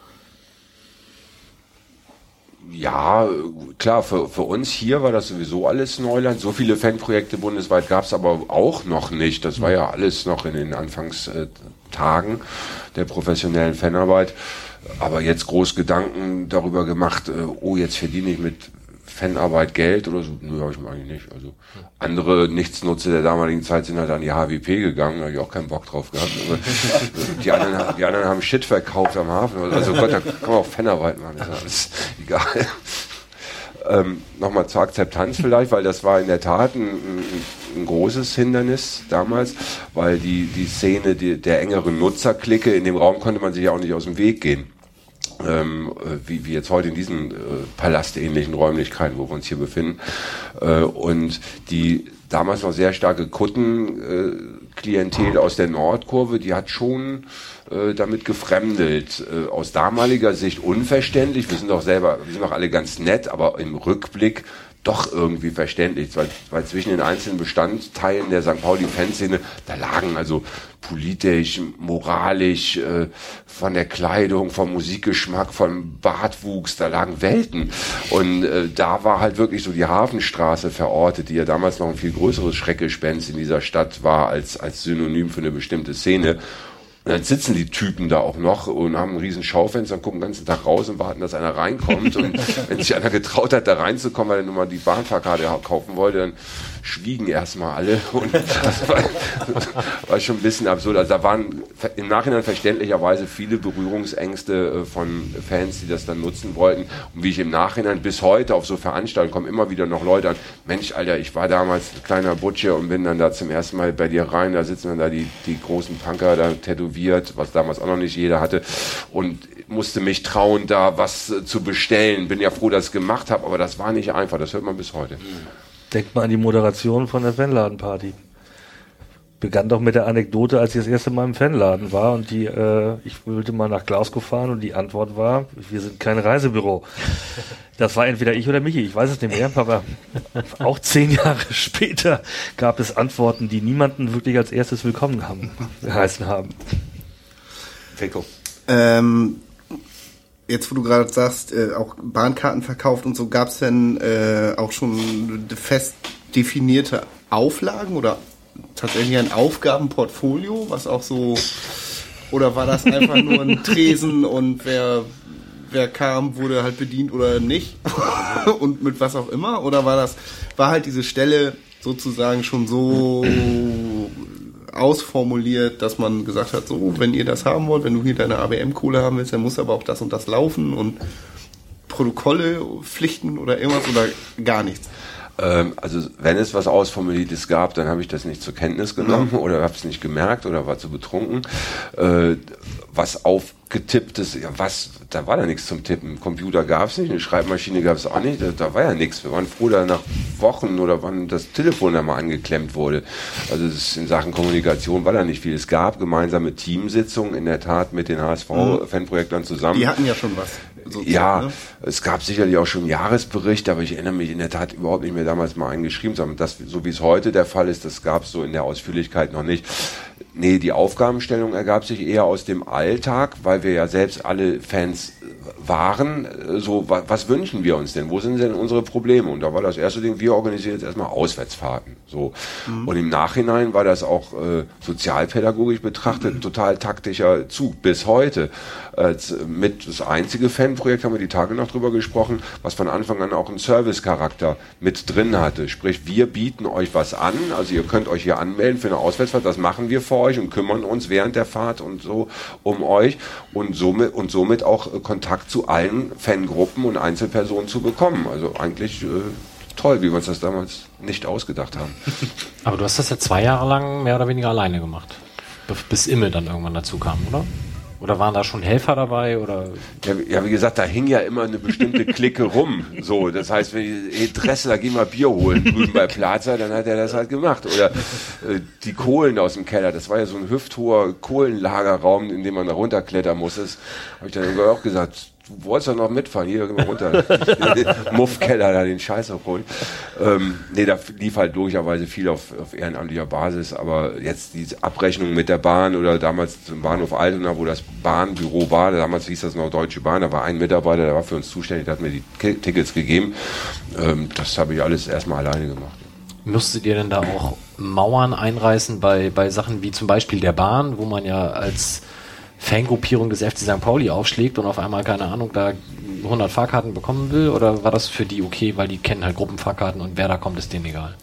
Ja, klar, für, für uns hier war das sowieso alles Neuland. So viele Fanprojekte bundesweit gab es aber auch noch nicht. Das war ja alles noch in den Anfangstagen der professionellen Fanarbeit. Aber jetzt groß Gedanken darüber gemacht, oh, jetzt verdiene ich mit Fanarbeit Geld oder so. Nö, habe ich mir eigentlich nicht. Also andere Nichtsnutze der damaligen Zeit sind halt an die H W P gegangen, da habe ich auch keinen Bock drauf gehabt. Aber die anderen, die anderen haben Shit verkauft am Hafen. Also Gott, da kann man auch Fanarbeit machen, das ist alles egal. Ähm, Nochmal zur Akzeptanz vielleicht, weil das war in der Tat ein, ein, ein großes Hindernis damals, weil die, die Szene die, der engeren Nutzerklicke, in dem Raum konnte man sich ja auch nicht aus dem Weg gehen. Ähm, wie, wie jetzt heute in diesen äh, palastähnlichen Räumlichkeiten, wo wir uns hier befinden. Äh, und die damals noch sehr starke Kuttenklientel äh, aus der Nordkurve, die hat schon äh, damit gefremdelt. Äh, aus damaliger Sicht unverständlich. Wir sind doch selber, wir sind doch alle ganz nett, aber im Rückblick doch irgendwie verständlich, weil, weil zwischen den einzelnen Bestandteilen der Sankt Pauli-Fanszene, da lagen also politisch, moralisch, äh, von der Kleidung, vom Musikgeschmack, vom Bartwuchs, da lagen Welten. Und äh, da war halt wirklich so die Hafenstraße verortet, die ja damals noch ein viel größeres Schreckgespenst in dieser Stadt war, als, als Synonym für eine bestimmte Szene. Und dann sitzen die Typen da auch noch und haben ein riesen Schaufenster und gucken den ganzen Tag raus und warten, dass einer reinkommt. Und wenn sich einer getraut hat, da reinzukommen, weil er nur mal die Bahnfahrkarte kaufen wollte, dann schwiegen erstmal alle. Und das war, war schon ein bisschen absurd. Also da waren im Nachhinein verständlicherweise viele Berührungsängste von Fans, die das dann nutzen wollten. Und wie ich im Nachhinein bis heute auf so Veranstaltungen kommen immer wieder noch Leute an, Mensch, Alter, ich war damals ein kleiner Butsche und bin dann da zum ersten Mal bei dir rein, da sitzen dann da die, die großen Punker da tätowiert, was damals auch noch nicht jeder hatte, und musste mich trauen, da was äh, zu bestellen. Bin ja froh, dass ich es gemacht habe, aber das war nicht einfach, das hört man bis heute. Denkt mal an die Moderation von der Fanladenparty. Begann doch mit der Anekdote, als ich das erste Mal im Fanladen war und die, äh, ich wollte mal nach Glasgow fahren und die Antwort war, wir sind kein Reisebüro. Das war entweder ich oder Michi, ich weiß es nicht mehr, aber auch zehn Jahre später gab es Antworten, die niemanden wirklich als erstes willkommen haben, geheißen haben. Feko. Ähm, jetzt, wo du gerade sagst, äh, auch Bahnkarten verkauft und so, gab es denn äh, auch schon fest definierte Auflagen oder tatsächlich ein Aufgabenportfolio, was auch so, oder war das einfach nur ein Tresen und wer, wer kam, wurde halt bedient oder nicht und mit was auch immer, oder war das, war halt diese Stelle sozusagen schon so ausformuliert, dass man gesagt hat, so, wenn ihr das haben wollt, wenn du hier deine A B M-Kohle haben willst, dann muss aber auch das und das laufen und Protokolle, Pflichten oder irgendwas oder gar nichts? Ähm, also wenn es was Ausformuliertes gab, dann habe ich das nicht zur Kenntnis genommen mhm. oder habe es nicht gemerkt oder war zu betrunken. Äh, was aufgetipptes, ja was, da war da nichts zum Tippen. Computer gab es nicht, eine Schreibmaschine gab es auch nicht, da, da war ja nichts. Wir waren froh, da nach Wochen oder wann das Telefon da mal angeklemmt wurde. Also das, in Sachen Kommunikation war da nicht viel. Es gab gemeinsame Teamsitzungen in der Tat mit den H S V-Fanprojektlern zusammen. Die hatten ja schon was. Ja, ne? Es gab sicherlich auch schon einen Jahresbericht, aber ich erinnere mich in der Tat überhaupt nicht mehr damals mal einen geschrieben zu haben. Das, so wie es heute der Fall ist, das gab es so in der Ausführlichkeit noch nicht. Nee, die Aufgabenstellung ergab sich eher aus dem Alltag, weil wir ja selbst alle Fans waren. So, wa, was wünschen wir uns denn? Wo sind denn unsere Probleme? Und da war das erste Ding, wir organisieren jetzt erstmal Auswärtsfahrten. So. Mhm. Und im Nachhinein war das auch äh, sozialpädagogisch betrachtet mhm. total taktischer Zug bis heute. Als mit das einzige Fanprojekt, haben wir die Tage noch drüber gesprochen, was von Anfang an auch einen Servicecharakter mit drin hatte. Sprich, wir bieten euch was an, also ihr könnt euch hier anmelden für eine Auswärtsfahrt, das machen wir für euch und kümmern uns während der Fahrt und so um euch und somit, und somit auch äh, Kontakt zu allen Fangruppen und Einzelpersonen zu bekommen. Also eigentlich äh, toll, wie wir uns das damals nicht ausgedacht haben. Aber du hast das ja zwei Jahre lang mehr oder weniger alleine gemacht, bis Imme dann irgendwann dazu kam, oder? Oder waren da schon Helfer dabei? Oder? Ja, ja, wie gesagt, da hing ja immer eine bestimmte Clique rum. So, das heißt, wenn ich, hey Dressler, geh mal Bier holen drüben bei Plaza, dann hat er das halt gemacht. Oder äh, die Kohlen aus dem Keller, das war ja so ein hüfthoher Kohlenlagerraum, in dem man da runterklettern muss. Das habe ich dann irgendwann auch gesagt, du wolltest doch noch mitfahren, hier geh mal runter. Muffkeller, da den Scheiß abholen. Ähm, nee, da lief halt logischerweise viel auf, auf ehrenamtlicher Basis, aber jetzt diese Abrechnung mit der Bahn oder damals zum Bahnhof Altona, wo das Bahnbüro war, damals hieß das noch Deutsche Bahn, da war ein Mitarbeiter, der war für uns zuständig, der hat mir die K- Tickets gegeben. Ähm, das habe ich alles erstmal alleine gemacht. Müsstet ihr denn da auch Mauern einreißen bei, bei Sachen wie zum Beispiel der Bahn, wo man ja als Fangruppierung des F C Sankt Pauli aufschlägt und auf einmal, keine Ahnung, da hundert Fahrkarten bekommen will? Oder war das für die okay, weil die kennen halt Gruppenfahrkarten und wer da kommt, ist denen egal?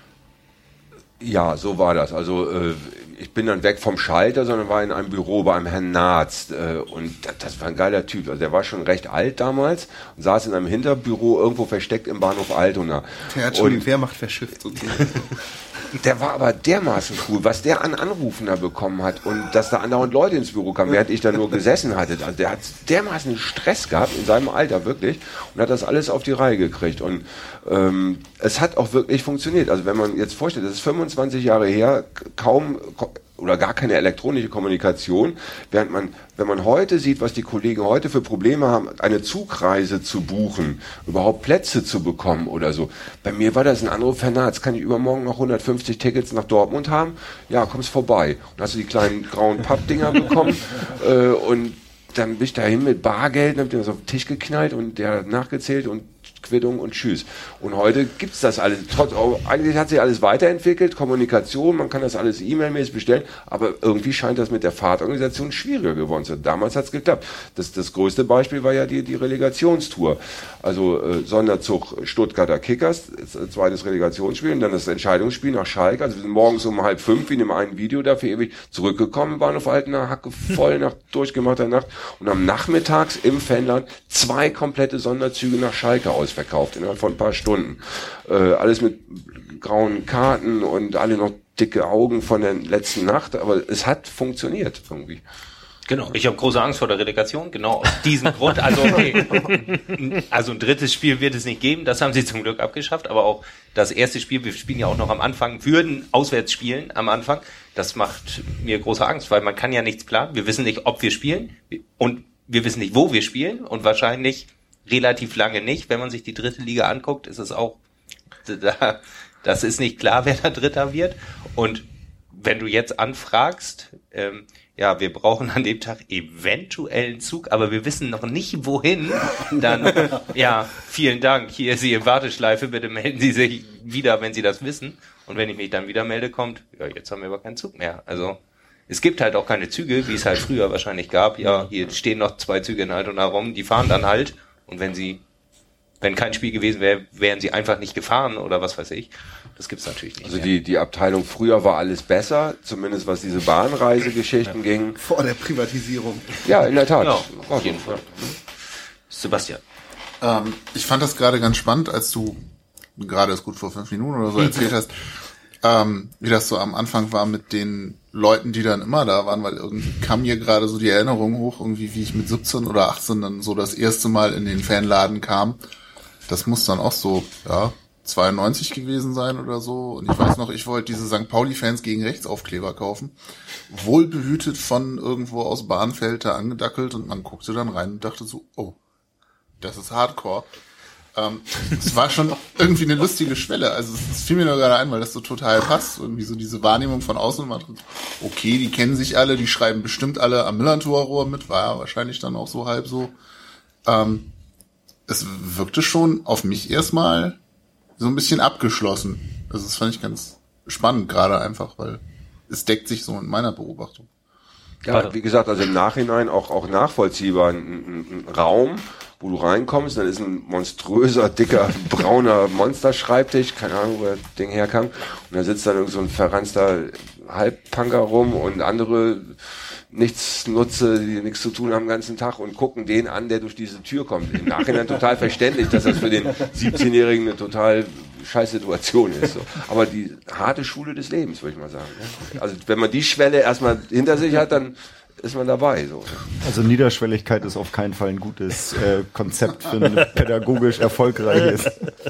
Ja, so war das. Also äh, ich bin dann weg vom Schalter, sondern war in einem Büro bei einem Herrn Naatz äh, und das, das war ein geiler Typ. Also der war schon recht alt damals und saß in einem Hinterbüro irgendwo versteckt im Bahnhof Altona. Der hat schon und die Wehrmacht verschifft sozusagen. Der war aber dermaßen cool, was der an Anrufen da bekommen hat und dass da andauernd Leute ins Büro kamen, während ich da nur gesessen hatte. Also der hat dermaßen Stress gehabt in seinem Alter, wirklich, und hat das alles auf die Reihe gekriegt. Und ähm, es hat auch wirklich funktioniert. Also wenn man jetzt vorstellt, das ist fünfundzwanzig Jahre her, kaum oder gar keine elektronische Kommunikation, während man, wenn man heute sieht, was die Kollegen heute für Probleme haben, eine Zugreise zu buchen, überhaupt Plätze zu bekommen oder so. Bei mir war das ein Anruf, Herr Naatz, kann ich übermorgen noch hundertfünfzig Tickets nach Dortmund haben? Ja, kommst vorbei. Und hast du die kleinen grauen Pappdinger bekommen äh, und dann bin ich dahin mit Bargeld, dann hab ich das auf den Tisch geknallt und der hat nachgezählt und Quittung und tschüss. Und heute gibt's das alles. Trotz, eigentlich hat sich alles weiterentwickelt, Kommunikation, man kann das alles E-Mail-mäßig bestellen, aber irgendwie scheint das mit der Fahrtorganisation schwieriger geworden zu sein. Damals hat's geklappt. Das, das größte Beispiel war ja die, die Relegationstour. Also äh, Sonderzug Stuttgarter Kickers, zweites Relegationsspiel und dann das Entscheidungsspiel nach Schalke. Also wir sind morgens um halb fünf, wie in dem einen Video dafür ewig zurückgekommen, waren auf Altener Hacke voll nach durchgemachter Nacht und am Nachmittags im Fanland zwei komplette Sonderzüge nach Schalke aus verkauft innerhalb von ein paar Stunden. Äh, alles mit grauen Karten und alle noch dicke Augen von der letzten Nacht, aber es hat funktioniert irgendwie. Genau, ich habe große Angst vor der Relegation, genau aus diesem Grund. Also okay, also ein drittes Spiel wird es nicht geben, das haben sie zum Glück abgeschafft, aber auch das erste Spiel, wir spielen ja auch noch am Anfang, würden auswärts spielen am Anfang, das macht mir große Angst, weil man kann ja nichts planen, wir wissen nicht, ob wir spielen und wir wissen nicht, wo wir spielen und wahrscheinlich relativ lange nicht. Wenn man sich die dritte Liga anguckt, ist es auch, da, das ist nicht klar, wer da Dritter wird. Und wenn du jetzt anfragst, ähm, ja, wir brauchen an dem Tag eventuell einen Zug, aber wir wissen noch nicht, wohin, dann, ja, vielen Dank, hier ist Sie in Warteschleife, bitte melden Sie sich wieder, wenn Sie das wissen. Und wenn ich mich dann wieder melde, kommt, ja, jetzt haben wir aber keinen Zug mehr. Also, es gibt halt auch keine Züge, wie es halt früher wahrscheinlich gab. Ja, hier stehen noch zwei Züge in Altona rum, die fahren dann halt. Und wenn sie, wenn kein Spiel gewesen wäre, wären sie einfach nicht gefahren oder was weiß ich. Das gibt's natürlich nicht. Also mehr. die, die Abteilung früher war alles besser, zumindest was diese Bahnreisegeschichten ja. ging. Vor der Privatisierung. Ja, in der Tat. Ja, auf jeden Fall. Sebastian. Ähm, ich fand das gerade ganz spannend, als du gerade ist gut vor fünf Minuten oder so erzählt hast, ähm, wie das so am Anfang war mit den Leuten, die dann immer da waren, weil irgendwie kam mir gerade so die Erinnerung hoch, irgendwie wie ich mit siebzehn oder achtzehn dann so das erste Mal in den Fanladen kam. Das muss dann auch so, ja, zweiundneunzig gewesen sein oder so. Und ich weiß noch, ich wollte diese Sankt Pauli-Fans gegen Rechtsaufkleber kaufen. Wohlbehütet von irgendwo aus Bahnfeld da angedackelt und man guckte dann rein und dachte so, oh, das ist Hardcore. Ähm, es war schon irgendwie eine lustige Schwelle. Also es, es fiel mir nur gerade ein, weil das so total passt. Irgendwie so diese Wahrnehmung von außen. Okay, die kennen sich alle, die schreiben bestimmt alle am Millantor-Rohr mit. War ja wahrscheinlich dann auch so halb so. Ähm, es wirkte schon auf mich erstmal so ein bisschen abgeschlossen. Also das fand ich ganz spannend gerade einfach, weil es deckt sich so mit meiner Beobachtung. Ja, wie gesagt, also im Nachhinein auch, auch nachvollziehbar. Ein, ein, ein Raum, wo du reinkommst, dann ist ein monströser, dicker, brauner Monsterschreibtisch, keine Ahnung, wo das Ding herkam. Und da sitzt dann irgend so ein verranzter Halbpunker rum und andere Nichtsnutze, die nichts zu tun haben den ganzen Tag und gucken den an, der durch diese Tür kommt. Im Nachhinein total verständlich, dass das für den siebzehnjährigen eine total scheiß Situation ist. So. Aber die harte Schule des Lebens, würde ich mal sagen. Also wenn man die Schwelle erstmal hinter sich hat, dann ist man dabei. So. Also Niederschwelligkeit ist auf keinen Fall ein gutes äh, Konzept für ein pädagogisch erfolgreiches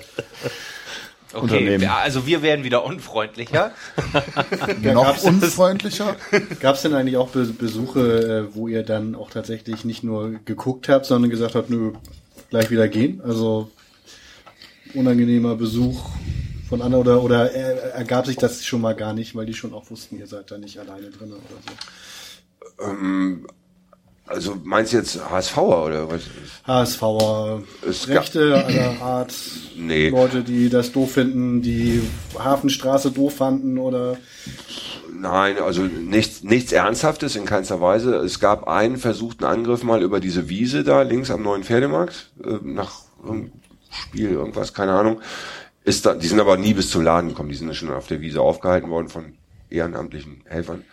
Okay, Unternehmen. also wir werden wieder unfreundlicher. Noch unfreundlicher? Gab es denn eigentlich auch Be- Besuche, äh, wo ihr dann auch tatsächlich nicht nur geguckt habt, sondern gesagt habt, nö, gleich wieder gehen? Also unangenehmer Besuch von anderen oder, oder er, ergab sich das schon mal gar nicht, weil die schon auch wussten, ihr seid da nicht alleine drin oder so? Ähm, also meinst du jetzt HSVer oder was? HSVer, Es Rechte aller Art, Nee. Leute, die das doof finden, die Hafenstraße doof fanden oder... Nein, also nichts, nichts Ernsthaftes in keinster Weise. Es gab einen versuchten Angriff mal über diese Wiese da links am neuen Pferdemarkt, äh, nach irgendeinem Spiel, irgendwas, keine Ahnung. Ist da, die sind aber nie bis zum Laden gekommen, die sind schon auf der Wiese aufgehalten worden von ehrenamtlichen Helfern.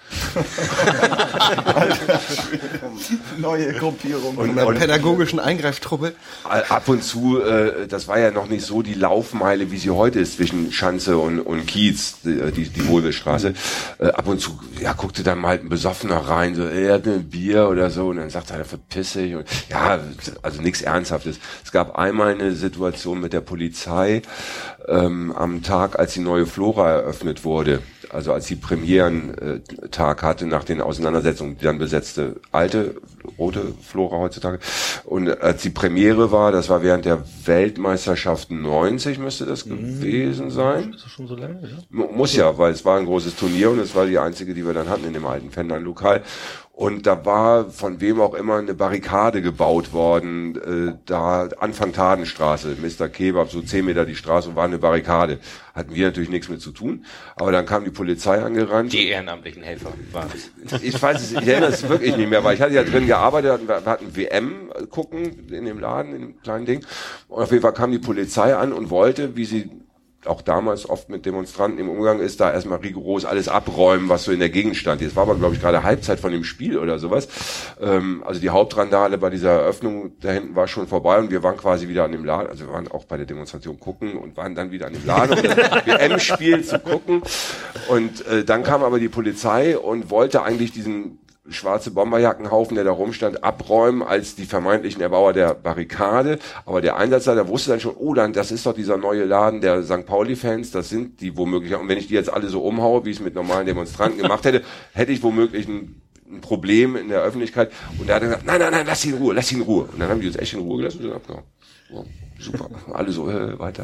Neue Gruppierung. Und, Und einer und pädagogischen Eingreiftruppe. ab und zu, äh, das war ja noch nicht so die Laufmeile, wie sie heute ist, zwischen Schanze und, und Kiez, die, die, die Wohlwillstraße. Äh, ab und zu, ja, guckte dann mal ein Besoffener rein, so, er hat ein Bier oder so, und dann sagt er, verpiss dich. Und, ja, also nichts Ernsthaftes. Es gab einmal eine Situation mit der Polizei, ähm, am Tag, als die neue Flora eröffnet wurde. Also als die Premierentag hatte nach den Auseinandersetzungen, die dann besetzte alte, rote Flora heutzutage. Und als die Premiere war, das war während der Weltmeisterschaft neunzig, müsste das mhm. gewesen sein. Ist das schon so lange? Ja? Muss ja, weil es war ein großes Turnier und es war die einzige, die wir dann hatten in dem alten Fanline-Lokal. Und da war von wem auch immer eine Barrikade gebaut worden, äh, da Anfang Tadenstraße, Mister Kebab, so zehn Meter die Straße, war eine Barrikade. Hatten wir natürlich nichts mit zu tun, aber dann kam die Polizei angerannt. Die ehrenamtlichen Helfer waren es. Ich weiß es, ich erinnere es wirklich nicht mehr, weil ich hatte ja drin gearbeitet, wir hatten W M gucken in dem Laden, in dem kleinen Ding. Und auf jeden Fall kam die Polizei an und wollte, wie sie auch damals oft mit Demonstranten im Umgang ist, da erstmal rigoros alles abräumen, was so in der Gegend stand. Jetzt war aber, glaube ich, gerade Halbzeit von dem Spiel oder sowas. Ähm, also die Hauptrandale bei dieser Eröffnung da hinten war schon vorbei und wir waren quasi wieder an dem Laden, also wir waren auch bei der Demonstration gucken und waren dann wieder an dem Laden, um das W M-Spiel zu gucken. Und äh, dann kam aber die Polizei und wollte eigentlich diesen schwarze Bomberjackenhaufen, der da rumstand, abräumen als die vermeintlichen Erbauer der Barrikade. Aber der Einsatzleiter wusste dann schon, oh, dann, das ist doch dieser neue Laden der Sankt Pauli-Fans, das sind die womöglich. Und wenn ich die jetzt alle so umhaue, wie ich es mit normalen Demonstranten gemacht hätte, hätte ich womöglich ein, ein Problem in der Öffentlichkeit. Und er hat dann gesagt, nein, nein, nein, lass ihn in Ruhe, lass ihn in Ruhe. Und dann haben die uns echt in Ruhe gelassen und sind abgehauen. So, super, alle so, äh, weiter.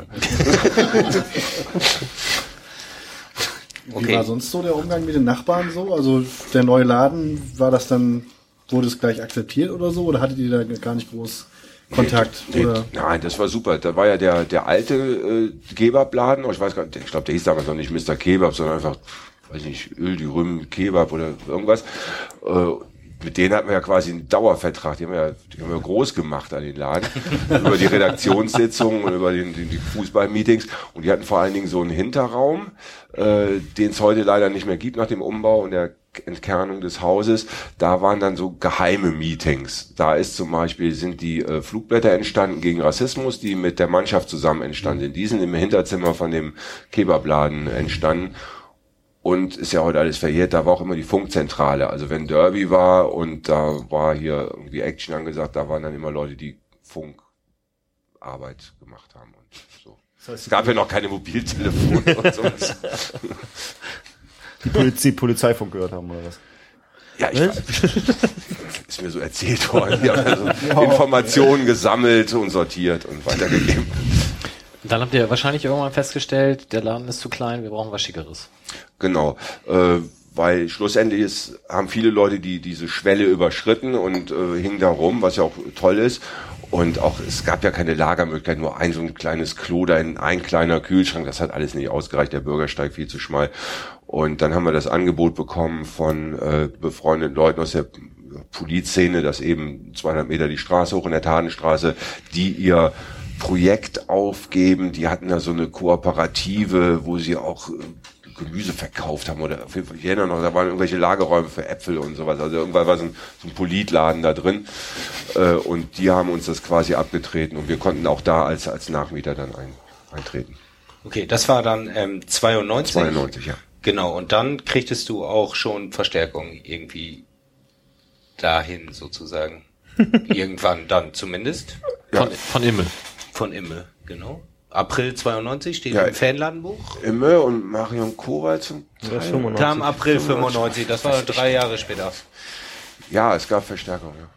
Okay. Wie war sonst so der Umgang mit den Nachbarn so? Also der neue Laden, war das dann, wurde es gleich akzeptiert oder so? Oder hattet ihr da gar nicht groß Kontakt? Nee, oder? Nee, nein, das war super. Da war ja der der alte äh, Kebabladen, ich weiß gar nicht, ich glaube, der hieß damals noch nicht Mister Kebab, sondern einfach, weiß nicht, Öl, die Rüm, Kebab oder irgendwas. Äh, Mit denen hatten wir ja quasi einen Dauervertrag, die haben wir ja, die haben wir groß gemacht an den Laden, über die Redaktionssitzungen und über die, die, die Fußballmeetings. Und die hatten vor allen Dingen so einen Hinterraum, äh, den es heute leider nicht mehr gibt nach dem Umbau und der Entkernung des Hauses. Da waren dann so geheime Meetings. Da ist zum Beispiel, sind die äh, Flugblätter entstanden gegen Rassismus, die mit der Mannschaft zusammen entstanden sind. Die sind im Hinterzimmer von dem Kebabladen entstanden. Und ist ja heute alles verjährt, da war auch immer die Funkzentrale. Also wenn Derby war und da war hier irgendwie Action angesagt, da waren dann immer Leute, die Funkarbeit gemacht haben und so. Das heißt, es gab ja noch keine Mobiltelefone und sowas. Die, Poliz die Polizeifunk gehört haben oder was? Ja, ich weiß. Ist mir so erzählt worden. Die haben also ja. Informationen gesammelt und sortiert und weitergegeben. Dann habt ihr wahrscheinlich irgendwann festgestellt, der Laden ist zu klein, wir brauchen was Schickeres. Genau, äh, weil schlussendlich ist, haben viele Leute die diese Schwelle überschritten und äh, hingen da rum, was ja auch toll ist. Und auch, es gab ja keine Lagermöglichkeit, nur ein so ein kleines Klo, da in ein kleiner Kühlschrank, das hat alles nicht ausgereicht, der Bürgersteig viel zu schmal. Und dann haben wir das Angebot bekommen von äh, befreundeten Leuten aus der Polizszene, dass eben zweihundert Meter die Straße hoch in der Tadenstraße, die ihr Projekt aufgeben, die hatten da so eine Kooperative, wo sie auch Gemüse verkauft haben oder auf jeden Fall, ich erinnere noch, da waren irgendwelche Lagerräume für Äpfel und sowas, also irgendwann war so ein, so ein Politladen da drin äh, und die haben uns das quasi abgetreten und wir konnten auch da als als Nachmieter dann ein, eintreten. Okay, das war dann ähm, zweiundneunzig? zweiundneunzig, ja. Genau, und dann kriegtest du auch schon Verstärkung irgendwie dahin sozusagen. Irgendwann dann zumindest. Ja. Von, von Imme. Von Imme, genau. April zweiundneunzig steht ja, im Fanladenbuch. Imme und Marion Kowal zum Teil. Kam April fünfundneunzig, das war drei Jahre später. Ja, es gab Verstärkung, ja.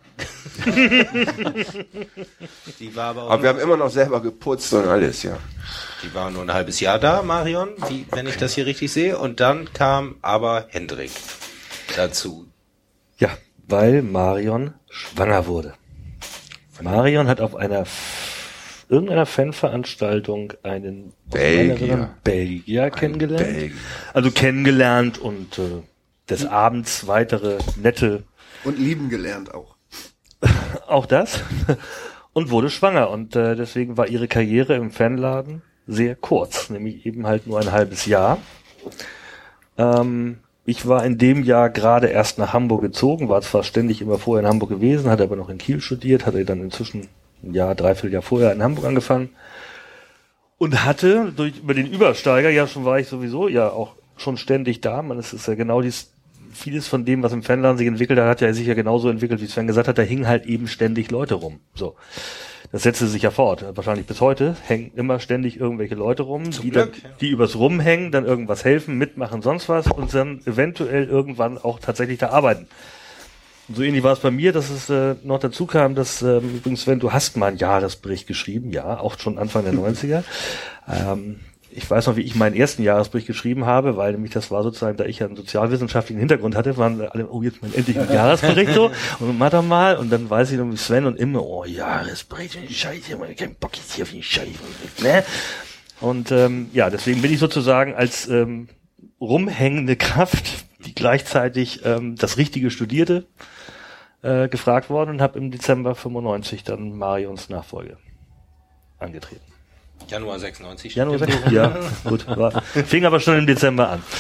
Die war aber, auch aber wir haben immer noch selber geputzt und alles, ja. Die war nur ein halbes Jahr da, Marion, wie, wenn ich das hier richtig sehe. Und dann kam aber Hendrik dazu. Ja, weil Marion schwanger wurde. Marion hat auf einer irgendeiner Fanveranstaltung einen Belgier, Belgier kennengelernt. Belgier. Also kennengelernt und äh, des Abends weitere nette und lieben gelernt auch. Auch das. Und wurde schwanger. Und äh, deswegen war ihre Karriere im Fanladen sehr kurz. Nämlich eben halt nur ein halbes Jahr. Ähm, ich war in dem Jahr gerade erst nach Hamburg gezogen. War zwar ständig immer vorher in Hamburg gewesen, hatte aber noch in Kiel studiert, hatte dann inzwischen ein Jahr, dreiviertel Jahr vorher in Hamburg angefangen. Und hatte durch über den Übersteiger, ja schon war ich sowieso ja auch schon ständig da. Man, es ist ja genau dies, vieles von dem, was im Fanladen sich entwickelt hat, hat ja sich ja genauso entwickelt, wie Sven gesagt hat, da hingen halt eben ständig Leute rum. So. Das setzte sich ja fort. Wahrscheinlich bis heute hängen immer ständig irgendwelche Leute rum, die, Glück, dann, ja. die übers Rumhängen, dann irgendwas helfen, mitmachen, sonst was und dann eventuell irgendwann auch tatsächlich da arbeiten. Und so ähnlich war es bei mir, dass es äh, noch dazu kam, dass ähm, übrigens, Sven, du hast mal einen Jahresbericht geschrieben, ja, auch schon Anfang der neunziger. Ähm, ich weiß noch, wie ich meinen ersten Jahresbericht geschrieben habe, weil nämlich das war sozusagen, da ich ja einen sozialwissenschaftlichen Hintergrund hatte, waren alle, oh, jetzt mal endlich ein Jahresbericht so, und mach mal, und dann weiß ich noch, wie Sven und immer, oh, Jahresbericht, Scheiße, man kein Bock jetzt hier auf den Scheiße, ne? Und ähm, ja, deswegen bin ich sozusagen als ähm, rumhängende Kraft, die gleichzeitig ähm, das Richtige studierte, äh, gefragt worden und habe im Dezember fünfundneunzig dann Marions Nachfolge angetreten. Januar sechsundneunzig. Januar sechsundneunzig, ja, gut. War, fing aber schon im Dezember an.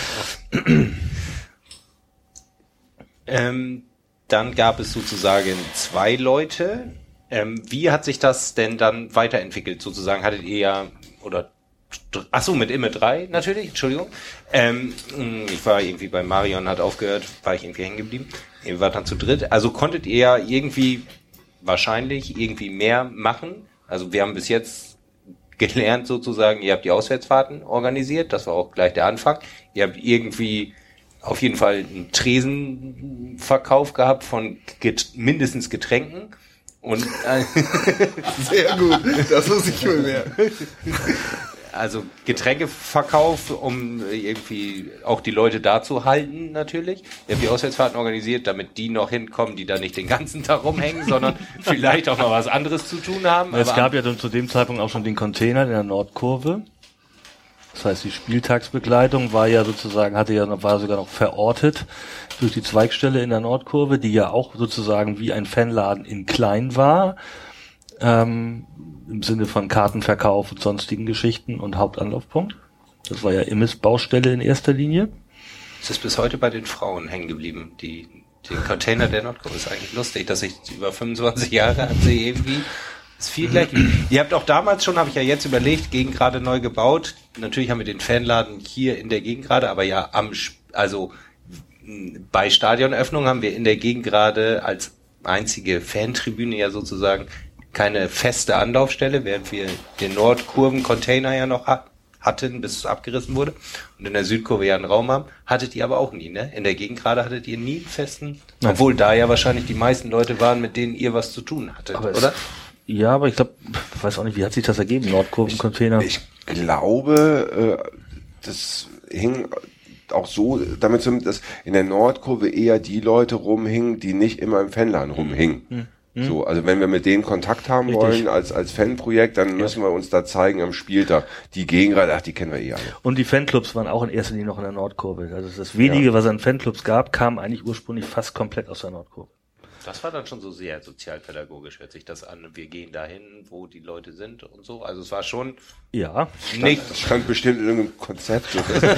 Ähm, dann gab es sozusagen zwei Leute. Ähm, wie hat sich das denn dann weiterentwickelt? Sozusagen hattet ihr ja, oder, ach so, mit Imme drei natürlich, Entschuldigung. Ähm, ich war irgendwie bei Marion, hat aufgehört, war ich irgendwie hängen geblieben. Ihr wart dann zu dritt. Also konntet ihr ja irgendwie, wahrscheinlich, irgendwie mehr machen. Also wir haben bis jetzt gelernt sozusagen, ihr habt die Auswärtsfahrten organisiert, das war auch gleich der Anfang. Ihr habt irgendwie auf jeden Fall einen Tresenverkauf gehabt von get- mindestens Getränken und äh, Sehr gut, das muss ich mir merken. also Getränkeverkauf, um irgendwie auch die Leute da zu halten natürlich. Ihr habt die Auswärtsfahrten organisiert, damit die noch hinkommen, die da nicht den ganzen Tag rumhängen, sondern vielleicht auch mal was anderes zu tun haben. Es Aber gab ja dann zu dem Zeitpunkt auch schon den Container in der Nordkurve. Das heißt, die Spieltagsbegleitung war ja sozusagen, hatte ja noch, war sogar noch verortet durch die Zweigstelle in der Nordkurve, die ja auch sozusagen wie ein Fanladen in klein war. Ähm, im Sinne von Kartenverkauf und sonstigen Geschichten und Hauptanlaufpunkt. Das war ja Immes Baustelle in erster Linie. es ist bis heute bei den Frauen hängen geblieben, die den Container der Nordkurve. Ist eigentlich lustig, dass ich über fünfundzwanzig Jahre hat sie irgendwie ist viel gleich. Ihr habt auch damals schon, habe ich ja jetzt überlegt, Gegend gerade neu gebaut. Natürlich haben wir den Fanladen hier in der Gegend gerade, aber ja am, also bei Stadionöffnung haben wir in der Gegend gerade als einzige Fantribüne ja sozusagen keine feste Anlaufstelle, während wir den Nordkurven-Container ja noch ha- hatten, bis es abgerissen wurde und in der Südkurve ja einen Raum haben, hattet ihr aber auch nie, ne? In der Gegend gerade hattet ihr nie einen festen, Nein. obwohl da ja wahrscheinlich die meisten Leute waren, mit denen ihr was zu tun hattet, Aber oder? Es, ja, aber ich glaube, weiß auch nicht, wie hat sich das ergeben, Nordkurven-Container? Ich glaube, äh, das hing auch so damit zusammen, dass in der Nordkurve eher die Leute rumhingen, die nicht immer im Fanladen rumhingen. Hm. So, also wenn wir mit denen Kontakt haben Richtig. wollen als als Fanprojekt, dann müssen wir uns da zeigen am Spieltag. Die Gegengrade, ach, die kennen wir eh alle. Und die Fanclubs waren auch in erster Linie noch in der Nordkurve. Also das wenige, ja. was es an Fanclubs gab, kam eigentlich ursprünglich fast komplett aus der Nordkurve. Das war dann schon so sehr sozialpädagogisch, hört sich das an. Wir gehen dahin, wo die Leute sind und so. Also es war schon Ja. nicht. Das stand bestimmt in irgendeinem Konzept.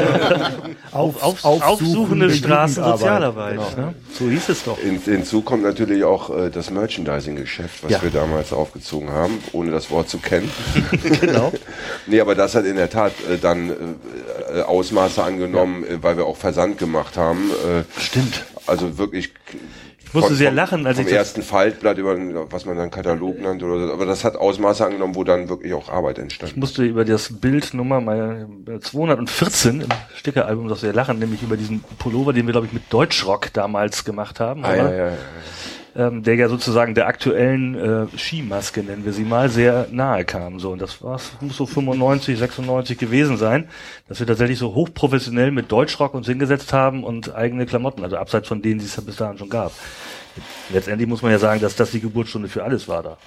Auf, auf, aufsuchende aufsuchende Straßensozialarbeit. Jugendarbeit. Ne? So hieß es doch. In, hinzu kommt natürlich auch äh, das Merchandising-Geschäft, was Ja. wir damals aufgezogen haben, ohne das Wort zu kennen. Genau. Nee, aber das hat in der Tat äh, dann äh, äh, Ausmaße angenommen, äh, weil wir auch Versand gemacht haben. Äh, Stimmt. also wirklich. Ich musste von- sehr vom- lachen, als vom ich das- ersten Faltblatt über, was man dann Katalog nannte oder so. Aber das hat Ausmaße angenommen, wo dann wirklich auch Arbeit entstand. Ich musste über das Bild Nummer mal zweihundertvierzehn im Stickeralbum doch sehr lachen, nämlich über diesen Pullover, den wir, glaube ich, mit Deutschrock damals gemacht haben. Ah, oder? ja, ja, ja. Ähm, der ja sozusagen der aktuellen äh, Skimaske, nennen wir sie mal, sehr nahe kam. So, und das war's, muss so fünfundneunzig, sechsundneunzig gewesen sein, dass wir tatsächlich so hochprofessionell mit Deutschrock uns hingesetzt haben und eigene Klamotten, also abseits von denen, die es ja bis dahin schon gab. Letztendlich muss man ja sagen, dass das die Geburtsstunde für alles war da.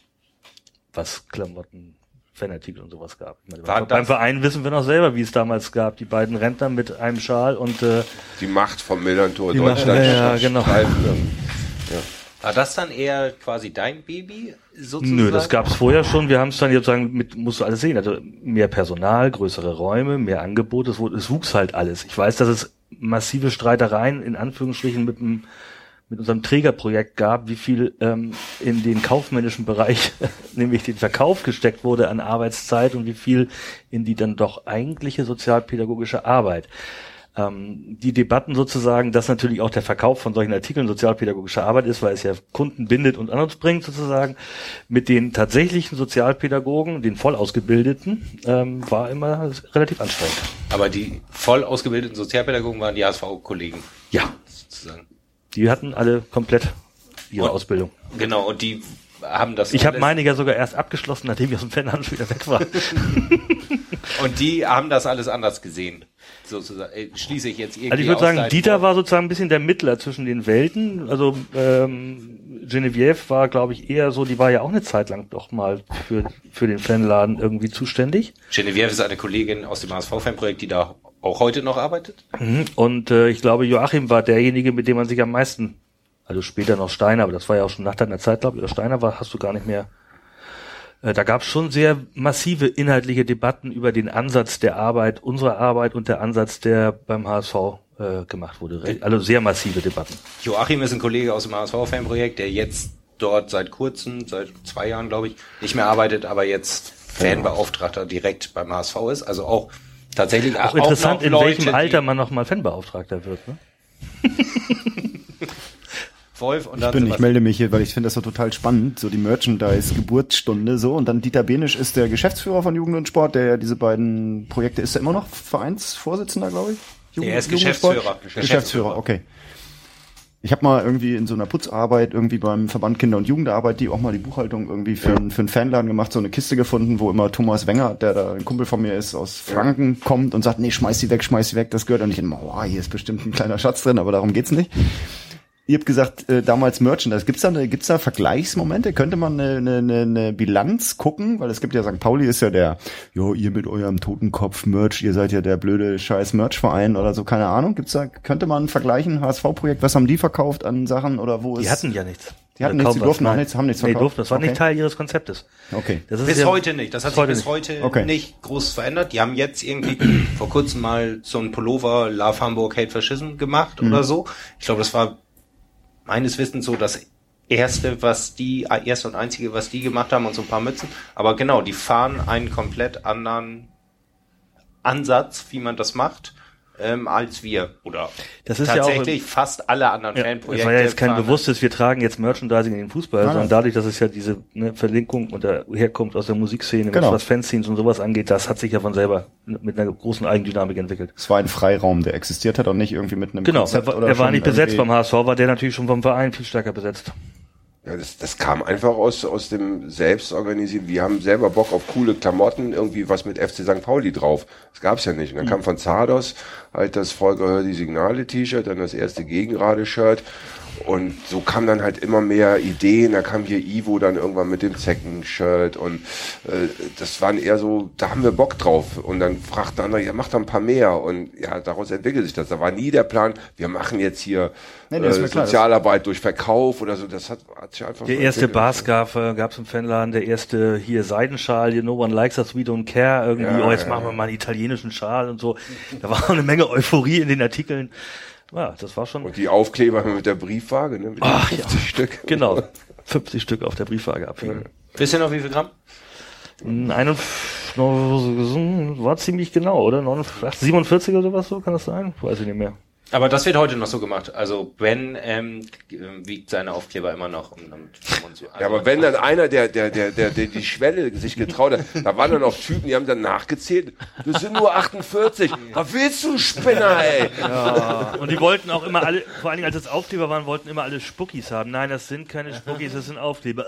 Was Klamotten, Fanartikel und sowas gab. Ich meine, War beim, das- beim Verein wissen wir noch selber, wie es damals gab. Die beiden Rentner mit einem Schal und äh, Die Macht vom Millantor Die Macht, Deutschland. ja, ja, genau. War das dann eher quasi dein Baby sozusagen? Nö, das gab's vorher schon. Wir haben es dann jetzt sagen, mit, musst du alles sehen. Also mehr Personal, größere Räume, mehr Angebote. Es, wurde, es wuchs halt alles. Ich weiß, dass es massive Streitereien in Anführungsstrichen mit dem mit unserem Trägerprojekt gab, wie viel ähm, in den kaufmännischen Bereich, nämlich den Verkauf gesteckt wurde an Arbeitszeit und wie viel in die dann doch eigentliche sozialpädagogische Arbeit. ähm, die Debatten sozusagen, dass natürlich auch der Verkauf von solchen Artikeln sozialpädagogische Arbeit ist, weil es ja Kunden bindet und an uns bringt sozusagen, mit den tatsächlichen Sozialpädagogen, den voll ausgebildeten, ähm, war immer relativ anstrengend. Aber die voll ausgebildeten Sozialpädagogen waren die H S V-Kollegen. Ja, sozusagen. Die hatten alle komplett ihre Und, Ausbildung. Genau, und die haben das. Ich habe meine ja sogar erst abgeschlossen, nachdem ich aus dem Fanhandel wieder weg war. Und die haben das alles anders gesehen. Sozusagen. Schließe ich jetzt irgendwie. Also ich würde sagen, Dieter vor. war sozusagen ein bisschen der Mittler zwischen den Welten. Also ähm, Geneviève war, glaube ich, eher so, die war ja auch eine Zeit lang doch mal für für den Fanladen irgendwie zuständig. Geneviève ist eine Kollegin aus dem H S V-Fanprojekt, die da auch heute noch arbeitet. Und äh, ich glaube, Joachim war derjenige, mit dem man sich am meisten, also später noch Steiner, aber das war ja auch schon nach deiner Zeit, glaube ich, oder Steiner war, hast du gar nicht mehr. Äh, da gab es schon sehr massive inhaltliche Debatten über den Ansatz der Arbeit, unserer Arbeit und der Ansatz, der beim H S V äh, gemacht wurde. Also sehr massive Debatten. Joachim ist ein Kollege aus dem H S V-Fanprojekt, der jetzt dort seit kurzem, seit zwei Jahren, glaube ich, nicht mehr arbeitet, aber jetzt Fanbeauftragter direkt beim H S V ist. Also auch tatsächlich auch, auch interessant, in Leute, welchem Alter man noch mal Fanbeauftragter wird, ne? Wolf und ich, dann bin, ich melde mich hier, weil ich finde das so total spannend, so die Merchandise-Geburtsstunde so und dann Dieter Benisch ist der Geschäftsführer von Jugend und Sport, der ja diese beiden Projekte, ist er immer noch Vereinsvorsitzender, glaube ich? Jugend, er ist Geschäftsführer. Geschäftsführer. Geschäftsführer, okay. Ich habe mal irgendwie in so einer Putzarbeit irgendwie beim Verband Kinder- und Jugendarbeit, die auch mal die Buchhaltung irgendwie für, ja. für einen Fanladen gemacht, so eine Kiste gefunden, wo immer Thomas Wenger, der da ein Kumpel von mir ist, aus Franken, ja. kommt und sagt, nee, schmeiß sie weg, schmeiß sie weg, das gehört. Und ich immer, oh, hier ist bestimmt ein kleiner Schatz drin, aber darum geht's nicht. Ihr habt gesagt, äh, damals Merchandise. Gibt's da eine, gibt's da Vergleichsmomente? Könnte man eine, eine, eine Bilanz gucken? Weil es gibt ja, Sankt Pauli ist ja der, jo, ihr mit eurem Totenkopf-Merch, ihr seid ja der blöde scheiß Merch-Verein oder so, keine Ahnung. Gibt's da, könnte man vergleichen, H S V-Projekt, was haben die verkauft an Sachen oder wo ist? Die hatten ja nichts. Die hatten nichts, die durften auch nichts, haben nichts verkauft. Nee, durften, das war okay. nicht Teil ihres Konzeptes. Okay. Das ist bis ja, heute nicht. Das hat sich bis heute nicht, okay. nicht groß verändert. Die haben jetzt irgendwie vor kurzem mal so ein Pullover Love Hamburg Hate Fascism gemacht mhm. oder so. Ich glaube, das war meines Wissens so das erste, was die, erste und einzige, was die gemacht haben und so ein paar Mützen. Aber genau, die fahren einen komplett anderen Ansatz, wie man das macht, ähm, als wir. Oder das ist tatsächlich ja auch, fast alle anderen ja, Fanprojekte. Das war ja jetzt kein bewusstes, wir tragen jetzt Merchandising in den Fußball, sondern dadurch, dass es ja diese ne, Verlinkung und der herkommt aus der Musikszene, genau. was Fanscenes und sowas angeht, das hat sich ja von selber mit einer großen Eigendynamik entwickelt. Es war ein Freiraum, der existiert hat und nicht irgendwie mit einem genau, Konzept. Genau, er, er war nicht besetzt beim H S V, war der natürlich schon vom Verein viel stärker besetzt. Ja, das, das kam einfach aus, aus dem Selbstorganisieren. Wir haben selber Bock auf coole Klamotten, irgendwie was mit F C Sankt Pauli drauf. Das gab's ja nicht. Und dann mhm. kam von Zardos halt das Volker Hör die Signale-T-Shirt, dann das erste Gegenrade-Shirt. Und so kamen dann halt immer mehr Ideen. Da kam hier Ivo dann irgendwann mit dem Zecken-Shirt und äh, das waren eher so, da haben wir Bock drauf. Und dann fragt der andere, ja, mach doch ein paar mehr. Und ja, daraus entwickelt sich das. Da war nie der Plan, wir machen jetzt hier nee, äh, Sozialarbeit klar, durch Verkauf oder so. Das hat, hat sich einfach der so erste Barscarfe gab's im Fanladen, der erste hier Seidenschal, hier No One Likes Us, We Don't Care. Irgendwie, ja, oh, jetzt ja, machen wir mal einen italienischen Schal und so. Da war auch eine Menge Euphorie in den Artikeln. Ja, das war schon. Und die Aufkleber mit der Briefwaage, ne? Mit Ach, fünfzig ja. Stück. Genau. fünfzig Stück auf der Briefwaage abhängen. Ja. Wisst ihr noch, wie viel Gramm? Ein, war ziemlich genau, oder? siebenundvierzig oder sowas so, kann das sein? Weiß ich nicht mehr. Aber das wird heute noch so gemacht. Also Ben ähm, wiegt seine Aufkleber immer noch. Um, um, also ja, aber wenn dann einer, der, der, der, der, der die Schwelle sich getraut hat, da waren dann auch Typen, die haben dann nachgezählt. Das sind nur achtundvierzig. Was willst du, Spinner, ey? Ja. Und die wollten auch immer alle, vor allen Dingen als es Aufkleber waren, wollten immer alle Spuckis haben. Nein, das sind keine Spuckis, das sind Aufkleber.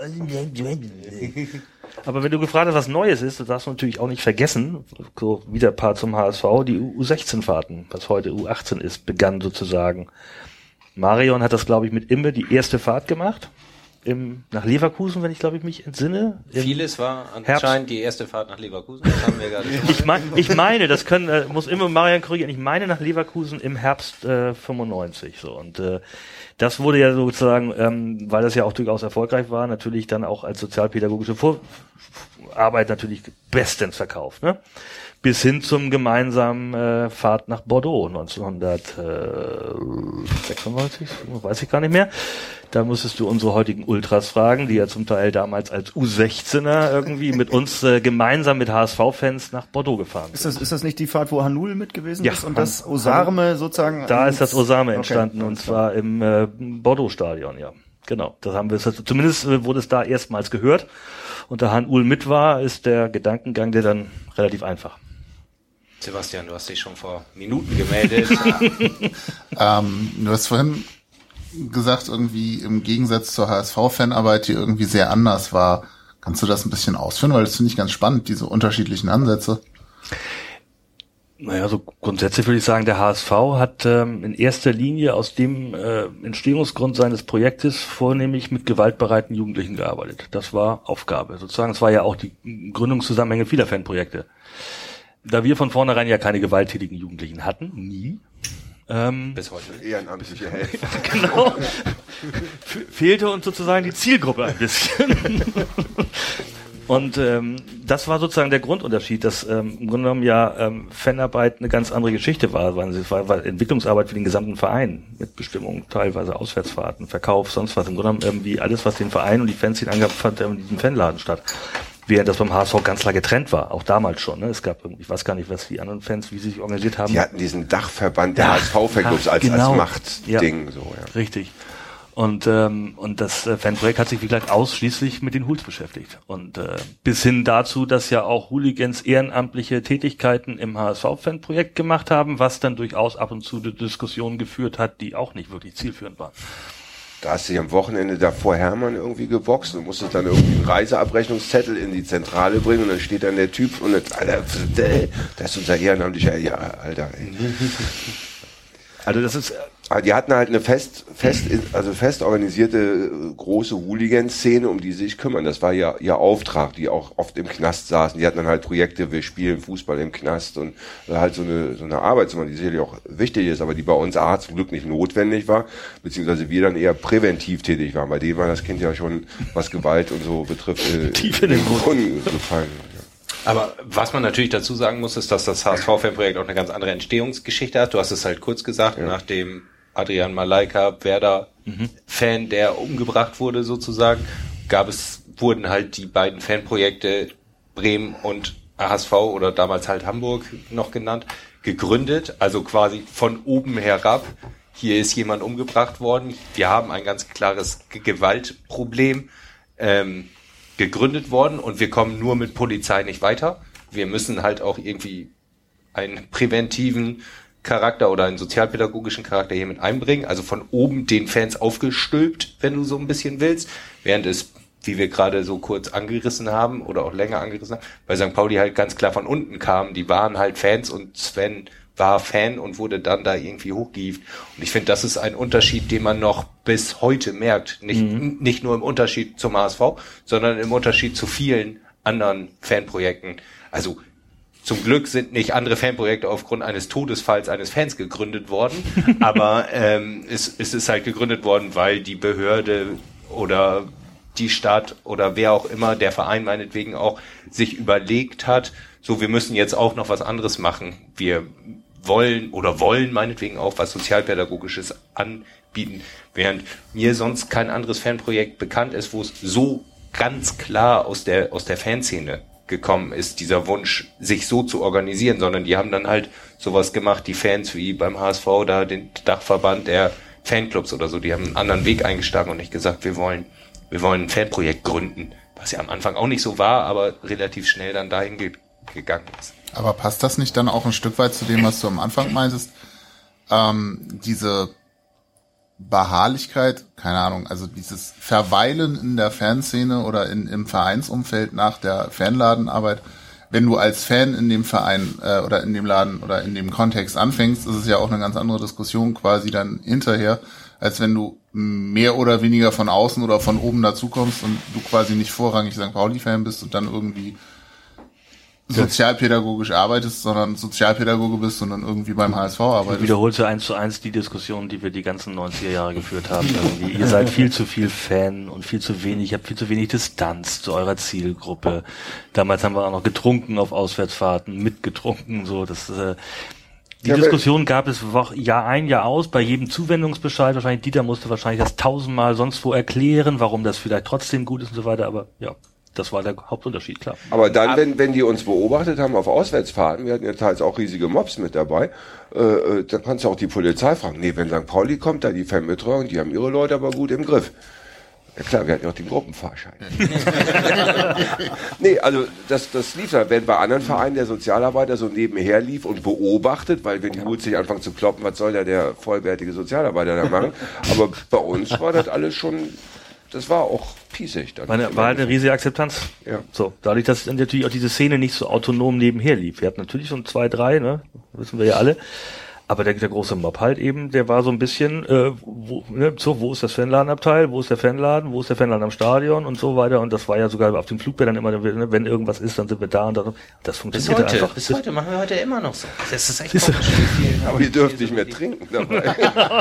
Aber wenn du gefragt hast, was Neues ist, das darfst du natürlich auch nicht vergessen, so wieder ein paar zum H S V, die U sechzehn-Fahrten, was heute U achtzehn ist, begann sozusagen. Marion hat das, glaube ich, mit Imme die erste Fahrt gemacht, im, nach Leverkusen, wenn ich, glaube ich, mich entsinne. Vieles war anscheinend Herbst. Die erste Fahrt nach Leverkusen, das haben wir gerade schon. ich, mein, ich meine, das können, äh, muss Imme und Marion korrigieren, ich meine nach Leverkusen im Herbst äh, fünfundneunzig, so, und äh, das wurde ja sozusagen, ähm, weil das ja auch durchaus erfolgreich war, natürlich dann auch als sozialpädagogische Vor- Arbeit natürlich bestens verkauft, ne? Bis hin zum gemeinsamen äh, Fahrt nach Bordeaux neunzehnhundertsechsundneunzig, weiß ich gar nicht mehr. Da musstest du unsere heutigen Ultras fragen, die ja zum Teil damals als U sechzehner irgendwie mit uns äh, gemeinsam mit H S V-Fans nach Bordeaux gefahren sind. Ist das, ist das nicht die Fahrt, wo Hanul mit gewesen Ja. ist und das Osarme sozusagen? Da ist das Osame Okay, entstanden und alles klar. zwar im äh, Bordeaux-Stadion, ja. Genau, das haben wir, zumindest äh, wurde es da erstmals gehört. Und da Han Uhl mit war, ist der Gedankengang der dann relativ einfach. Sebastian, du hast dich schon vor Minuten gemeldet. Ähm, du hast vorhin gesagt, irgendwie im Gegensatz zur H S V-Fanarbeit, die irgendwie sehr anders war. Kannst du das ein bisschen ausführen? Weil das finde ich ganz spannend, diese unterschiedlichen Ansätze. Naja, so grundsätzlich würde ich sagen, der H S V hat ähm, in erster Linie aus dem äh, Entstehungsgrund seines Projektes vornehmlich mit gewaltbereiten Jugendlichen gearbeitet. Das war Aufgabe. Sozusagen, es war ja auch die Gründungszusammenhänge vieler Fanprojekte. Da wir von vornherein ja keine gewalttätigen Jugendlichen hatten, nie. Ähm, Bis heute. Ehrenamtliche Helfer. Genau. F- fehlte uns sozusagen die Zielgruppe ein bisschen. Und ähm, das war sozusagen der Grundunterschied, dass ähm, im Grunde genommen ja ähm, Fanarbeit eine ganz andere Geschichte war. Es war, war Entwicklungsarbeit für den gesamten Verein mit Bestimmungen, teilweise Auswärtsfahrten, Verkauf, sonst was. Im Grunde genommen irgendwie alles, was den Verein und die Fans angab, fand in diesem Fanladen statt. Während das beim H S V ganz klar getrennt war, auch damals schon. Ne? Es gab irgendwie, ich weiß gar nicht, was die anderen Fans, wie sie sich organisiert haben. Die hatten diesen Dachverband der Ja, H S V-Fanclubs als, genau. als Machtding. Ja. So, ja. Richtig. Und ähm, und das äh, Fanprojekt hat sich, wie gesagt, ausschließlich mit den Hools beschäftigt. Und äh, bis hin dazu, dass ja auch Hooligans ehrenamtliche Tätigkeiten im H S V-Fanprojekt gemacht haben, was dann durchaus ab und zu die Diskussionen geführt hat, die auch nicht wirklich zielführend waren. Da hast du dich am Wochenende davor Hermann irgendwie geboxt und musstest dann irgendwie einen Reiseabrechnungszettel in die Zentrale bringen und dann steht dann der Typ und dann, Alter, das ist unser ehrenamtlicher, ja, Alter, ey. Also das ist... Aber die hatten halt eine fest, fest, also fest organisierte große Hooligan-Szene, um die sie sich kümmern. Das war ja ihr Auftrag, die auch oft im Knast saßen. Die hatten dann halt Projekte, wir spielen Fußball im Knast und halt so eine, so eine Arbeit, die sicherlich auch wichtig ist, aber die bei uns A zum Glück nicht notwendig war, beziehungsweise wir dann eher präventiv tätig waren. Bei denen war das Kind ja schon, was Gewalt und so betrifft, äh, tief in den Brunnen gefallen. Aber was man natürlich dazu sagen muss, ist, dass das H S V-Fanprojekt auch eine ganz andere Entstehungsgeschichte hat. Du hast es halt kurz gesagt, ja. Nach dem Adrian Malaika, Werder-Fan, mhm. der umgebracht wurde sozusagen, gab es, wurden halt die beiden Fanprojekte Bremen und H S V oder damals halt Hamburg noch genannt, gegründet, also quasi von oben herab. Hier ist jemand umgebracht worden. Wir haben ein ganz klares G- Gewaltproblem ähm, gegründet worden und wir kommen nur mit Polizei nicht weiter. Wir müssen halt auch irgendwie einen präventiven Charakter oder einen sozialpädagogischen Charakter hier mit einbringen, also von oben den Fans aufgestülpt, wenn du so ein bisschen willst, während es, wie wir gerade so kurz angerissen haben oder auch länger angerissen haben, bei Sankt Pauli halt ganz klar von unten kam, die waren halt Fans und Sven war Fan und wurde dann da irgendwie hochgehievt. Und ich finde, das ist ein Unterschied, den man noch bis heute merkt, nicht, mhm. nicht nur im Unterschied zum H S V, sondern im Unterschied zu vielen anderen Fanprojekten. Also zum Glück sind nicht andere Fanprojekte aufgrund eines Todesfalls eines Fans gegründet worden, aber ähm, es, es ist halt gegründet worden, weil die Behörde oder die Stadt oder wer auch immer, der Verein meinetwegen auch, sich überlegt hat, so wir müssen jetzt auch noch was anderes machen. Wir wollen oder wollen meinetwegen auch was Sozialpädagogisches anbieten, während mir sonst kein anderes Fanprojekt bekannt ist, wo es so ganz klar aus der aus der Fanszene gekommen ist, dieser Wunsch, sich so zu organisieren, sondern die haben dann halt sowas gemacht, die Fans wie beim H S V, da den Dachverband der Fanclubs oder so, die haben einen anderen Weg eingeschlagen und nicht gesagt, wir wollen, wir wollen ein Fanprojekt gründen, was ja am Anfang auch nicht so war, aber relativ schnell dann dahin ge- gegangen ist. Aber passt das nicht dann auch ein Stück weit zu dem, was du am Anfang meintest? Ähm, diese Beharrlichkeit, keine Ahnung, also dieses Verweilen in der Fanszene oder in, im Vereinsumfeld nach der Fanladenarbeit, wenn du als Fan in dem Verein äh, oder in dem Laden oder in dem Kontext anfängst, ist es ja auch eine ganz andere Diskussion quasi dann hinterher, als wenn du mehr oder weniger von außen oder von oben dazukommst und du quasi nicht vorrangig Sankt Pauli-Fan bist und dann irgendwie sozialpädagogisch arbeitest, sondern Sozialpädagoge bist und dann irgendwie beim H S V arbeitest. Du wiederholst ja eins zu eins die Diskussion, die wir die ganzen neunziger Jahre geführt haben. Irgendwie. Ihr seid viel zu viel Fan und viel zu wenig, ihr habt viel zu wenig Distanz zu eurer Zielgruppe. Damals haben wir auch noch getrunken auf Auswärtsfahrten, mitgetrunken, so, das, äh, Die ja, Diskussion gab es Jahr ein, Jahr aus, bei jedem Zuwendungsbescheid. Wahrscheinlich Dieter musste wahrscheinlich das tausendmal sonst wo erklären, warum das vielleicht trotzdem gut ist und so weiter. Aber ja, das war der Hauptunterschied, klar. Aber dann, wenn wenn die uns beobachtet haben auf Auswärtsfahrten, wir hatten ja teils auch riesige Mobs mit dabei, äh, dann kannst du auch die Polizei fragen. Nee, wenn Sankt Pauli kommt, da die Fanbetreuung, die haben ihre Leute aber gut im Griff. Ja klar, wir hatten ja auch den Gruppenfahrschein. Nee, also das, das lief dann. Wenn bei anderen Vereinen der Sozialarbeiter so nebenher lief und beobachtet, weil wenn die Hut sich anfangen zu kloppen, was soll da der vollwertige Sozialarbeiter da machen? Aber bei uns war das alles schon, das war auch piesig. Dann Meine, war halt eine riesige Akzeptanz. Ja. So, dadurch, dass natürlich auch diese Szene nicht so autonom nebenher lief. Wir hatten natürlich so ein zwei, drei, ne, wissen wir ja alle. Aber der, der große Mob halt eben, der war so ein bisschen, äh, wo, ne, so, wo ist das Fanladenabteil, wo ist der Fanladen, wo ist der Fanladen am Stadion und so weiter. Und das war ja sogar auf den Flugblättern immer, ne, wenn irgendwas ist, dann sind wir da und da. Das funktioniert bis heute, einfach. Bis heute machen wir heute immer noch so. Das ist echt Siehst du? komisch. Aber ihr dürft nicht mehr trinken dabei.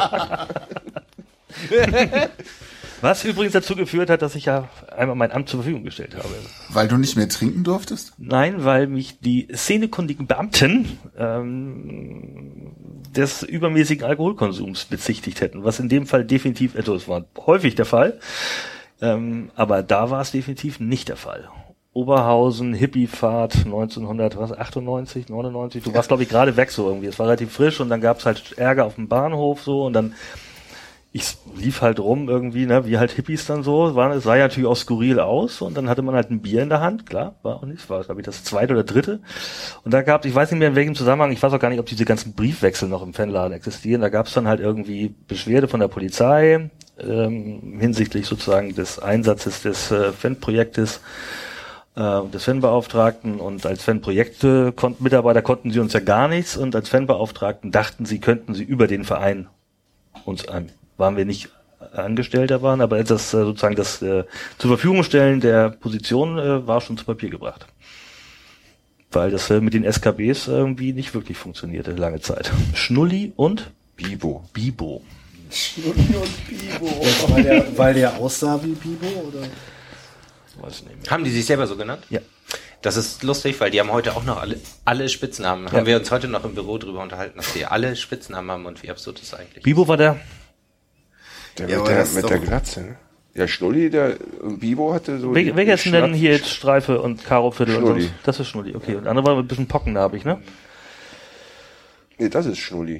Was übrigens dazu geführt hat, dass ich ja einmal mein Amt zur Verfügung gestellt habe. Weil du nicht mehr trinken durftest? Nein, weil mich die szenekundigen Beamten ähm, des übermäßigen Alkoholkonsums bezichtigt hätten, was in dem Fall definitiv, also es war häufig der Fall, ähm, aber da war es definitiv nicht der Fall. Oberhausen, Hippiefahrt, neunzehnhundertachtundneunzig, neunundneunzig, du warst glaube ich gerade weg so irgendwie, es war relativ frisch und dann gab es halt Ärger auf dem Bahnhof so und dann ich lief halt rum irgendwie, ne, wie halt Hippies dann so, war, es sah ja natürlich auch skurril aus und dann hatte man halt ein Bier in der Hand, klar, war auch nicht, war glaube ich das zweite oder dritte und da gab ich weiß nicht mehr in welchem Zusammenhang, ich weiß auch gar nicht, ob diese ganzen Briefwechsel noch im Fanladen existieren, da gab es dann halt irgendwie Beschwerde von der Polizei ähm, hinsichtlich sozusagen des Einsatzes des äh, Fanprojektes, äh, des Fanbeauftragten und als Fanprojekte kon- Mitarbeiter konnten sie uns ja gar nichts und als Fanbeauftragten dachten sie, könnten sie über den Verein uns ein waren wir nicht Angestellter waren, aber das äh, sozusagen das äh, zur Verfügung stellen der Position äh, war schon zu Papier gebracht. Weil das äh, mit den S K Bs irgendwie nicht wirklich funktionierte lange Zeit. Schnulli und Bibo. Bibo. Schnulli und Bibo. Weil der, weil der aussah wie Bibo, oder? Weiß ich nicht mehr. Haben die sich selber so genannt? Ja. Das ist lustig, weil die haben heute auch noch alle, alle Spitznamen. Haben Ja. wir uns heute noch im Büro drüber unterhalten, dass die alle Spitznamen haben und wie absurd das eigentlich ist. Bibo war der Der Ja, mit aber der, das ist mit doch- der Glatze, ne? Ja, Schnulli, der und Bibo hatte so. Wel- die- welcher die ist denn Schnapp- hier jetzt Streife und Karo Viertel und Schnulli. sonst? Das ist Schnulli, okay. Und der andere war ein bisschen pockennarbig, ne? Nee, das ist Schnulli.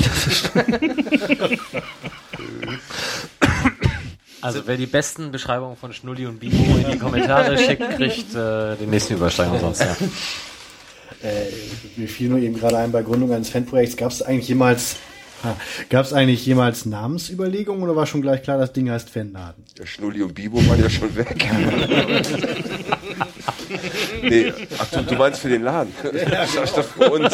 Also wer die besten Beschreibungen von Schnulli und Bibo in die Kommentare schickt, kriegt äh, den nächsten Übersteig umsonst. Ja. Äh, mir fiel nur eben gerade ein, bei Gründung eines Fanprojekts, gab es eigentlich jemals gab es eigentlich jemals Namensüberlegungen oder war schon gleich klar, das Ding heißt Fanladen? Der Schnulli und Bibo waren ja schon weg. Nee, ach du, du meinst für den Laden. Das ist doch für uns.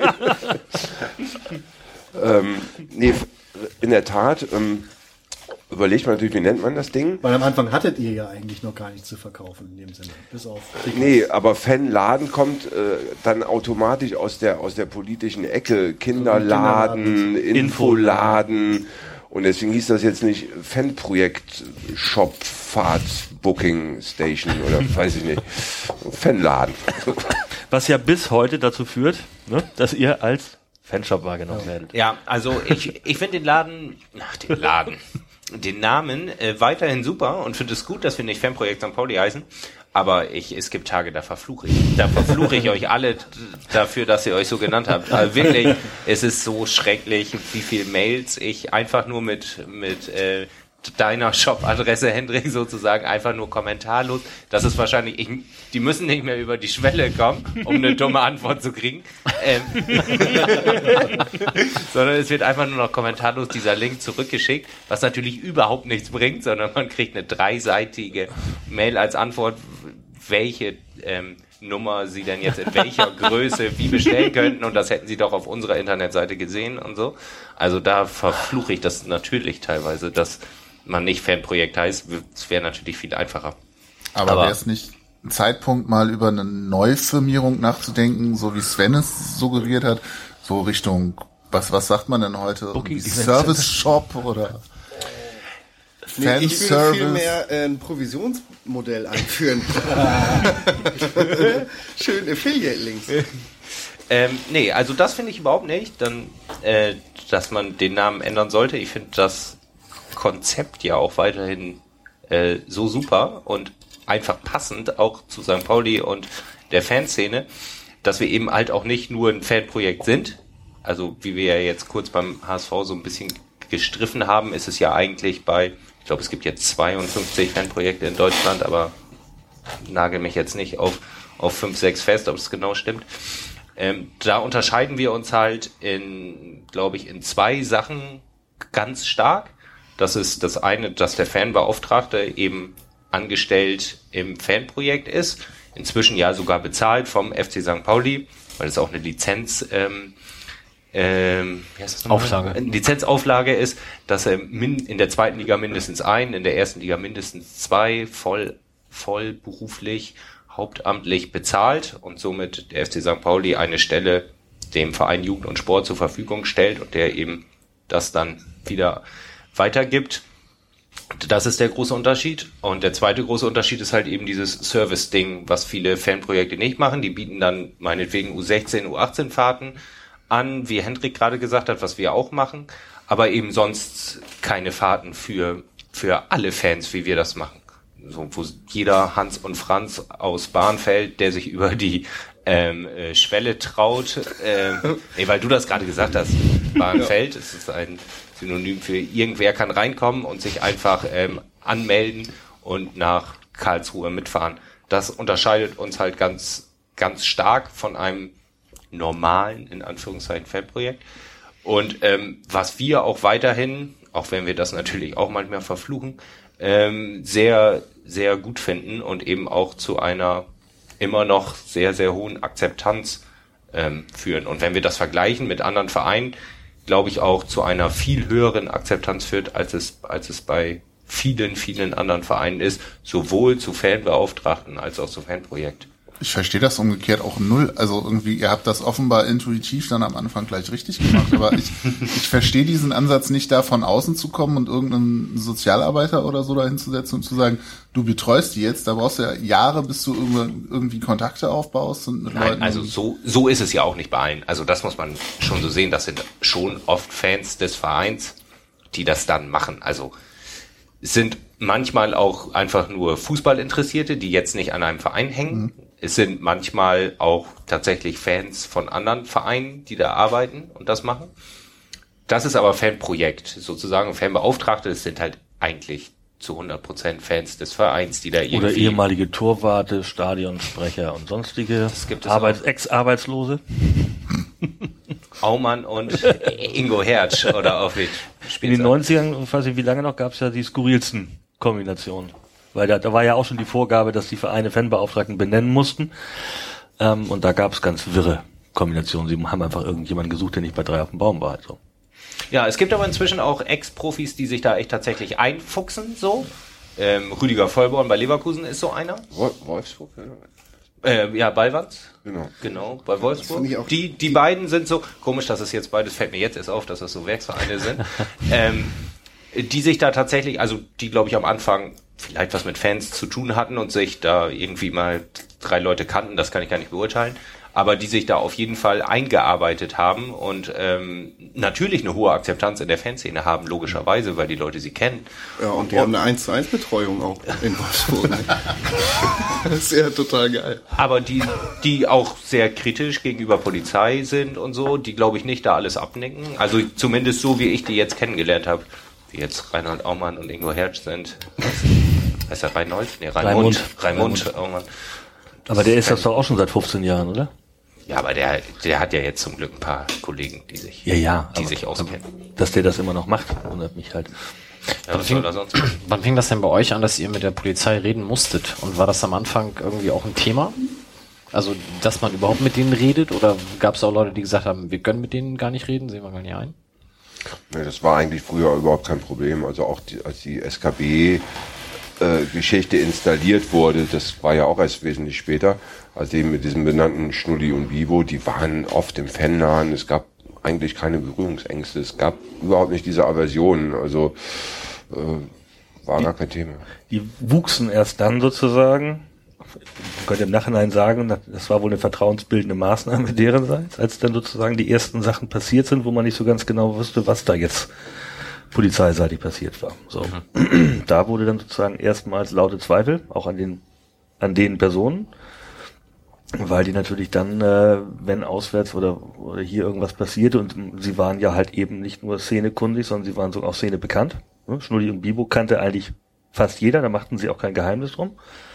ähm, nee, in der Tat, ähm, überlegt man natürlich, wie nennt man das Ding? Weil am Anfang hattet ihr ja eigentlich noch gar nichts zu verkaufen in dem Sinne. Bis auf Nee, aber Fanladen kommt äh, dann automatisch aus der aus der politischen Ecke. Kinderladen, Infoladen. Und deswegen hieß das jetzt nicht Fanprojekt Shop Fahrt Booking Station oder weiß ich nicht. Fanladen. Was ja bis heute dazu führt, ne, dass ihr als Fanshop wahrgenommen werdet. Ja, also ich, ich finde den Laden, ach, den Laden, den Namen äh, weiterhin super und finde es gut, dass wir nicht Fanprojekt Sankt Pauli heißen. Aber ich, es gibt Tage, da verfluche ich. Da verfluche ich euch alle d- dafür, dass ihr euch so genannt habt. Also wirklich, es ist so schrecklich, wie viel Mails ich einfach nur mit, mit, äh, deiner Shop-Adresse, Hendrik, sozusagen einfach nur kommentarlos. Das ist wahrscheinlich, ich, die müssen nicht mehr über die Schwelle kommen, um eine dumme Antwort zu kriegen. Ähm, sondern es wird einfach nur noch kommentarlos dieser Link zurückgeschickt, was natürlich überhaupt nichts bringt, sondern man kriegt eine dreiseitige Mail als Antwort, welche ähm, Nummer sie denn jetzt in welcher Größe wie bestellen könnten und das hätten sie doch auf unserer Internetseite gesehen und so. Also da verfluche ich das natürlich teilweise, dass man nicht Fanprojekt heißt. Es wäre natürlich viel einfacher. Aber, Aber- wäre es nicht ein Zeitpunkt, mal über eine Neufirmierung nachzudenken, so wie Sven es suggeriert hat, so Richtung, was was sagt man denn heute? Booking Irgendwie Event Service Shop oder? Nee, ich würde Fanservice. vielmehr äh, ein Provisionsmodell einführen. Schön Affiliate-Links. Ähm, nee, also das finde ich überhaupt nicht, dann, äh, dass man den Namen ändern sollte. Ich finde das Konzept ja auch weiterhin äh, so super und einfach passend auch zu Sankt Pauli und der Fanszene, dass wir eben halt auch nicht nur ein Fanprojekt sind. Also wie wir ja jetzt kurz beim H S V so ein bisschen gestriffen haben, ist es ja eigentlich bei, ich glaube es gibt jetzt zweiundfünfzig Fanprojekte in Deutschland, aber nagel mich jetzt nicht auf, auf fünf, sechs fest, ob es genau stimmt. Ähm, da unterscheiden wir uns halt in, glaube ich, in zwei Sachen ganz stark. Das ist das eine, dass der Fanbeauftragte eben angestellt im Fanprojekt ist, inzwischen ja sogar bezahlt vom F C Sankt Pauli, weil es auch eine Lizenz, ähm, ähm, wie heißt das nochmal? Auflage. Eine Lizenzauflage ist, dass er min- in der zweiten Liga mindestens ein, in der ersten Liga mindestens zwei voll, voll beruflich hauptamtlich bezahlt und somit der F C Sankt Pauli eine Stelle dem Verein Jugend und Sport zur Verfügung stellt und der eben das dann wieder weitergibt. Das ist der große Unterschied. Und der zweite große Unterschied ist halt eben dieses Service-Ding, was viele Fanprojekte nicht machen. Die bieten dann meinetwegen U sechzehn, U achtzehn Fahrten an, wie Hendrik gerade gesagt hat, was wir auch machen, aber eben sonst keine Fahrten für, für alle Fans, wie wir das machen. So, wo jeder Hans und Franz aus Barnfeld, der sich über die ähm, äh, Schwelle traut, ähm, nee, weil du das gerade gesagt hast, Barnfeld, es ist ein Synonym für irgendwer kann reinkommen und sich einfach ähm, anmelden und nach Karlsruhe mitfahren. Das unterscheidet uns halt ganz, ganz stark von einem normalen, in Anführungszeichen, Fanprojekt. Und ähm, was wir auch weiterhin, auch wenn wir das natürlich auch manchmal verfluchen, ähm, sehr, sehr gut finden und eben auch zu einer immer noch sehr, sehr hohen Akzeptanz ähm, führen. Und wenn wir das vergleichen mit anderen Vereinen, glaube ich auch zu einer viel höheren Akzeptanz führt, als es, als es bei vielen, vielen anderen Vereinen ist, sowohl zu Fanbeauftragten als auch zu Fanprojekt. Ich verstehe das umgekehrt auch null. Also irgendwie, ihr habt das offenbar intuitiv dann am Anfang gleich richtig gemacht. Aber ich, ich verstehe diesen Ansatz nicht, da von außen zu kommen und irgendeinen Sozialarbeiter oder so dahin zu setzen und zu sagen, du betreust die jetzt. Da brauchst du ja Jahre, bis du irgendwie Kontakte aufbaust. Und mit Nein, Leuten also so, so ist es ja auch nicht bei allen. Also das muss man schon so sehen. Das sind schon oft Fans des Vereins, die das dann machen. Also es sind manchmal auch einfach nur Fußballinteressierte, die jetzt nicht an einem Verein hängen. Mhm. Es sind manchmal auch tatsächlich Fans von anderen Vereinen, die da arbeiten und das machen. Das ist aber Fanprojekt sozusagen. Fanbeauftragte, das sind halt eigentlich zu hundert Prozent Fans des Vereins, die da irgendwie... Oder ehemalige Torwarte, Stadionsprecher und sonstige Das gibt es Arbeits- Ex-Arbeitslose. Aumann und Ingo Hertz oder auf den In den neunzigern, ich weiß nicht wie lange noch, gab es ja die skurrilsten Kombinationen. Weil da, da war ja auch schon die Vorgabe, dass die Vereine Fanbeauftragten benennen mussten. Ähm, und da gab es ganz wirre Kombinationen. Sie haben einfach irgendjemanden gesucht, der nicht bei drei auf dem Baum war. Also. Ja, es gibt aber inzwischen auch Ex-Profis, die sich da echt tatsächlich einfuchsen, so. Ähm, Rüdiger Vollborn bei Leverkusen ist so einer. Wolfsburg, ja. Äh, ja, Ballwanz. Genau. Genau, bei Wolfsburg. Das fand ich auch- Die, die beiden sind so, komisch, dass es jetzt beides, fällt mir jetzt erst auf, dass das so Werksvereine sind, ähm, die sich da tatsächlich, also die glaube ich am Anfang vielleicht was mit Fans zu tun hatten und sich da irgendwie mal drei Leute kannten, das kann ich gar nicht beurteilen, aber die sich da auf jeden Fall eingearbeitet haben und ähm, natürlich eine hohe Akzeptanz in der Fanszene haben, logischerweise, weil die Leute sie kennen. Ja, und die haben eine eins zu eins Betreuung auch in Wolfsburg. Ne? Das ist ja total geil. Aber die, die auch sehr kritisch gegenüber Polizei sind und so, die glaube ich nicht da alles abnicken. Also zumindest so, wie ich die jetzt kennengelernt habe. Wie jetzt Reinhold Aumann und Ingo Hertz sind. Was, heißt der Reinhold? Nee, Raimund. Raimund, Raimund. Aumann. Aber der ist das doch auch schon seit fünfzehn Jahren, oder? Ja, aber der, der hat ja jetzt zum Glück ein paar Kollegen, die sich, Ja, ja. die aber, sich auskennen. Dass der das immer noch macht, wundert mich halt. Ja, was soll er sonst machen? Wann fing das denn bei euch an, dass ihr mit der Polizei reden musstet? Und war das am Anfang irgendwie auch ein Thema? Also, dass man überhaupt mit denen redet? Oder gab es auch Leute, die gesagt haben, wir können mit denen gar nicht reden, sehen wir gar nicht ein? Nee, das war eigentlich früher überhaupt kein Problem. Also auch die, als die S K B-Geschichte äh, installiert wurde, das war ja auch erst wesentlich später, also eben mit diesem benannten Schnulli und Vivo, die waren oft im Fanladen, es gab eigentlich keine Berührungsängste, es gab überhaupt nicht diese Aversionen. Also äh, War die, gar kein Thema. Die wuchsen erst dann sozusagen, man könnte im Nachhinein sagen, das war wohl eine vertrauensbildende Maßnahme derenseits, als dann sozusagen die ersten Sachen passiert sind, wo man nicht so ganz genau wusste, was da jetzt polizeiseitig passiert war. So. Mhm. Da wurde dann sozusagen erstmals laute Zweifel, auch an den, an den Personen, weil die natürlich dann, äh, wenn auswärts oder, oder hier irgendwas passierte, und sie waren ja halt eben nicht nur szenekundig, sondern sie waren sogar auch Szene bekannt. Ne? Schnulli und Bibo kannte eigentlich fast jeder, da machten sie auch kein Geheimnis drum.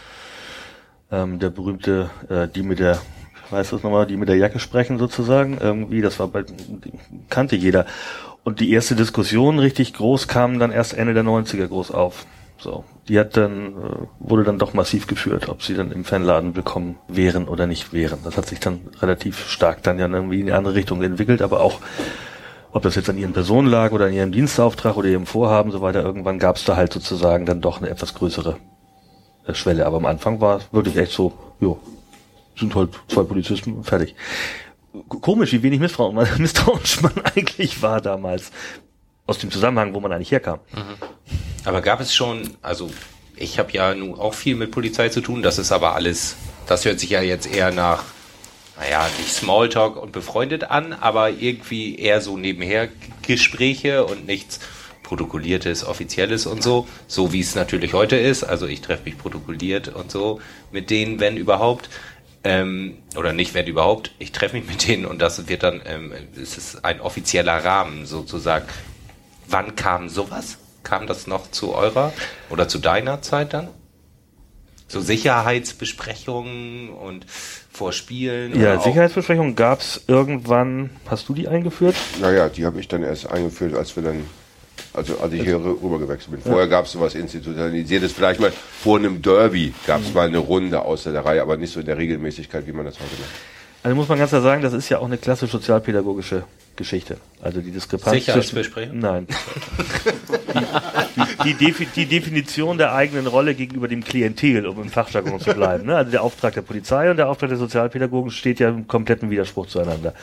Ähm, der berühmte, äh, die mit der, ich weiß das nochmal, die mit der Jacke sprechen sozusagen, irgendwie, das war bei, kannte jeder. Und die erste Diskussion richtig groß kam dann erst Ende der neunziger groß auf. So, die hat dann, äh, wurde dann doch massiv geführt, ob sie dann im Fanladen willkommen wären oder nicht wären. Das hat sich dann relativ stark dann ja irgendwie in die andere Richtung entwickelt, aber auch, ob das jetzt an ihren Personen lag oder an ihrem Dienstauftrag oder ihrem Vorhaben, so weiter, irgendwann gab es da halt sozusagen dann doch eine etwas größere äh, Schwelle. Aber am Anfang war es wirklich echt so, jo, sind halt zwei Polizisten, fertig. Komisch, wie wenig Misstrauen, misstrauisch man eigentlich war damals. Aus dem Zusammenhang, wo man eigentlich herkam. Mhm. Aber gab es schon, also ich habe ja nun auch viel mit Polizei zu tun, das ist aber alles, das hört sich ja jetzt eher nach, naja, nicht Smalltalk und befreundet an, aber irgendwie eher so nebenher Gespräche und nichts Protokolliertes, Offizielles und so, so wie es natürlich heute ist, also ich treffe mich protokolliert und so mit denen, wenn überhaupt, ähm, oder nicht, wenn überhaupt, ich treffe mich mit denen und das wird dann, ähm, es ist ein offizieller Rahmen sozusagen. Wann kam sowas? Kam das noch zu eurer oder zu deiner Zeit dann? So Sicherheitsbesprechungen und Vorspielen? Ja, Sicherheitsbesprechungen gab es irgendwann, hast du die eingeführt? Naja, die habe ich dann erst eingeführt, als wir dann, also als ich hier rüber gewechselt bin. Vorher ja. gab es sowas Institutionalisiertes, vielleicht mal vor einem Derby gab es mal eine Runde außer der Reihe, aber nicht so in der Regelmäßigkeit, wie man das heute macht. Also muss man ganz klar sagen, das ist ja auch eine klassisch sozialpädagogische Geschichte. Also die Diskrepanz. Sicherheitsbesprechung? Nein. die, die, die, Defi- die Definition der eigenen Rolle gegenüber dem Klientel, um im Fachjargon zu bleiben. Ne? Also der Auftrag der Polizei und der Auftrag der Sozialpädagogen steht ja im kompletten Widerspruch zueinander.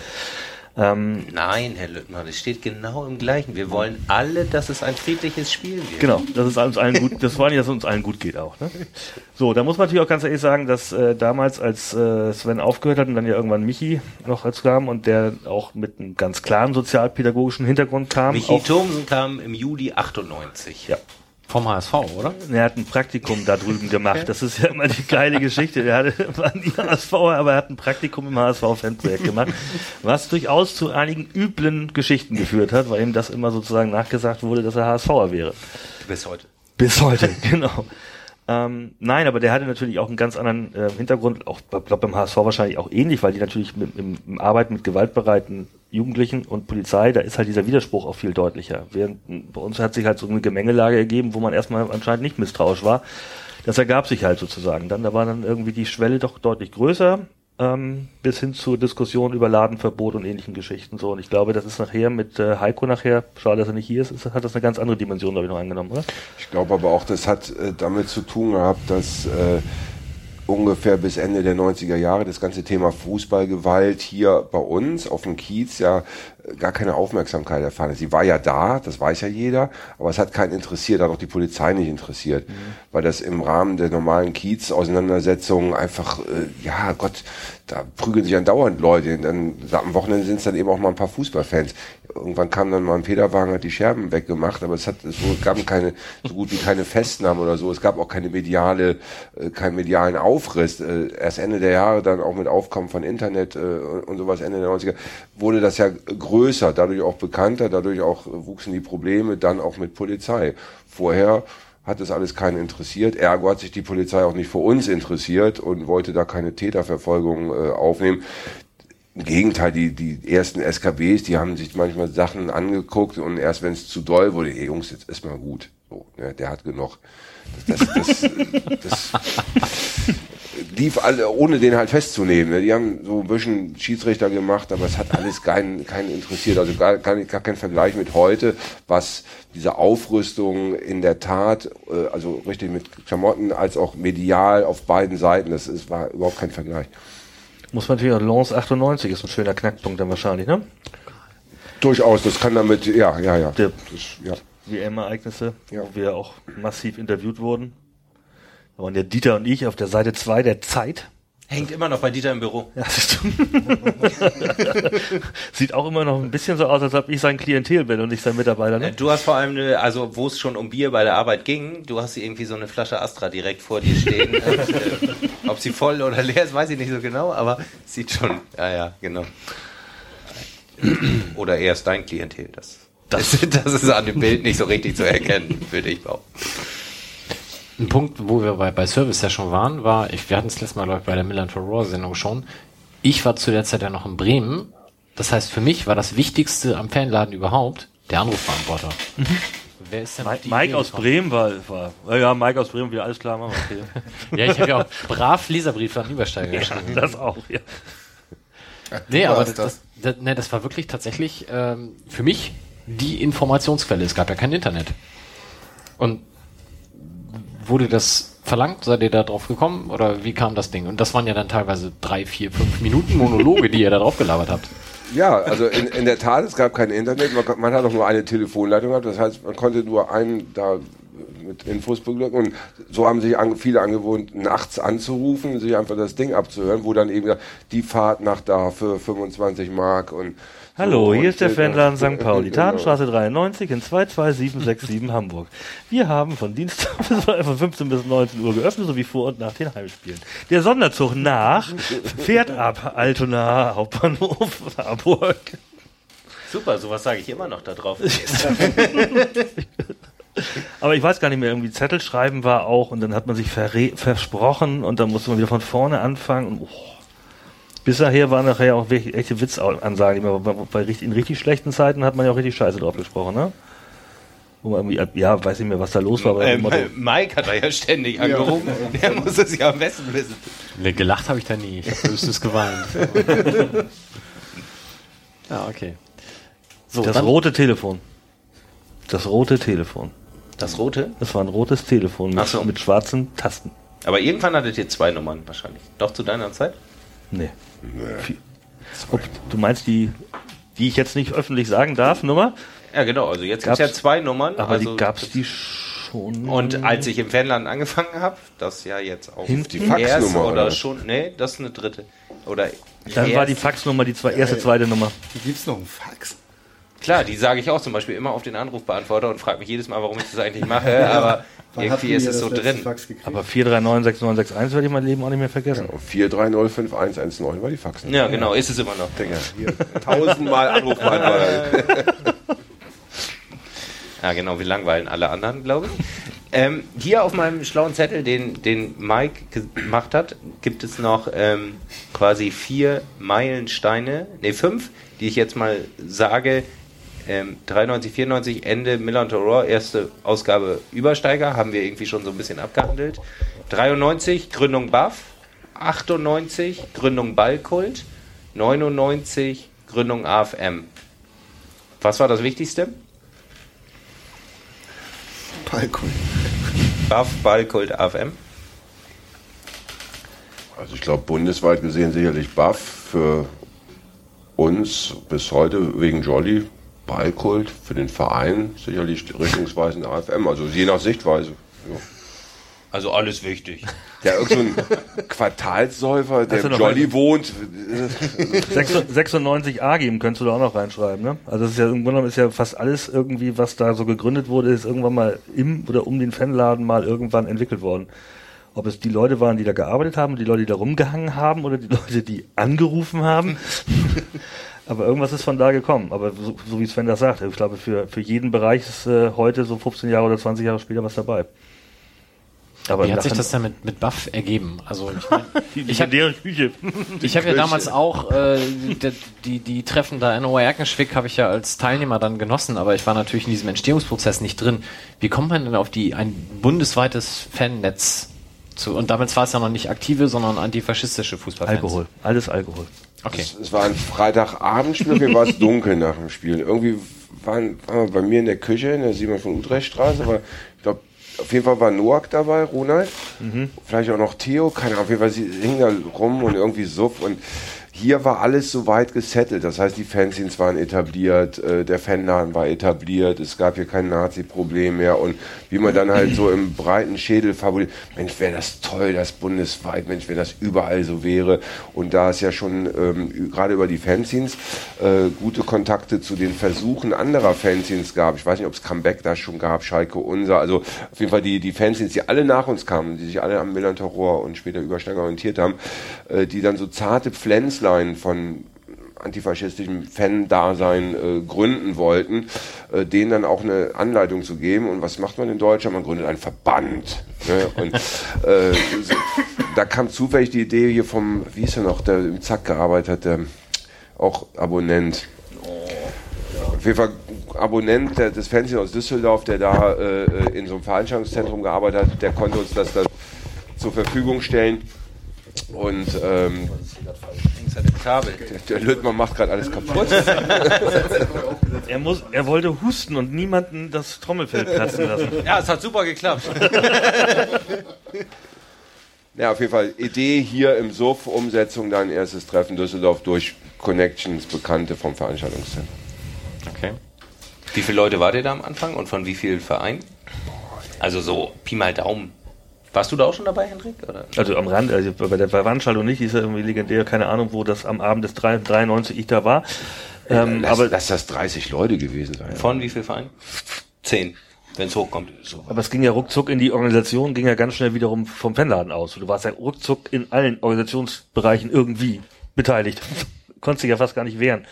Ähm, Nein, Herr Lüttmann, es steht genau im Gleichen. Wir wollen alle, dass es ein friedliches Spiel wird. Genau, dass es uns allen gut, das wollen ja, dass es uns allen gut geht auch. Ne? So, da muss man natürlich auch ganz ehrlich sagen, dass äh, damals, als äh, Sven aufgehört hat und dann ja irgendwann Michi noch als kam und der auch mit einem ganz klaren sozialpädagogischen Hintergrund kam. Michi Thomsen kam im Juli achtundneunzig. Ja. Vom H S V, oder? Er hat ein Praktikum da drüben gemacht. Das ist ja immer die geile Geschichte. Er hatte, war nie H S V, aber er hat ein Praktikum im H S V-Fanprojekt gemacht, was durchaus zu einigen üblen Geschichten geführt hat, weil ihm das immer sozusagen nachgesagt wurde, dass er H S V'er wäre. Bis heute. Bis heute, genau. Ähm, nein, aber der hatte natürlich auch einen ganz anderen äh, Hintergrund, auch ich glaube beim H S V wahrscheinlich auch ähnlich, weil die natürlich mit, im, im Arbeiten mit gewaltbereiten Jugendlichen und Polizei, da ist halt dieser Widerspruch auch viel deutlicher. Während bei uns hat sich halt so eine Gemengelage ergeben, wo man erstmal anscheinend nicht misstrauisch war. Das ergab sich halt sozusagen. Dann, da war dann irgendwie die Schwelle doch deutlich größer, ähm, bis hin zur Diskussion über Ladenverbot und ähnlichen Geschichten. So, und ich glaube, das ist nachher mit äh, Heiko nachher, schade, dass er nicht hier ist, ist, hat das eine ganz andere Dimension, glaube ich, noch eingenommen, oder? Ich glaube aber auch, das hat äh, damit zu tun gehabt, dass äh, ungefähr bis Ende der neunziger Jahre das ganze Thema Fußballgewalt hier bei uns auf dem Kiez ja gar keine Aufmerksamkeit erfahren. Sie war ja da, das weiß ja jeder, aber es hat keinen interessiert, hat auch die Polizei nicht interessiert, mhm. weil das im Rahmen der normalen Kiez-Auseinandersetzungen einfach, äh, ja Gott, da prügeln sich andauernd Leute. Dann, am Wochenende sind es dann eben auch mal ein paar Fußballfans. Irgendwann kam dann mal ein Federwagen, hat die Scherben weggemacht, aber es hat es gab keine so gut wie keine Festnahmen oder so. Es gab auch keine mediale, äh, keinen medialen Aufriss. Äh, erst Ende der Jahre dann auch mit Aufkommen von Internet äh, und sowas Ende der neunziger wurde das ja größer, dadurch auch bekannter, dadurch auch wuchsen die Probleme, dann auch mit Polizei. Vorher hat das alles keinen interessiert. Ergo hat sich die Polizei auch nicht für uns interessiert und wollte da keine Täterverfolgung äh, aufnehmen. Im Gegenteil, die, die ersten S K Bs, die haben sich manchmal Sachen angeguckt und erst wenn es zu doll wurde, ey Jungs, jetzt ist mal gut. So, ne, der hat genug. Das, das, das, das lief alle, ohne den halt festzunehmen. Ne. Die haben so ein bisschen Schiedsrichter gemacht, aber es hat alles keinen, keinen interessiert. Also gar, gar, gar kein Vergleich mit heute, was diese Aufrüstung in der Tat, äh, also richtig mit Klamotten als auch medial auf beiden Seiten, das ist, war überhaupt kein Vergleich. Muss man natürlich auch, Lens achtundneunzig ist ein schöner Knackpunkt dann wahrscheinlich, ne? Durchaus, das kann damit, ja, ja, ja. Der, das, ja. W M-Ereignisse, Ja. wo wir auch massiv interviewt wurden. Da waren ja Dieter und ich auf der Seite zwei der Zeit. Hängt immer noch bei Dieter im Büro. Ja, siehst du. Sieht auch immer noch ein bisschen so aus, als ob ich sein Klientel bin und nicht sein Mitarbeiter. Ne? Du hast vor allem, eine, also wo es schon um Bier bei der Arbeit ging, du hast irgendwie so eine Flasche Astra direkt vor dir stehen. und, äh, ob sie voll oder leer ist, weiß ich nicht so genau, aber sieht schon, ja, ja, genau. Oder eher ist dein Klientel. Das, das, das ist an dem Bild nicht so richtig zu erkennen, würde ich behaupten. Ein Punkt, wo wir bei, bei Service ja schon waren, war, ich, wir hatten es letztes Mal, glaube ich, bei der Milan for Raw Sendung schon. Ich war zu der Zeit ja noch in Bremen. Das heißt, für mich war das Wichtigste am Fanladen überhaupt der Anrufbeantworter. Mhm. Wer ist denn Mike, Mike aus Bremen war, war, ja, Mike aus Bremen, wieder alles klar, machen wir okay. Ja, ich habe ja auch brav Leserbriefe an Übersteiger geschrieben. Ja, das auch, ja. Nee, aber das, das, das, nee, das war wirklich tatsächlich ähm, für mich die Informationsquelle. Es gab ja kein Internet. Und wurde das verlangt? Seid ihr da drauf gekommen? Oder wie kam das Ding? Und das waren ja dann teilweise drei, vier, fünf Minuten Monologe, die ihr da drauf gelabert habt. Ja, also in, in der Tat, es gab kein Internet, man, man hat auch nur eine Telefonleitung gehabt, das heißt, man konnte nur einen da mit Infos beglücken und so haben sich an, viele angewohnt, nachts anzurufen, sich einfach das Ding abzuhören, wo dann eben die Fahrt nach da für fünfundzwanzig Mark und Hallo, so, hier und ist der Fanladen Sankt Pauli, genau. Tatenstraße dreiundneunzig in zwei zwei sieben sechs sieben Hamburg. Wir haben von Dienstag bis von fünfzehn bis neunzehn Uhr geöffnet, sowie vor und nach den Heimspielen. Der Sonderzug nach fährt ab Altona Hauptbahnhof Harburg. Super, sowas sage ich immer noch da drauf. Aber ich weiß gar nicht mehr, irgendwie Zettel schreiben war auch und dann hat man sich verre- versprochen und dann musste man wieder von vorne anfangen und oh. Bis daher waren nachher auch wirklich echte Witzansagen. Bei richtig, in richtig schlechten Zeiten hat man ja auch richtig Scheiße drauf gesprochen, ne? Wo man irgendwie, ja, weiß nicht mehr, was da los war. Aber ähm, Mike hat da ja ständig angerufen. Ja. Der muss es ja am besten wissen. Gelacht habe ich da nie. Ich habe höchstens geweint. Ja, okay. So, das dann, rote Telefon. Das rote Telefon. Das rote? Das war ein rotes Telefon mit, Ach so. mit schwarzen Tasten. Aber irgendwann hattet ihr zwei Nummern wahrscheinlich. Doch zu deiner Zeit? Nee. nee. Ob, du meinst die, die ich jetzt nicht öffentlich sagen darf, Nummer? Ja, genau. Also jetzt gibt es ja zwei Nummern. Aber also die gab es die schon. Und als ich im Fanladen angefangen habe, das ja jetzt auch Hinten? die Faxnummer erste oder, oder schon, nee, das ist eine dritte. Oder Dann erste. war die Faxnummer die zwei, erste, zweite Nummer. Gibt's noch einen Fax? Klar, die sage ich auch zum Beispiel immer auf den Anrufbeantworter und frage mich jedes Mal, warum ich das eigentlich mache, aber irgendwie ist es so drin. Aber vier drei neun sechs neun sechs eins werde ich mein Leben auch nicht mehr vergessen. Ja, vier drei null fünf eins eins neun war die Faxen. Ja, genau, ist es immer noch. Digga, hier, tausendmal Anrufbeantworter. Ja, genau, wir langweilen alle anderen, glaube ich. Ähm, hier auf meinem schlauen Zettel, den, den Mike gemacht hat, gibt es noch ähm, quasi vier Meilensteine, ne fünf, die ich jetzt mal sage. Ähm, dreiundneunzig, vierundneunzig, Ende Milan to Raw, erste Ausgabe Übersteiger, haben wir irgendwie schon so ein bisschen abgehandelt. dreiundneunzig, Gründung Buff. achtundneunzig, Gründung Ballkult. neunundneunzig, Gründung A F M. Was war das Wichtigste? Ballkult. Buff, Ballkult, A F M. Also ich glaube bundesweit gesehen sicherlich Buff, für uns bis heute wegen Jolly, Ballkult, für den Verein sicherlich richtungsweisend A F M, also je nach Sichtweise. Ja. Also alles wichtig. Ja, irgend so ein Quartalssäufer, der Hast du im noch Jolly einen? wohnt. sechsundneunzig A geben könntest du da auch noch reinschreiben, ne? Also das ist ja im Grunde genommen ist ja fast alles irgendwie, was da so gegründet wurde, ist irgendwann mal im oder um den Fanladen mal irgendwann entwickelt worden. Ob es die Leute waren, die da gearbeitet haben, die Leute, die da rumgehangen haben oder die Leute, die angerufen haben. Aber irgendwas ist von da gekommen. Aber so, so wie Sven das sagt, ich glaube, für, für jeden Bereich ist äh, heute so fünfzehn Jahre oder zwanzig Jahre später was dabei. Aber wie hat sich das denn mit, mit Buff ergeben? Also ich meine, die ich habe Küche. ich hab ja damals auch äh, die, die, die Treffen da in Oerkenschwick habe ich ja als Teilnehmer dann genossen, aber ich war natürlich in diesem Entstehungsprozess nicht drin. Wie kommt man denn auf die ein bundesweites Fannetz zu? Und damals war es ja noch nicht aktive, sondern antifaschistische Fußballfans. Alkohol, alles Alkohol. Okay. Es, es war ein Freitagabendspiel, mir war es dunkel nach dem Spiel. Irgendwie waren, waren wir bei mir in der Küche, in der Simon von Utrecht Straße, aber ich glaube, auf jeden Fall war Noack dabei, Ronald, mhm. vielleicht auch noch Theo, keine Ahnung, auf jeden Fall sie hingen da rum und irgendwie Suff und Hier war alles so weit gesettelt, das heißt, die Fanzines waren etabliert, äh, der Fanladen war etabliert, es gab hier kein Nazi-Problem mehr und wie man dann halt so im breiten Schädel fabuliert, Mensch, wäre das toll, das bundesweit, Mensch, wenn das überall so wäre. Und da es ja schon ähm, gerade über die Fanzines äh, gute Kontakte zu den Versuchen anderer Fanzines gab, ich weiß nicht, ob es Comeback da schon gab, Schalke Unser, also auf jeden Fall die, die Fanzines, die alle nach uns kamen, die sich alle am Millantor und später Übersteiger orientiert haben, äh, die dann so zarte Pflänzlein von antifaschistischem Fan-Dasein äh, gründen wollten, äh, denen dann auch eine Anleitung zu geben. Und was macht man in Deutschland? Man gründet einen Verband. Ne? Und äh, so, da kam zufällig die Idee hier vom, wie ist er noch, der im Zack gearbeitet hat, der auch Abonnent. Auf jeden Fall Abonnent der, des Fanzines aus Düsseldorf, der da äh, in so einem Veranstaltungszentrum gearbeitet hat, der konnte uns das dann zur Verfügung stellen. Und ähm, der, der Lüttmann macht gerade alles kaputt. er, muss, er wollte husten und niemanden das Trommelfell platzen lassen. Ja, es hat super geklappt. Ja, auf jeden Fall Idee hier im S U F, Umsetzung, dann erstes Treffen Düsseldorf durch Connections, Bekannte vom Veranstaltungszentrum. Okay. Wie viele Leute wart ihr da am Anfang und von wie vielen Vereinen? Also so Pi mal Daumen. Warst du da auch schon dabei, Hendrik? Oder? Also am Rand, also bei der Veranstaltung nicht, die ist ja irgendwie legendär, keine Ahnung, wo das am Abend des dreiundneunzig ich da war. Ähm, lass, aber lass das dreißig Leute gewesen sein. Von wie viel Vereinen? Zehn, wenn es hochkommt. So. Aber es ging ja ruckzuck in die Organisation, ging ja ganz schnell wiederum vom Fanladen aus. Du warst ja ruckzuck in allen Organisationsbereichen irgendwie beteiligt. Konntest dich ja fast gar nicht wehren.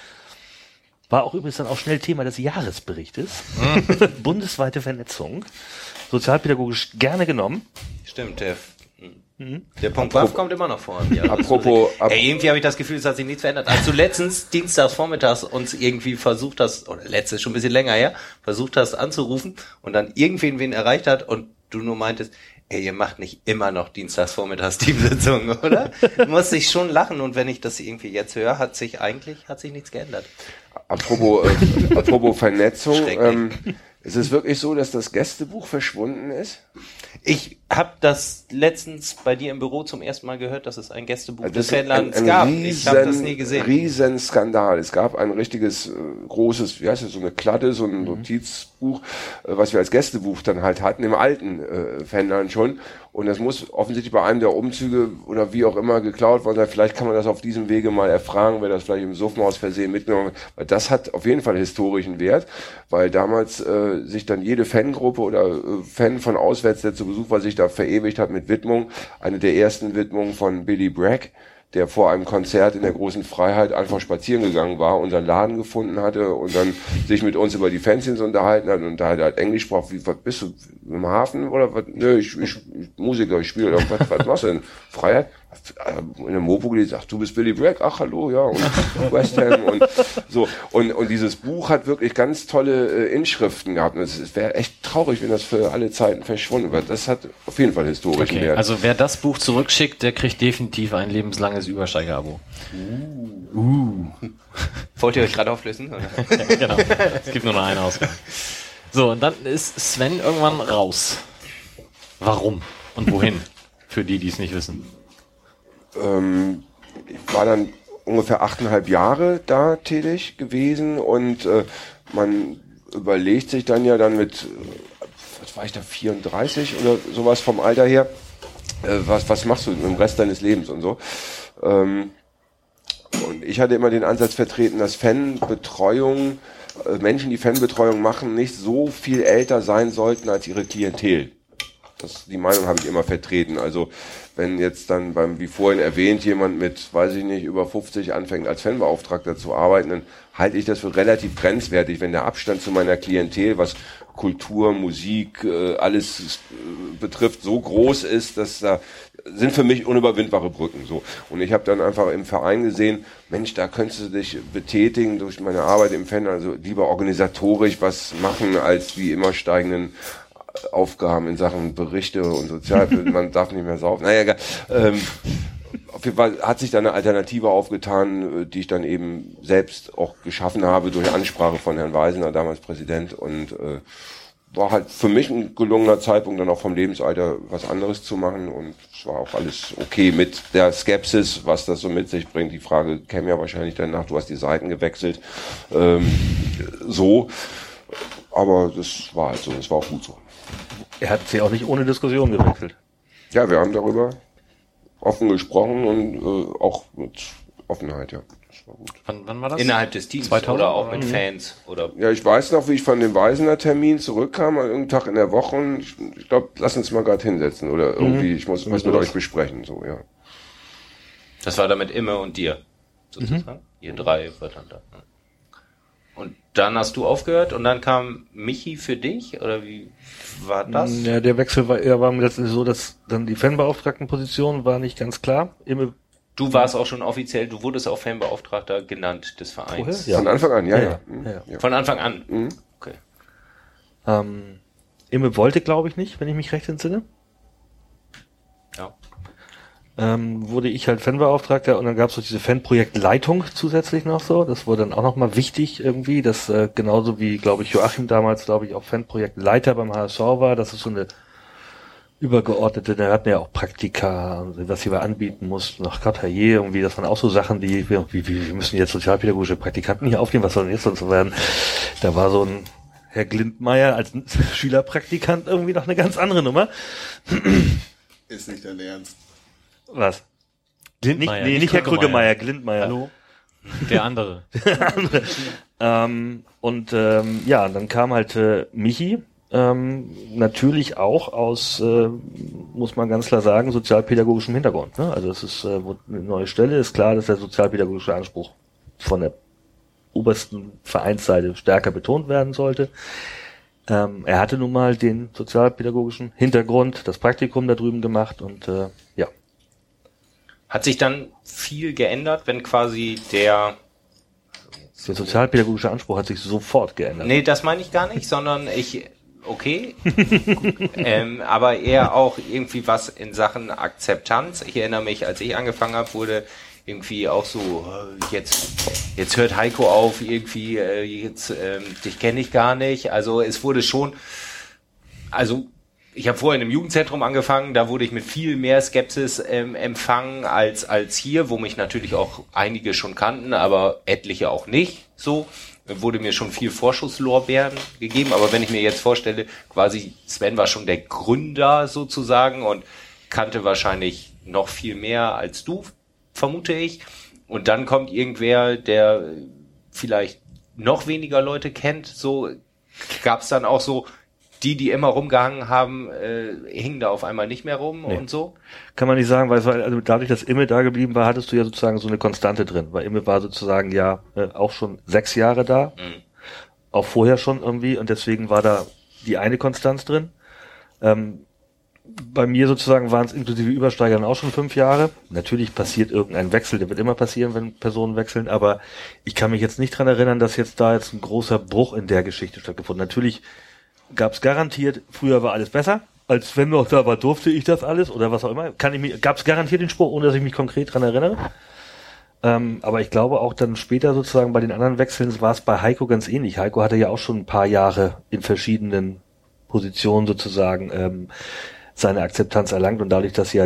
War auch übrigens dann auch schnell Thema des Jahresberichtes. Bundesweite Vernetzung. Sozialpädagogisch gerne genommen. Stimmt, der, mhm. der Punkt Waff kommt immer noch vor. Ja, apropos, ap Ey, irgendwie habe ich das Gefühl, es hat sich nichts verändert. Als du letztens dienstags vormittags uns irgendwie versucht hast, oder letztes schon ein bisschen länger her, versucht hast anzurufen und dann irgendwen wen erreicht hat und du nur meintest, ey, ihr macht nicht immer noch dienstags vormittags Teamsitzungen, oder? Muss ich schon lachen und wenn ich das irgendwie jetzt höre, hat sich eigentlich, hat sich nichts geändert. Apropos, äh, apropos Vernetzung, ähm, ist es wirklich so, dass das Gästebuch verschwunden ist? Ich habe das letztens bei dir im Büro zum ersten Mal gehört, dass es ein Gästebuch das des Fanladens ein, ein gab. Riesen, ich habe das nie gesehen. Riesen Skandal. Es gab ein richtiges äh, großes, wie heißt das, so eine Kladde, so ein Notizbuch, äh, was wir als Gästebuch dann halt hatten im alten äh, Fanladen schon. Und das muss offensichtlich bei einem der Umzüge oder wie auch immer geklaut worden sein. Vielleicht kann man das auf diesem Wege mal erfragen, wer das vielleicht im Suffenhaus versehen mitgenommen hat. Weil das hat auf jeden Fall historischen Wert, weil damals äh, sich dann jede Fangruppe oder äh, Fan von auswärts, der zu Besuch war, sich da verewigt hat mit Widmung. Eine der ersten Widmungen von Billy Bragg, der vor einem Konzert in der Großen Freiheit einfach spazieren gegangen war, unseren Laden gefunden hatte und dann sich mit uns über die Fanzines unterhalten hat und da hat er halt Englisch sprach, wie, was bist du, im Hafen oder was? Nö, ich, ich, ich Musiker, ich spiele, was, was machst du denn? Freiheit? In der Mopo gelesen, ach, du bist Billy Bragg, ach, hallo, ja, und West Ham und so. Und, und dieses Buch hat wirklich ganz tolle äh, Inschriften gehabt. Und es wäre echt traurig, wenn das für alle Zeiten verschwunden wird. Das hat auf jeden Fall historischen Okay, Wert. also wer das Buch zurückschickt, der kriegt definitiv ein lebenslanges Übersteiger-Abo. Uh. uh. Wollt ihr euch gerade auflösen? Oder? Ja, genau. Es gibt nur noch eine Ausgabe. So, und dann ist Sven irgendwann raus. Warum und wohin? Für die, die es nicht wissen. Ähm, ich war dann ungefähr achteinhalb Jahre da tätig gewesen und äh, man überlegt sich dann ja dann mit, was war ich da, vierunddreißig oder sowas vom Alter her, äh, was, was machst du im Rest deines Lebens und so. Ähm, und ich hatte immer den Ansatz vertreten, dass Fanbetreuung, äh, Menschen, die Fanbetreuung machen, nicht so viel älter sein sollten als ihre Klientel. Das, die Meinung habe ich immer vertreten. Also wenn jetzt dann beim, wie vorhin erwähnt, jemand mit, weiß ich nicht, über fünfzig anfängt als Fanbeauftragter zu arbeiten, dann halte ich das für relativ grenzwertig, wenn der Abstand zu meiner Klientel, was Kultur, Musik, äh, alles äh, betrifft, so groß ist, dass da sind für mich unüberwindbare Brücken. So. Und ich habe dann einfach im Verein gesehen, Mensch, da könntest du dich betätigen durch meine Arbeit im Fan, also lieber organisatorisch was machen als die immer steigenden Aufgaben in Sachen Berichte und Sozial, man darf nicht mehr saufen. Naja, egal. Ähm, auf jeden Fall hat sich da eine Alternative aufgetan, die ich dann eben selbst auch geschaffen habe durch Ansprache von Herrn Weisener, damals Präsident. Und äh, war halt für mich ein gelungener Zeitpunkt, dann auch vom Lebensalter was anderes zu machen und es war auch alles okay mit der Skepsis, was das so mit sich bringt. Die Frage käme ja wahrscheinlich danach, du hast die Seiten gewechselt, ähm, so, aber das war halt so, das war auch gut so. Er hat sie auch nicht ohne Diskussion gewechselt. Ja, wir haben darüber offen gesprochen und äh, auch mit Offenheit, ja. Das war gut. Wann, wann war das? Innerhalb des Teams zweitausend oder auch mit Fans? Oder? Ja, ich weiß noch, wie ich von dem Weisener Termin zurückkam, an irgendeinem Tag in der Woche und ich, ich glaube, lass uns mal gerade hinsetzen oder irgendwie, ich muss was mit euch besprechen, so, ja. Das war damit Imme und dir, sozusagen. Mhm. Ihr drei wart dann da. Und dann hast du aufgehört und dann kam Michi für dich, oder wie war das? Ja, der Wechsel war, er war letztendlich so, dass dann die Fanbeauftragtenposition war nicht ganz klar. Imme Du warst auch schon offiziell, du wurdest auch Fanbeauftragter genannt des Vereins. Ja. Von Anfang an, ja, ja. ja. ja, ja. ja. Von Anfang an? Mhm. Okay. Ähm, Imme wollte, glaube ich, nicht, wenn ich mich recht entsinne. Ja. Ähm, wurde ich halt Fanbeauftragter und dann gab es so diese Fanprojektleitung zusätzlich noch so. Das wurde dann auch nochmal wichtig irgendwie, dass äh, genauso wie, glaube ich, Joachim damals, glaube ich, auch Fanprojektleiter beim H S V war, dass es so eine übergeordnete, da hatten ja auch Praktika, was sie wir anbieten mussten, ach Gott, herrje, irgendwie, das waren auch so Sachen, die, wie, wie, wir müssen jetzt sozialpädagogische Praktikanten hier aufnehmen, was soll denn jetzt sonst so werden? Da war so ein Herr Glindmeier als Schülerpraktikant irgendwie noch eine ganz andere Nummer. Ist nicht dein Ernst. Was? Glindmeier, nicht, nee, nicht, nicht Herr Krügemeier, Glindmeier. Hallo? Der andere. Der andere. ähm, und ähm, ja, dann kam halt äh, Michi, Ähm, natürlich auch aus, äh, muss man ganz klar sagen, sozialpädagogischem Hintergrund. Ne? Also es ist äh, eine neue Stelle, ist klar, dass der sozialpädagogische Anspruch von der obersten Vereinsseite stärker betont werden sollte. Ähm, er hatte nun mal den sozialpädagogischen Hintergrund, das Praktikum da drüben gemacht und äh, ja. Hat sich dann viel geändert, wenn quasi der Der sozialpädagogische Anspruch hat sich sofort geändert. Nee, das meine ich gar nicht, sondern ich okay, ähm, aber eher auch irgendwie was in Sachen Akzeptanz. Ich erinnere mich, als ich angefangen habe, wurde irgendwie auch so, jetzt jetzt hört Heiko auf, irgendwie, äh, jetzt ähm, dich kenne ich gar nicht. Also es wurde schon, also ich habe vorher in einem Jugendzentrum angefangen, da wurde ich mit viel mehr Skepsis ähm, empfangen als als hier, wo mich natürlich auch einige schon kannten, aber etliche auch nicht so. Wurde mir schon viel Vorschusslorbeeren gegeben, aber wenn ich mir jetzt vorstelle, quasi Sven war schon der Gründer sozusagen und kannte wahrscheinlich noch viel mehr als du, vermute ich. Und dann kommt irgendwer, der vielleicht noch weniger Leute kennt, so gab es dann auch so, die, die immer rumgehangen haben, äh, hingen da auf einmal nicht mehr rum nee. und so? Kann man nicht sagen, weil es war, also dadurch, dass Imme da geblieben war, hattest du ja sozusagen so eine Konstante drin, weil Imme war sozusagen ja äh, auch schon sechs Jahre da, mhm. auch vorher schon irgendwie und deswegen war da die eine Konstanz drin. Ähm, bei mir sozusagen waren es inklusive Übersteigern auch schon fünf Jahre. Natürlich passiert irgendein Wechsel, der wird immer passieren, wenn Personen wechseln, aber ich kann mich jetzt nicht dran erinnern, dass jetzt da jetzt ein großer Bruch in der Geschichte stattgefunden hat. Natürlich gab es garantiert, früher war alles besser, als wenn noch da war, durfte ich das alles oder was auch immer. Kann ich mich, gab es garantiert den Spruch, ohne dass ich mich konkret dran erinnere. Ähm, aber ich glaube auch dann später sozusagen bei den anderen Wechseln war es bei Heiko ganz ähnlich. Heiko hatte ja auch schon ein paar Jahre in verschiedenen Positionen sozusagen ähm, seine Akzeptanz erlangt und dadurch, dass ja,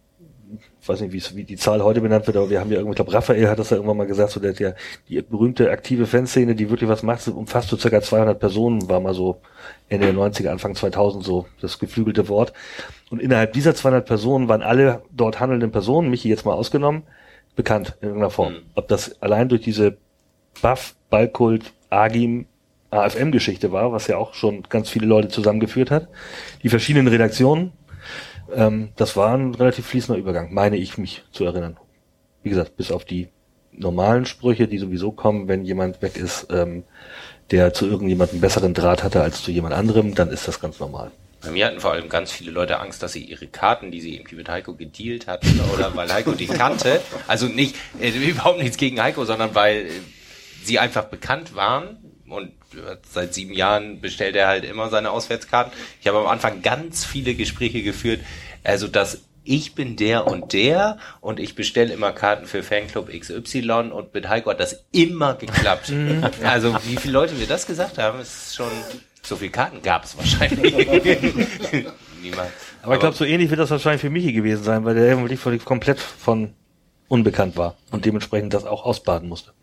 ich weiß nicht, wie, wie die Zahl heute benannt wird, aber wir haben ja irgendwie, ich glaube, Raphael hat das ja irgendwann mal gesagt, so der, der die berühmte aktive Fanszene, die wirklich was macht, umfasst so circa zweihundert Personen, war mal so Ende der neunziger, Anfang zweitausend so das geflügelte Wort. Und innerhalb dieser zweihundert Personen waren alle dort handelnden Personen, Michi jetzt mal ausgenommen, bekannt in irgendeiner Form. Mhm. Ob das allein durch diese Buff, Ballkult, Agim, A F M-Geschichte war, was ja auch schon ganz viele Leute zusammengeführt hat, die verschiedenen Redaktionen, ähm, das war ein relativ fließender Übergang, meine ich mich zu erinnern. Wie gesagt, bis auf die normalen Sprüche, die sowieso kommen, wenn jemand weg ist, ähm, der zu irgendjemandem besseren Draht hatte als zu jemand anderem, dann ist das ganz normal. Bei mir hatten vor allem ganz viele Leute Angst, dass sie ihre Karten, die sie irgendwie mit Heiko gedealt hatten, oder weil Heiko die kannte, also nicht, äh, überhaupt nichts gegen Heiko, sondern weil äh, sie einfach bekannt waren und seit sieben Jahren bestellt er halt immer seine Auswärtskarten. Ich habe am Anfang ganz viele Gespräche geführt, also dass ich bin der und der und ich bestelle immer Karten für Fanclub X Y und mit Heiko hat das immer geklappt. Also wie viele Leute mir das gesagt haben, ist schon So viele Karten gab es wahrscheinlich. Niemand. Aber ich glaube, so ähnlich wird das wahrscheinlich für Michi gewesen sein, weil der wirklich völlig komplett von unbekannt war und dementsprechend das auch ausbaden musste.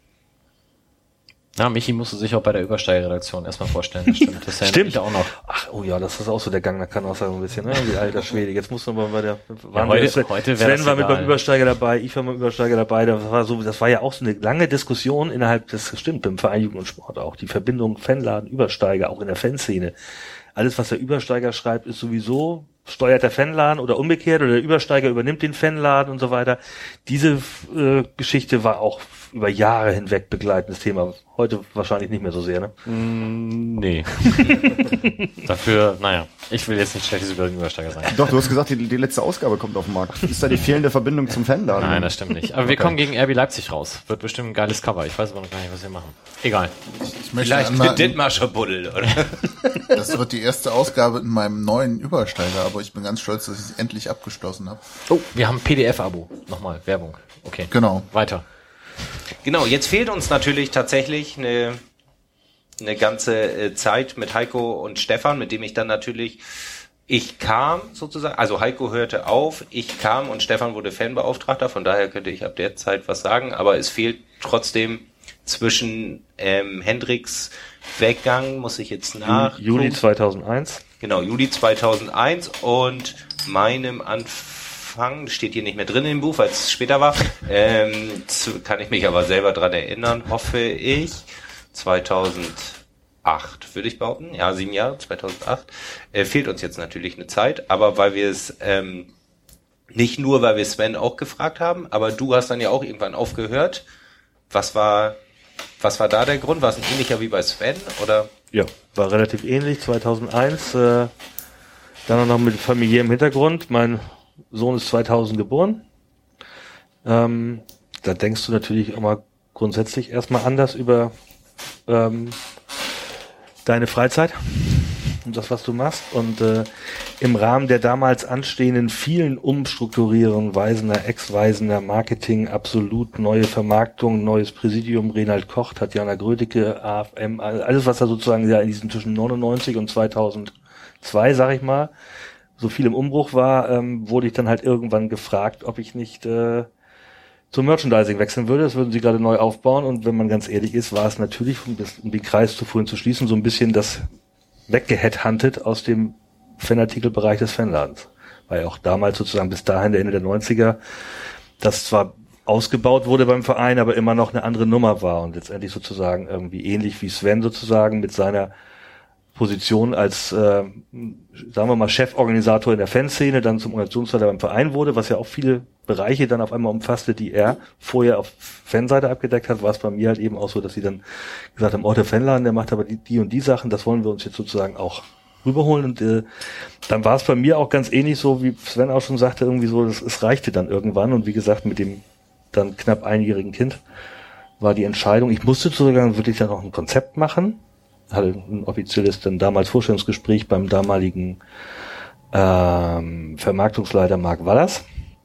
Ja, Michi musste sich auch bei der Übersteigerredaktion erstmal vorstellen. Das stimmt. Das Stimmt. auch noch. Ach, oh ja, das ist auch so der Gang, da kann auch sein ein bisschen, ne? Wie alter Schwede. Jetzt muss man mal bei der, waren heute- wir, Sven, heute wär Sven das war mit egal. beim Übersteiger dabei, ich war beim Übersteiger dabei, das war so, das war ja auch so eine lange Diskussion innerhalb des, stimmt, beim Verein Jugend und Sport auch, die Verbindung Fanladen, Übersteiger, auch in der Fanszene. Alles, was der Übersteiger schreibt, ist sowieso, steuert der Fanladen oder umgekehrt oder der Übersteiger übernimmt den Fanladen und so weiter. Diese äh, Geschichte war auch über Jahre hinweg begleitendes Thema. Heute wahrscheinlich nicht mehr so sehr, ne? Mm, nee. Dafür, naja, ich will jetzt nicht schlechtes über den Übersteiger sein. Doch, du hast gesagt, die, die letzte Ausgabe kommt auf den Markt. Ist da die fehlende Verbindung zum Fanladen? Nein, das stimmt nicht. Aber wir Okay. kommen gegen R B Leipzig raus. Wird bestimmt ein geiles Cover. Ich weiß aber noch gar nicht, was wir machen. Egal. Ich möchte Vielleicht mit anmerken, Dithmarscher Buddel, oder? das wird die erste Ausgabe in meinem neuen Übersteiger, aber ich bin ganz stolz, dass ich es endlich abgeschlossen habe. Oh, wir haben ein P D F-Abo. Nochmal, Werbung. Okay. Genau. Weiter. Genau, jetzt fehlt uns natürlich tatsächlich eine, eine ganze äh, Zeit mit Heiko und Stefan, mit dem ich dann natürlich, ich kam sozusagen, also Heiko hörte auf, ich kam und Stefan wurde Fanbeauftragter, von daher könnte ich ab der Zeit was sagen, aber es fehlt trotzdem zwischen ähm, Hendricks Weggang, muss ich jetzt nach... Juli zweitausendeins. Genau, Juli zweitausendeins und meinem Anfang, steht hier nicht mehr drin im Buch, weil es später war, ähm, zu, kann ich mich aber selber dran erinnern, hoffe ich, zweitausendacht, würde ich behaupten, ja, sieben Jahre, zweitausendacht, äh, fehlt uns jetzt natürlich eine Zeit, aber weil wir es, ähm, nicht nur, weil wir Sven auch gefragt haben, aber du hast dann ja auch irgendwann aufgehört. Was war, was war da der Grund? War es ein ähnlicher wie bei Sven, oder? Ja, war relativ ähnlich, zweitausendeins, äh, dann auch noch mit familiärem Hintergrund. Mein Sohn ist zweitausend geboren. Ähm, da denkst du natürlich immer grundsätzlich erstmal anders über ähm, deine Freizeit und das, was du machst. Und äh, im Rahmen der damals anstehenden vielen Umstrukturieren, Weisener, Ex-Weisener, Marketing, absolut neue Vermarktung, neues Präsidium, Renald Koch, Tatjana Grödecke, A F M, alles, was da sozusagen ja in diesen zwischen neunundneunzig und zweitausendzwei, sag ich mal, so viel im Umbruch war, ähm, wurde ich dann halt irgendwann gefragt, ob ich nicht äh, zum Merchandising wechseln würde. Das würden sie gerade neu aufbauen. Und wenn man ganz ehrlich ist, war es natürlich, um, das, um den Kreis zu vorhin zu schließen, so ein bisschen das weggeheadhuntet aus dem Fanartikelbereich des Fanladens. Weil auch damals sozusagen bis dahin, der Ende der neunziger, das zwar ausgebaut wurde beim Verein, aber immer noch eine andere Nummer war und letztendlich sozusagen irgendwie ähnlich wie Sven sozusagen mit seiner Position als, äh, sagen wir mal, Cheforganisator in der Fanszene, dann zum Organisationsleiter beim Verein wurde, was ja auch viele Bereiche dann auf einmal umfasste, die er vorher auf Fanseite abgedeckt hat, war es bei mir halt eben auch so, dass sie dann gesagt haben, oh, der Fanladen, der macht aber die, die und die Sachen, das wollen wir uns jetzt sozusagen auch rüberholen. Und äh, dann war es bei mir auch ganz ähnlich so, wie Sven auch schon sagte, irgendwie so, das, es reichte dann irgendwann. Und wie gesagt, mit dem dann knapp einjährigen Kind war die Entscheidung, ich musste sogar wirklich dann auch ein Konzept machen, hatte ein offizielles dann damals Vorstellungsgespräch beim damaligen ähm, Vermarktungsleiter Marc Wallers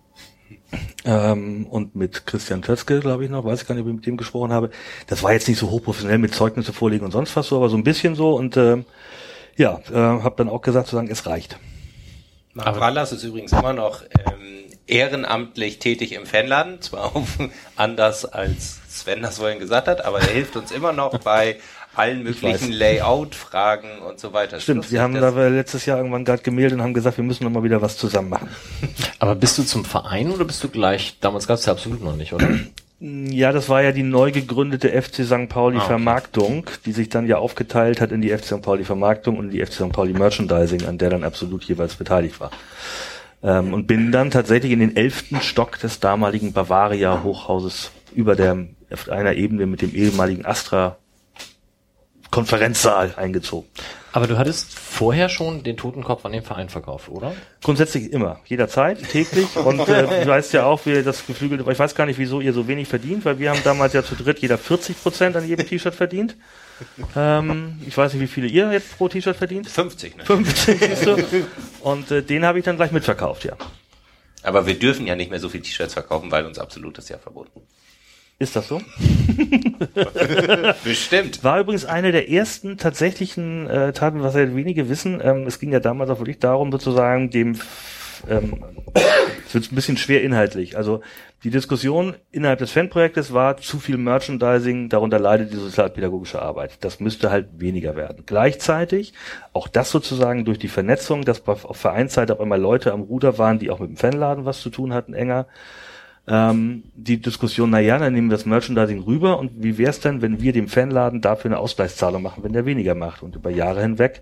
ähm, und mit Christian Tötzke, glaube ich noch, weiß ich gar nicht, ob ich mit dem gesprochen habe. Das war jetzt nicht so hochprofessionell mit Zeugnisse vorlegen und sonst was so, aber so ein bisschen so und äh, ja, äh, habe dann auch gesagt, zu sagen, es reicht. Marc Wallers ist übrigens immer noch ähm, ehrenamtlich tätig im Fanladen, zwar auch anders als Sven das vorhin gesagt hat, aber er hilft uns immer noch bei allen möglichen Layout-Fragen und so weiter. Stimmt, wir haben da letztes Jahr irgendwann gerade gemeldet und haben gesagt, wir müssen noch mal wieder was zusammen machen. Aber bist du zum Verein oder bist du gleich, damals gab es ja absolut noch nicht, oder? Ja, das war ja die neu gegründete F C Sankt Pauli Ah, okay. Vermarktung, die sich dann ja aufgeteilt hat in die F C Sankt Pauli Vermarktung und die F C Sankt Pauli Merchandising, an der dann absolut jeweils beteiligt war. Ähm, und bin dann tatsächlich in den elften Stock des damaligen Bavaria Hochhauses über der, auf einer Ebene mit dem ehemaligen Astra Konferenzsaal eingezogen. Aber du hattest vorher schon den Totenkopf an den Verein verkauft, oder? Grundsätzlich immer, jederzeit, täglich. Und äh, du weißt ja auch, wie das geflügelte, ich weiß gar nicht, wieso ihr so wenig verdient, weil wir haben damals ja zu dritt jeder vierzig Prozent an jedem T-Shirt verdient. Ähm, ich weiß nicht, wie viele ihr jetzt pro T-Shirt verdient. fünfzig, ne? fünfzig, siehst du? Und äh, den habe ich dann gleich mitverkauft, ja. Aber wir dürfen ja nicht mehr so viele T-Shirts verkaufen, weil uns absolut das ja verboten. Ist das so? Bestimmt. War übrigens eine der ersten tatsächlichen äh, Taten, was ja wenige wissen. Ähm, es ging ja damals auch wirklich darum, sozusagen dem, ähm, es wird ein bisschen schwer inhaltlich. Also die Diskussion innerhalb des Fanprojektes war zu viel Merchandising, darunter leidet die sozialpädagogische Arbeit. Das müsste halt weniger werden. Gleichzeitig, auch das sozusagen durch die Vernetzung, dass auf Vereinsseite auch immer Leute am Ruder waren, die auch mit dem Fanladen was zu tun hatten, enger. Ähm, die Diskussion, na ja, dann nehmen wir das Merchandising rüber und wie wär's denn, wenn wir dem Fanladen dafür eine Ausgleichszahlung machen, wenn der weniger macht? Und über Jahre hinweg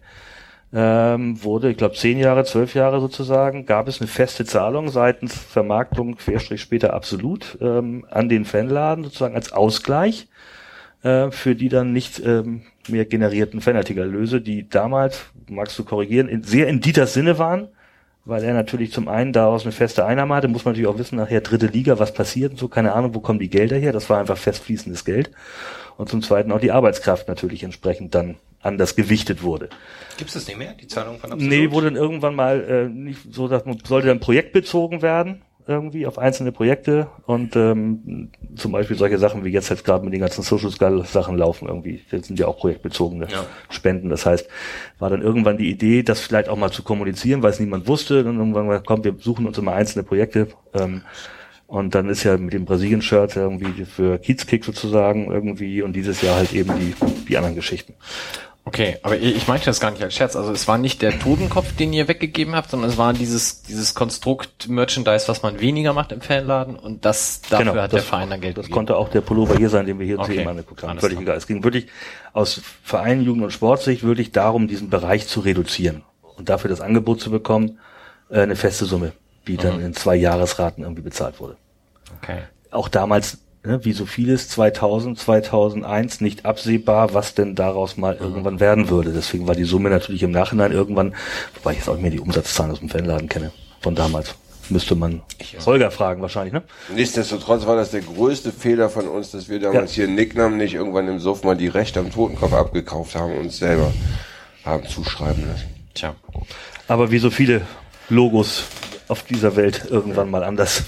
ähm, wurde, ich glaube zehn Jahre, zwölf Jahre sozusagen, gab es eine feste Zahlung seitens Vermarktung, Querstrich später absolut, ähm, an den Fanladen sozusagen als Ausgleich äh, für die dann nicht ähm, mehr generierten Fanartikelerlöse, die damals, magst du korrigieren, in, sehr in Dieters Sinne waren, weil er natürlich zum einen daraus eine feste Einnahme hatte, muss man natürlich auch wissen, nachher dritte Liga, was passiert und so, keine Ahnung, wo kommen die Gelder her, das war einfach fest fließendes Geld. Und zum Zweiten auch die Arbeitskraft natürlich entsprechend dann anders gewichtet wurde. Gibt es das nicht mehr, die Zahlung von Absolut? Nee, wurde dann irgendwann mal äh, nicht so, dass man sollte dann projektbezogen werden, irgendwie auf einzelne Projekte und ähm, zum Beispiel solche Sachen wie jetzt halt gerade mit den ganzen Social Skull Sachen laufen irgendwie. Das sind ja auch projektbezogene ja. Spenden. Das heißt, war dann irgendwann die Idee, das vielleicht auch mal zu kommunizieren, weil es niemand wusste. Dann irgendwann mal, komm, wir suchen uns immer einzelne Projekte. Ähm, und dann ist ja mit dem Brasilien-Shirt irgendwie für Kiezkick sozusagen irgendwie und dieses Jahr halt eben die die anderen Geschichten. Okay, aber ich meinte das gar nicht als Scherz. Also es war nicht der Totenkopf, den ihr weggegeben habt, sondern es war dieses dieses Konstrukt Merchandise, was man weniger macht im Fanladen und das dafür genau, hat das, der Verein dann Geld Das gegeben. konnte auch der Pullover hier sein, den wir hier uns okay. eben angeguckt haben. Alles Völlig klar. egal. Es ging wirklich aus Verein, Jugend und Sportsicht wirklich darum, diesen Bereich zu reduzieren und dafür das Angebot zu bekommen, äh, eine feste Summe, die dann mhm. in zwei Jahresraten irgendwie bezahlt wurde. Okay. Auch damals, ne, wie so vieles, zweitausend, zweitausendeins nicht absehbar, was denn daraus mal mhm. irgendwann werden würde. Deswegen war die Summe natürlich im Nachhinein irgendwann, wobei ich jetzt auch nicht mehr die Umsatzzahlen aus dem Fanladen kenne, von damals. Müsste man Holger fragen wahrscheinlich, ne? Nichtsdestotrotz war das der größte Fehler von uns, dass wir damals ja. hier in Nicknam nicht irgendwann im Suff mal die Rechte am Totenkopf abgekauft haben und uns selber haben zuschreiben lassen. Tja. Aber wie so viele Logos auf dieser Welt irgendwann mal anders.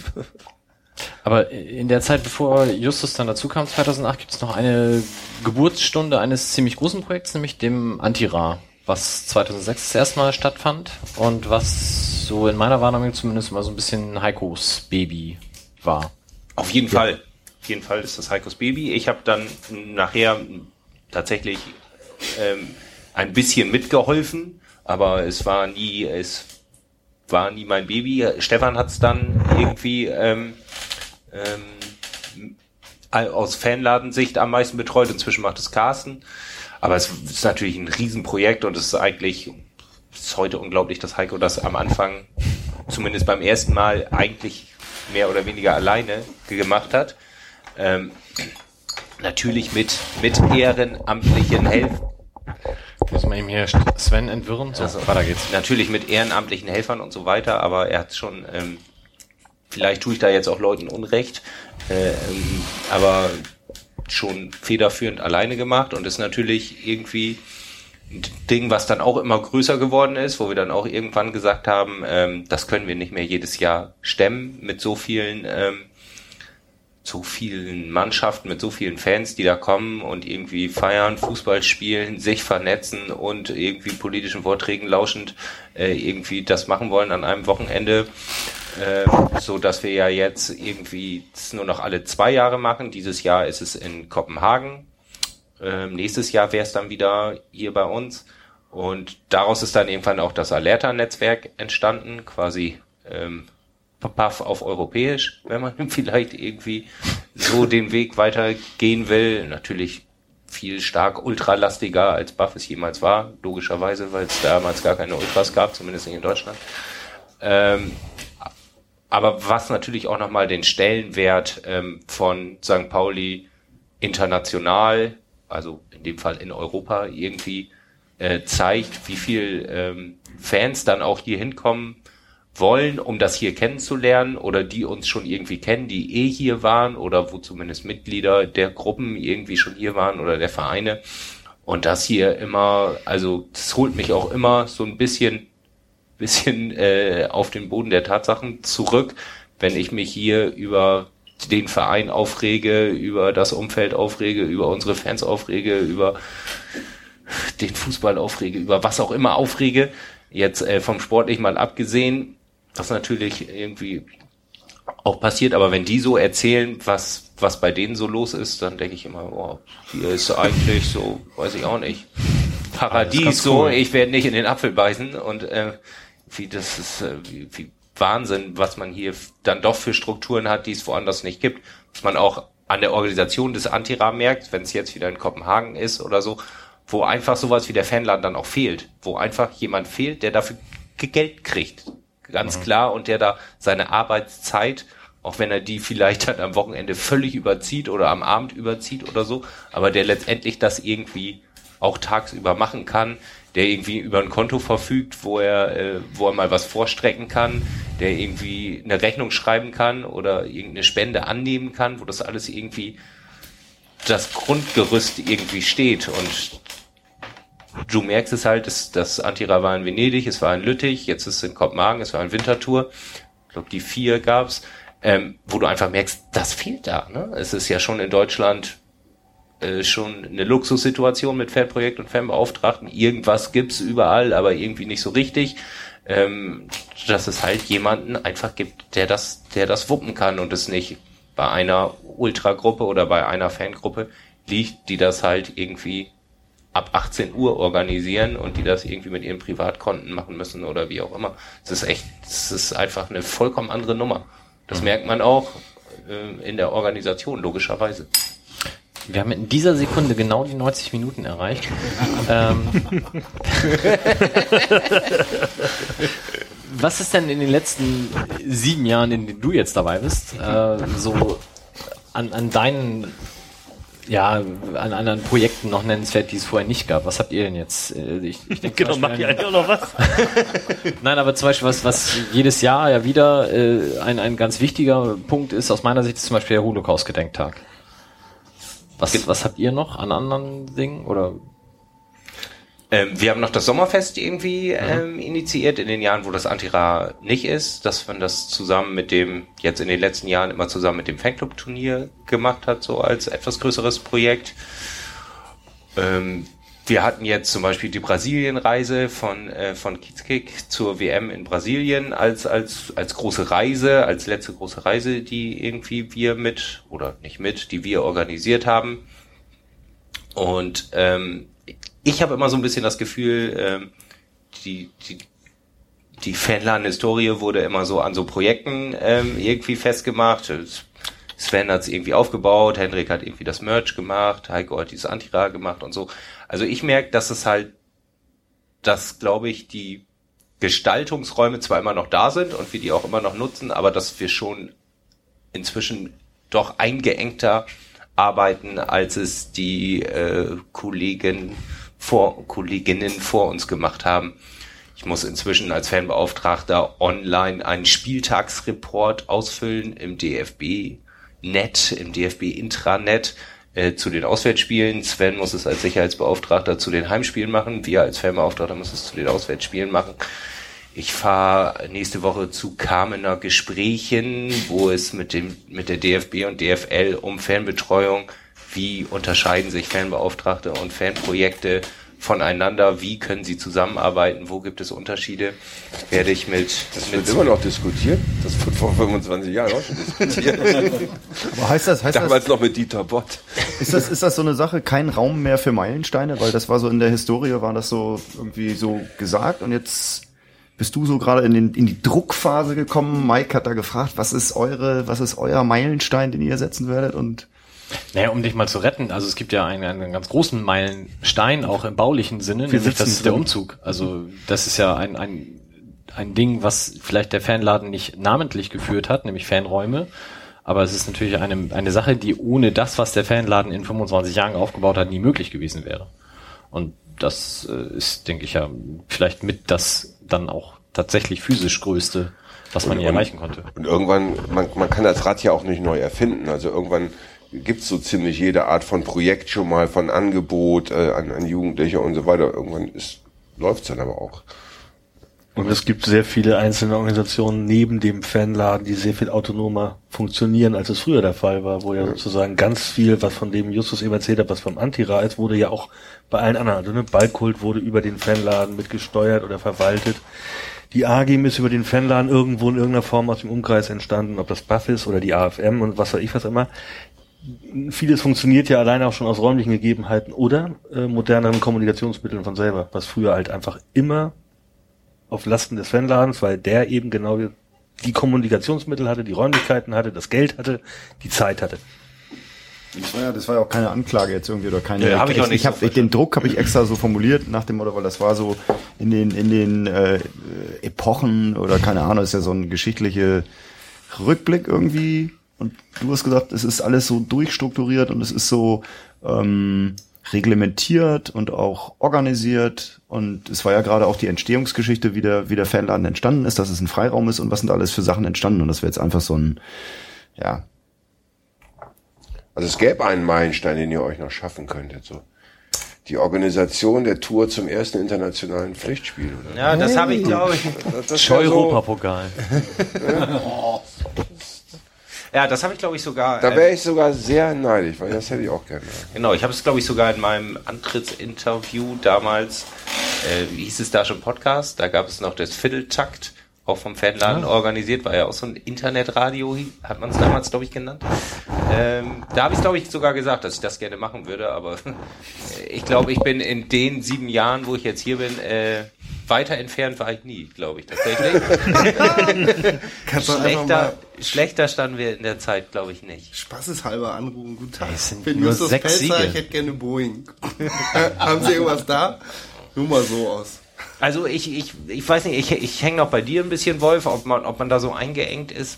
Aber in der Zeit, bevor Justus dann dazu kam, zweitausendacht, gibt es noch eine Geburtsstunde eines ziemlich großen Projekts, nämlich dem Antira, was zweitausendsechs das erste Mal stattfand und was so in meiner Wahrnehmung zumindest mal so ein bisschen Heikos Baby war. Auf jeden ja. Fall. Auf jeden Fall ist das Heikos Baby. Ich habe dann nachher tatsächlich ähm, ein bisschen mitgeholfen, aber es war nie, es war nie mein Baby. Stefan hat es dann irgendwie ähm, ähm, aus Fanladensicht am meisten betreut. Inzwischen macht es Carsten. Aber es ist natürlich ein Riesenprojekt und es ist eigentlich ist heute unglaublich, dass Heiko das am Anfang, zumindest beim ersten Mal, eigentlich mehr oder weniger alleine gemacht hat. Ähm, natürlich mit, mit ehrenamtlichen Helfern. Muss man ihm hier Sven entwirren? So, also, weiter geht's. Natürlich mit ehrenamtlichen Helfern und so weiter, aber er hat schon, ähm, vielleicht tue ich da jetzt auch Leuten Unrecht, äh, ähm, aber schon federführend alleine gemacht und ist natürlich irgendwie ein Ding, was dann auch immer größer geworden ist, wo wir dann auch irgendwann gesagt haben, ähm, das können wir nicht mehr jedes Jahr stemmen mit so vielen ähm, so vielen Mannschaften, mit so vielen Fans, die da kommen und irgendwie feiern, Fußball spielen, sich vernetzen und irgendwie politischen Vorträgen lauschend äh, irgendwie das machen wollen an einem Wochenende, äh, so dass wir ja jetzt irgendwie das nur noch alle zwei Jahre machen. Dieses Jahr ist es in Kopenhagen. Äh, nächstes Jahr wäre es dann wieder hier bei uns. Und daraus ist dann irgendwann auch das Alerta-Netzwerk entstanden, quasi ähm, Puff auf europäisch, wenn man vielleicht irgendwie so den Weg weitergehen will. Natürlich viel stark ultralastiger als Buff es jemals war, logischerweise, weil es damals gar keine Ultras gab, zumindest nicht in Deutschland. Ähm, aber was natürlich auch nochmal den Stellenwert ähm, von Sankt Pauli international, also in dem Fall in Europa irgendwie äh, zeigt, wie viel ähm, Fans dann auch hier hinkommen wollen, um das hier kennenzulernen oder die uns schon irgendwie kennen, die eh hier waren oder wo zumindest Mitglieder der Gruppen irgendwie schon hier waren oder der Vereine. Und das hier immer, also das holt mich auch immer so ein bisschen bisschen äh, auf den Boden der Tatsachen zurück, wenn ich mich hier über den Verein aufrege, über das Umfeld aufrege, über unsere Fans aufrege, über den Fußball aufrege, über was auch immer aufrege. Jetzt äh, vom Sportlichen mal abgesehen, was natürlich irgendwie auch passiert, aber wenn die so erzählen, was was bei denen so los ist, dann denke ich immer, oh, hier ist eigentlich so, weiß ich auch nicht, Paradies, so, cool. Ich werde nicht in den Apfel beißen und äh, wie das ist, äh, wie, wie Wahnsinn, was man hier dann doch für Strukturen hat, die es woanders nicht gibt. Was man auch an der Organisation des Antira merkt, wenn es jetzt wieder in Kopenhagen ist oder so, wo einfach sowas wie der Fanladen dann auch fehlt, wo einfach jemand fehlt, der dafür Geld kriegt, ganz mhm. klar, und der da seine Arbeitszeit, auch wenn er die vielleicht dann am Wochenende völlig überzieht oder am Abend überzieht oder so, aber der letztendlich das irgendwie auch tagsüber machen kann, der irgendwie über ein Konto verfügt, wo er, äh, wo er mal was vorstrecken kann, der irgendwie eine Rechnung schreiben kann oder irgendeine Spende annehmen kann, wo das alles irgendwie das Grundgerüst irgendwie steht. Und du merkst es halt, das, das Antira war in Venedig, es war in Lüttich, jetzt ist es in Kopenhagen, es war in Winterthur, ich glaube die vier gab's, ähm, wo du einfach merkst, das fehlt da. Ne? Es ist ja schon in Deutschland äh, schon eine Luxussituation mit Fanprojekt und Fanbeauftragten. Irgendwas gibt's überall, aber irgendwie nicht so richtig. Ähm, dass es halt jemanden einfach gibt, der das, der das wuppen kann und es nicht bei einer Ultragruppe oder bei einer Fangruppe liegt, die das halt irgendwie ab achtzehn Uhr organisieren und die das irgendwie mit ihren Privatkonten machen müssen oder wie auch immer. Es ist echt, es ist einfach eine vollkommen andere Nummer. Das mhm. merkt man auch äh, in der Organisation, logischerweise. Wir haben in dieser Sekunde genau die neunzig Minuten erreicht. ähm, was ist denn in den letzten sieben Jahren, in denen du jetzt dabei bist, äh, so an, an deinen, ja, an anderen Projekten noch nennenswert, die es vorher nicht gab? Was habt ihr denn jetzt? Ich, ich denke, genau, macht ihr eigentlich auch noch was? Nein, aber zum Beispiel was, was jedes Jahr ja wieder äh, ein, ein ganz wichtiger Punkt ist, aus meiner Sicht ist zum Beispiel der Holocaust-Gedenktag. Was, was habt ihr noch an anderen Dingen? Oder? Ähm, wir haben noch das Sommerfest irgendwie ähm, initiiert in den Jahren, wo das Antira nicht ist, dass man das zusammen mit dem, jetzt in den letzten Jahren immer zusammen mit dem Fanclub-Turnier gemacht hat, so als etwas größeres Projekt. Ähm, wir hatten jetzt zum Beispiel die Brasilienreise von äh, von Kiezkick zur W M in Brasilien als als als große Reise, als letzte große Reise, die irgendwie wir mit, oder nicht mit, die wir organisiert haben. Und ähm, ich habe immer so ein bisschen das Gefühl, ähm, die die die Fanladen-Historie wurde immer so an so Projekten ähm, irgendwie festgemacht. Sven hat es irgendwie aufgebaut, Hendrik hat irgendwie das Merch gemacht, Heiko hat dieses Antira gemacht und so. Also ich merke, dass es halt, dass, glaube ich, die Gestaltungsräume zwar immer noch da sind und wir die auch immer noch nutzen, aber dass wir schon inzwischen doch eingeengter arbeiten, als es die äh, Kollegen vor, Kolleginnen vor uns gemacht haben. Ich muss inzwischen als Fanbeauftragter online einen Spieltagsreport ausfüllen im D F B-Net, im D F B-Intranet äh, zu den Auswärtsspielen. Sven muss es als Sicherheitsbeauftragter zu den Heimspielen machen. Wir als Fanbeauftragter müssen es zu den Auswärtsspielen machen. Ich fahre nächste Woche zu Kamener Gesprächen, wo es mit dem mit der D F B und D F L um Fanbetreuung, wie unterscheiden sich Fanbeauftragte und Fanprojekte voneinander, wie können sie zusammenarbeiten, wo gibt es Unterschiede, werde ich mit... Das wird mit immer noch diskutiert, das wird vor fünfundzwanzig Jahren auch schon diskutiert. Aber heißt das, heißt Damals das, noch mit Dieter Bott. Ist das, ist das so eine Sache, kein Raum mehr für Meilensteine? Weil das war so in der Historie, war das so irgendwie so gesagt und jetzt bist du so gerade in, den, in die Druckphase gekommen. Mike hat da gefragt, was ist eure, was ist euer Meilenstein, den ihr setzen werdet und... Naja, um dich mal zu retten, also es gibt ja einen, einen ganz großen Meilenstein, auch im baulichen Sinne, nämlich das ist der Umzug. Also das ist ja ein, ein, ein Ding, was vielleicht der Fanladen nicht namentlich geführt hat, nämlich Fanräume. Aber es ist natürlich eine, eine Sache, die ohne das, was der Fanladen in fünfundzwanzig Jahren aufgebaut hat, nie möglich gewesen wäre. Und das äh, ist, denke ich ja, vielleicht mit das dann auch tatsächlich physisch größte, was man hier erreichen konnte. Und irgendwann, man, man kann das Rad ja auch nicht neu erfinden. Also irgendwann gibt's so ziemlich jede Art von Projekt schon mal, von Angebot äh, an, an Jugendliche und so weiter. Irgendwann ist läuft's dann aber auch. Und es gibt sehr viele einzelne Organisationen neben dem Fanladen, die sehr viel autonomer funktionieren, als es früher der Fall war, wo ja sozusagen ganz viel, was von dem Justus eben erzählt hat, was vom Antira ist, wurde ja auch bei allen anderen. Also ne, Ballkult wurde über den Fanladen mitgesteuert oder verwaltet. Die A G M ist über den Fanladen irgendwo in irgendeiner Form aus dem Umkreis entstanden, ob das B A F ist oder die A F M und was weiß ich was immer. Vieles funktioniert ja alleine auch schon aus räumlichen Gegebenheiten oder äh, moderneren Kommunikationsmitteln von selber, was früher halt einfach immer auf Lasten des Fanladens, weil der eben genau die Kommunikationsmittel hatte, die Räumlichkeiten hatte, das Geld hatte, die Zeit hatte. Das war ja, das war ja auch keine Anklage jetzt irgendwie oder keine. Ja, hab ich ich auch nicht ich hab, so ich, den Druck habe ich extra so formuliert nach dem Motto, weil das war so in den in den äh, Epochen oder keine Ahnung, ist ja so ein geschichtlicher Rückblick irgendwie. Und du hast gesagt, es ist alles so durchstrukturiert und es ist so ähm, reglementiert und auch organisiert. Und es war ja gerade auch die Entstehungsgeschichte, wie der, wie der Fanladen entstanden ist, dass es ein Freiraum ist und was sind alles für Sachen entstanden. Und das wäre jetzt einfach so ein, ja. Also es gäbe einen Meilenstein, den ihr euch noch schaffen könntet. So die Organisation der Tour zum ersten internationalen Pflichtspiel. Oder? Ja, das habe ich, glaube ich. Das, das wär Europapokal. So, Ja, das habe ich, glaube ich, sogar... da wäre ich sogar sehr neidisch, weil das hätte ich auch gerne. Genau, ich habe es, glaube ich, sogar in meinem Antrittsinterview damals, äh, wie hieß es da schon, Podcast, da gab es noch das Vierteltakt, auch vom Fanladen ja. organisiert, war ja auch so ein Internetradio, hat man es damals, glaube ich, genannt. Ähm, da habe ich, glaube ich, sogar gesagt, dass ich das gerne machen würde, aber ich glaube, ich bin in den sieben Jahren, wo ich jetzt hier bin, äh, weiter entfernt war ich nie, glaube ich, tatsächlich. schlechter, schlechter standen wir in der Zeit, glaube ich, nicht. Spaßeshalber anrufen, guten Tag. Es sind Ich bin nur Justus sechs Pelzer, Siege. ich hätte gerne Boeing. Haben Sie irgendwas da? Nur mal so aus. Also ich, ich, ich weiß nicht, ich, ich hänge noch bei dir ein bisschen, Wolf, ob man, ob man da so eingeengt ist.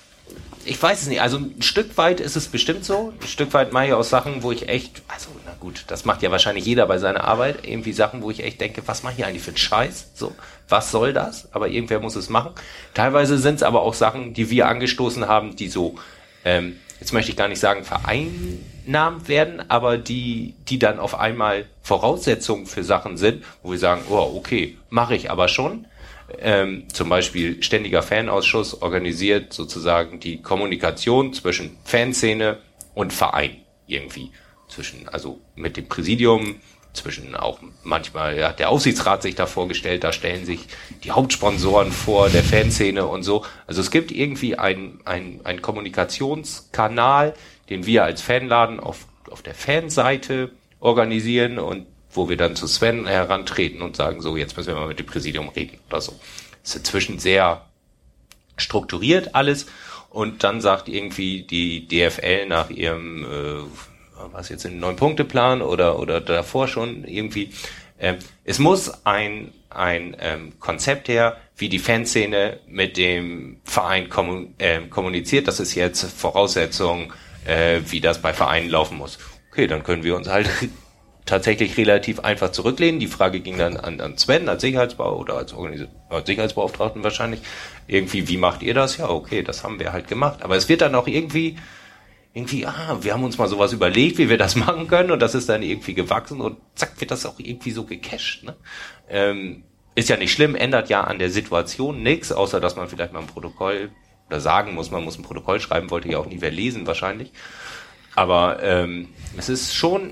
Ich weiß es nicht, also ein Stück weit ist es bestimmt so. Ein Stück weit mache ich auch Sachen, wo ich echt, also na gut, das macht ja wahrscheinlich jeder bei seiner Arbeit, irgendwie Sachen, wo ich echt denke, was mache ich eigentlich für einen Scheiß? So, was soll das? Aber irgendwer muss es machen. Teilweise sind es aber auch Sachen, die wir angestoßen haben, die so, ähm, jetzt möchte ich gar nicht sagen vereinnahmt werden, aber die, die dann auf einmal Voraussetzungen für Sachen sind, wo wir sagen, oh, okay, mache ich aber schon. Ähm, zum Beispiel ständiger Fanausschuss organisiert sozusagen die Kommunikation zwischen Fanszene und Verein irgendwie. Zwischen, also mit dem Präsidium, zwischen auch manchmal, ja, der Aufsichtsrat sich da vorgestellt, da stellen sich die Hauptsponsoren vor, der Fanszene und so. Also es gibt irgendwie einen ein, ein Kommunikationskanal, den wir als Fanladen auf, auf der Fanseite organisieren und wo wir dann zu Sven herantreten und sagen, so, jetzt müssen wir mal mit dem Präsidium reden oder so. Das ist inzwischen sehr strukturiert alles und dann sagt irgendwie die D F L nach ihrem, äh, was jetzt in Neun-Punkte-Plan oder oder davor schon irgendwie, äh, es muss ein ein ähm, Konzept her, wie die Fanszene mit dem Verein kommun, äh, kommuniziert. Das ist jetzt Voraussetzung, äh, wie das bei Vereinen laufen muss. Okay, dann können wir uns halt tatsächlich relativ einfach zurücklehnen. Die Frage ging dann an, an Sven als Sicherheitsbau oder als, Organis- als Sicherheitsbeauftragten wahrscheinlich. Irgendwie, wie macht ihr das? Ja, okay, das haben wir halt gemacht. Aber es wird dann auch irgendwie, irgendwie, ah, wir haben uns mal sowas überlegt, wie wir das machen können und das ist dann irgendwie gewachsen und zack, wird das auch irgendwie so gecached. Ne? Ähm, ist ja nicht schlimm, ändert ja an der Situation nichts, außer dass man vielleicht mal ein Protokoll oder sagen muss, man muss ein Protokoll schreiben, wollte ja auch nie wer lesen wahrscheinlich. Aber ähm, es ist schon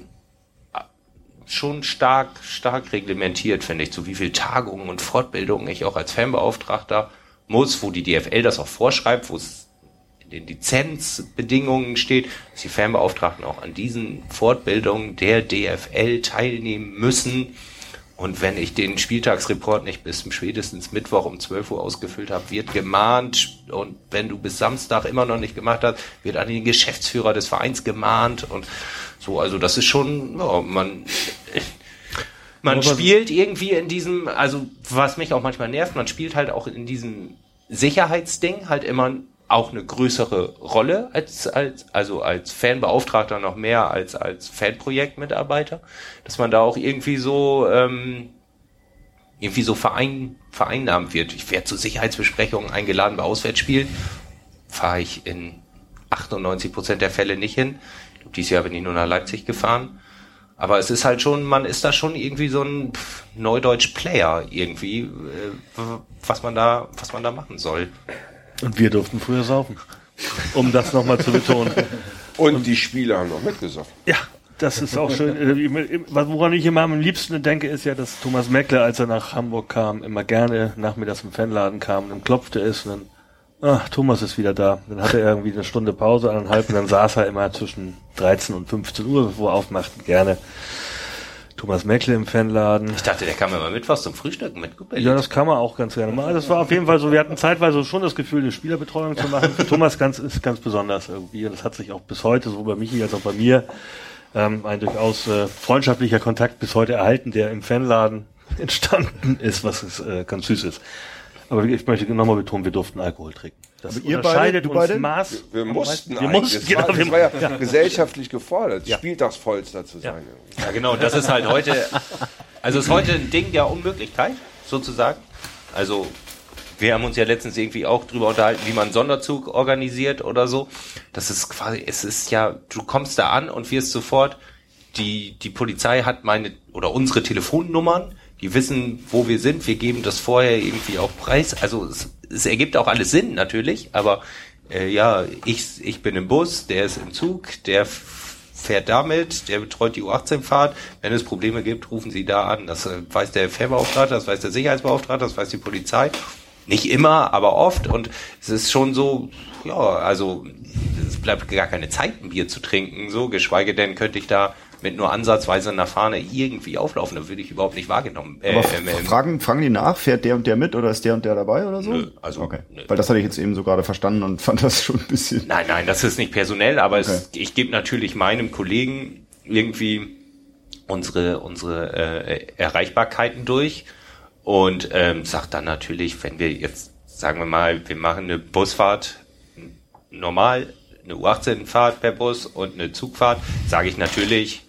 schon stark, stark reglementiert, finde ich, zu wie viel Tagungen und Fortbildungen ich auch als Fanbeauftragter muss, wo die D F L das auch vorschreibt, wo es in den Lizenzbedingungen steht, dass die Fanbeauftragten auch an diesen Fortbildungen der D F L teilnehmen müssen. Und wenn ich den Spieltagsreport nicht bis zum spätestens Mittwoch um zwölf Uhr ausgefüllt habe, wird gemahnt. Und wenn du bis Samstag immer noch nicht gemacht hast, wird an den Geschäftsführer des Vereins gemahnt. Und so, also das ist schon, ja, man, man spielt irgendwie in diesem, also was mich auch manchmal nervt, man spielt halt auch in diesem Sicherheitsding halt immer auch eine größere Rolle als, als, also als Fanbeauftragter noch mehr als, als Fanprojektmitarbeiter, dass man da auch irgendwie so, ähm, irgendwie so verein, vereinnahmt wird. Ich werde zu Sicherheitsbesprechungen eingeladen bei Auswärtsspielen, fahre ich in achtundneunzig Prozent der Fälle nicht hin. Dieses Jahr bin ich nur nach Leipzig gefahren. Aber es ist halt schon, man ist da schon irgendwie so ein pff, Neudeutsch-Player irgendwie, äh, was man da, was man da machen soll. Und wir durften früher saufen. Um das nochmal zu betonen. Und, Und die Spieler haben noch mitgesoffen. Ja, das ist auch schön. Woran ich immer am liebsten denke, ist ja, dass Thomas Meckle, als er nach Hamburg kam, immer gerne nachmittags im Fanladen kam und dann klopfte es und dann, ach, Thomas ist wieder da. Dann hatte er irgendwie eine Stunde Pause, eineinhalb, und dann saß er immer zwischen dreizehn und fünfzehn Uhr, bevor er aufmacht, gerne Thomas Meckle im Fanladen. Ich dachte, der kam immer mit was zum Frühstücken mit. Ja, das kann man auch ganz gerne mal. Das war auf jeden Fall so, wir hatten zeitweise schon das Gefühl, eine Spielerbetreuung zu machen. Für Thomas ganz, ist ganz besonders irgendwie. Und das hat sich auch bis heute, sowohl bei Michi als auch bei mir, ähm, ein durchaus äh, freundschaftlicher Kontakt bis heute erhalten, der im Fanladen entstanden ist, was es, äh, ganz süß ist. Aber ich möchte nochmal betonen, wir durften Alkohol trinken. Das Aber ihr unterscheidet beide, du uns beide? Maß. Wir, wir mussten wir eigentlich. mussten, das, genau, war, das wir, war ja, ja gesellschaftlich gefordert, ja. Spieltagsvollster zu sein. Ja. Ja, genau, das ist halt heute, also ist heute ein Ding der Unmöglichkeit, sozusagen. Also, wir haben uns ja letztens irgendwie auch drüber unterhalten, wie man einen Sonderzug organisiert oder so. Das ist quasi, es ist ja, du kommst da an und wirst sofort, die, die Polizei hat meine, oder unsere Telefonnummern, die wissen, wo wir sind, wir geben das vorher irgendwie auch preis. Also, es, es ergibt auch alles Sinn, natürlich, aber, äh, ja, ich, ich bin im Bus, der ist im Zug, der fährt damit, der betreut die U achtzehn Fahrt. Wenn es Probleme gibt, rufen Sie da an. Das äh, weiß der Fährbeauftragte, das weiß der Sicherheitsbeauftragte, das weiß die Polizei. Nicht immer, aber oft. Und es ist schon so, ja, also es bleibt gar keine Zeit, ein Bier zu trinken. So, geschweige denn könnte ich da mit nur ansatzweise einer Fahne irgendwie auflaufen. Da würde ich überhaupt nicht wahrgenommen. Äh, Aber äh, fragen, fragen die nach, fährt der und der mit oder ist der und der dabei oder so? Nö, also, okay. nö. Weil das hatte ich jetzt eben so gerade verstanden und fand das schon ein bisschen... Nein, nein, das ist nicht personell, aber Okay. es, ich gebe natürlich meinem Kollegen irgendwie unsere unsere äh, Erreichbarkeiten durch und ähm, sag dann natürlich, wenn wir jetzt, sagen wir mal, wir machen eine Busfahrt normal, eine U achtzehn Fahrt per Bus und eine Zugfahrt, sage ich natürlich,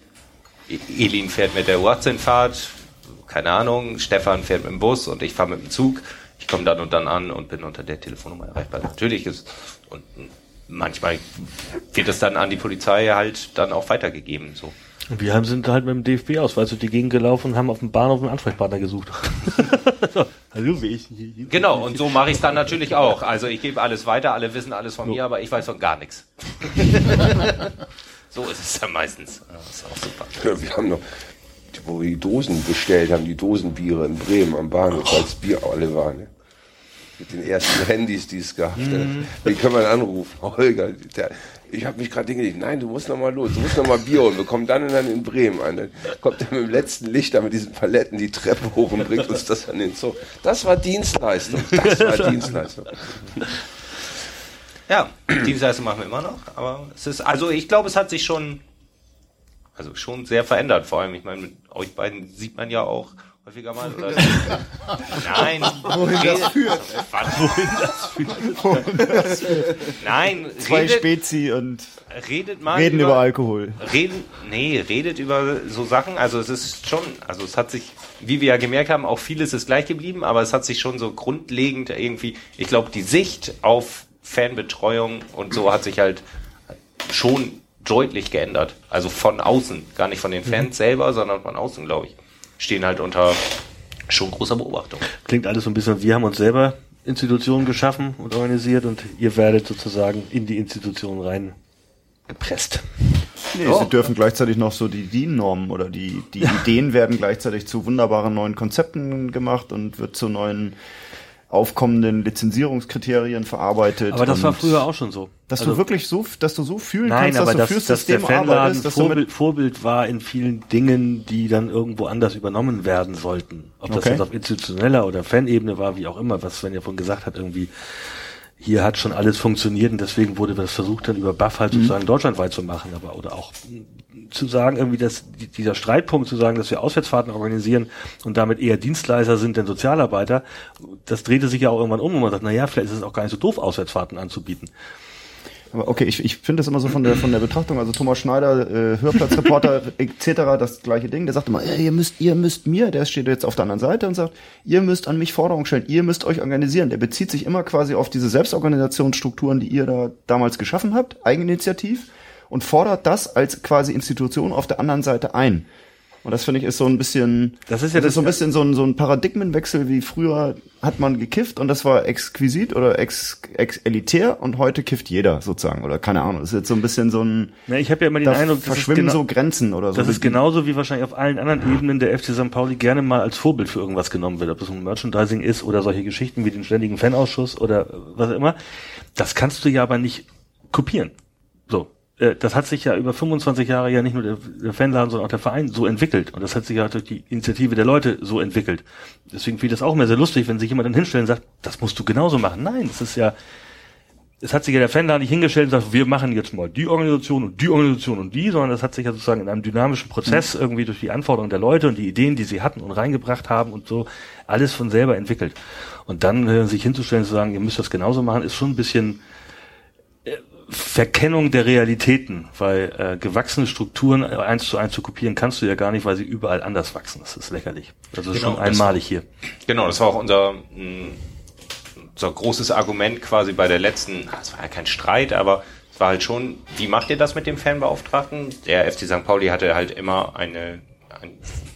Elin fährt mit der U achtzehn Fahrt, keine Ahnung, Stefan fährt mit dem Bus und ich fahre mit dem Zug. Ich komme dann und dann an und bin unter der Telefonnummer erreichbar. Natürlich ist, und manchmal wird es dann an die Polizei halt dann auch weitergegeben, so. Und wir haben sind halt mit dem D F B-Ausweis durch die Gegend gelaufen und haben auf dem Bahnhof einen Ansprechpartner gesucht. Hallo, wie ich hier. Genau, und so mache ich es dann natürlich auch. Also ich gebe alles weiter, alle wissen alles von mir, aber ich weiß von gar nichts. So ist es dann meistens. Das ist auch super. Ja, wir haben noch, wo wir die Dosen bestellt haben, die Dosenbiere in Bremen am Bahnhof, als Bier alle waren. Ne? Mit den ersten Handys, die es gab. Mhm. Wie kann man anrufen? Holger, der, ich habe mich gerade hingelegt. Nein, du musst noch mal los, du musst noch mal Bier holen. Wir kommen dann und dann in Bremen an. Dann kommt er mit dem letzten Licht da mit diesen Paletten die Treppe hoch und bringt uns das an den Zoo. Das war Dienstleistung. Das war Dienstleistung. Ja, Dienstleistung machen wir immer noch, aber es ist, also ich glaube, es hat sich schon, also schon sehr verändert, vor allem, ich meine, mit euch beiden sieht man ja auch häufiger mal, oder? Nein. Wohin das führt. Wohin das führt. Wohin das führt. Nein, Zwei redet, Spezi und redet mal reden über, über Alkohol. Reden, nee, redet über so Sachen, also es ist schon, also es hat sich, wie wir ja gemerkt haben, auch vieles ist gleich geblieben, aber es hat sich schon so grundlegend irgendwie, ich glaube, die Sicht auf Fanbetreuung und so hat sich halt schon deutlich geändert. Also von außen, gar nicht von den Fans mhm. selber, sondern von außen, glaube ich. Stehen halt unter schon großer Beobachtung. Klingt alles so ein bisschen, wir haben uns selber Institutionen geschaffen und organisiert und ihr werdet sozusagen in die Institutionen rein gepresst. Nee, oh. Sie dürfen gleichzeitig noch so die D I N-Normen oder die, die Ideen werden gleichzeitig zu wunderbaren neuen Konzepten gemacht und wird zu neuen aufkommenden Lizenzierungskriterien verarbeitet. Aber das war früher auch schon so. Dass also, du wirklich so, dass du so fühlen nein, kannst, aber dass du das, fürs dass System der Fanladen arbeitest. Dass Vorbild, du mit Vorbild war in vielen Dingen, die dann irgendwo anders übernommen werden sollten. Ob das okay. jetzt auf institutioneller oder Fanebene war, wie auch immer, was Sven ja vorhin gesagt hat, irgendwie hier hat schon alles funktioniert und deswegen wurde das versucht, dann über B A F halt sozusagen mhm. deutschlandweit zu machen, aber oder auch zu sagen, irgendwie, dass dieser Streitpunkt zu sagen, dass wir Auswärtsfahrten organisieren und damit eher Dienstleister sind denn Sozialarbeiter, das drehte sich ja auch irgendwann um und man sagt, na ja, vielleicht ist es auch gar nicht so doof, Auswärtsfahrten anzubieten. Aber okay, ich, ich finde das immer so von der von der Betrachtung, also Thomas Schneider, äh, Hörplatzreporter et cetera, das gleiche Ding, der sagt immer, ihr müsst, ihr müsst mir, der steht jetzt auf der anderen Seite und sagt, ihr müsst an mich Forderungen stellen, ihr müsst euch organisieren. Der bezieht sich immer quasi auf diese Selbstorganisationsstrukturen, die ihr da damals geschaffen habt, eigeninitiativ. und fordert das als quasi Institution auf der anderen Seite ein. Und das finde ich ist so ein bisschen, das ist ja das, das ist so ein bisschen so ein, so ein Paradigmenwechsel, wie früher hat man gekifft und das war exquisit oder ex, ex elitär und heute kifft jeder sozusagen oder keine Ahnung. Das ist jetzt so ein bisschen so ein, ja, ich habe ja immer den da Eindruck, das verschwimmen ist genau, so Grenzen oder so. Das ist genauso wie wahrscheinlich auf allen anderen Ebenen der F C Sankt Pauli gerne mal als Vorbild für irgendwas genommen wird, ob das ein Merchandising ist oder solche Geschichten wie den ständigen Fanausschuss oder was auch immer. Das kannst du ja aber nicht kopieren. So. Das hat sich ja über fünfundzwanzig Jahre ja nicht nur der, der Fanladen, sondern auch der Verein so entwickelt. Und das hat sich ja durch die Initiative der Leute so entwickelt. Deswegen finde ich das auch mehr sehr lustig, wenn sich jemand dann hinstellt und sagt, das musst du genauso machen. Nein, es ist ja, es hat sich ja der Fanladen nicht hingestellt und sagt, wir machen jetzt mal die Organisation und die Organisation und die, sondern das hat sich ja sozusagen in einem dynamischen Prozess mhm. irgendwie durch die Anforderungen der Leute und die Ideen, die sie hatten und reingebracht haben und so, alles von selber entwickelt. Und dann äh, sich hinzustellen und zu sagen, ihr müsst das genauso machen, ist schon ein bisschen äh, Verkennung der Realitäten, weil äh, gewachsene Strukturen eins zu eins zu kopieren kannst du ja gar nicht, weil sie überall anders wachsen. Das ist lächerlich. Das ist genau, schon einmalig hier. Genau, das war auch unser, mh, unser großes Argument quasi bei der letzten, es war ja kein Streit, aber es war halt schon, wie macht ihr das mit dem Fanbeauftragten? Der F C Sankt Pauli hatte halt immer eine, ein,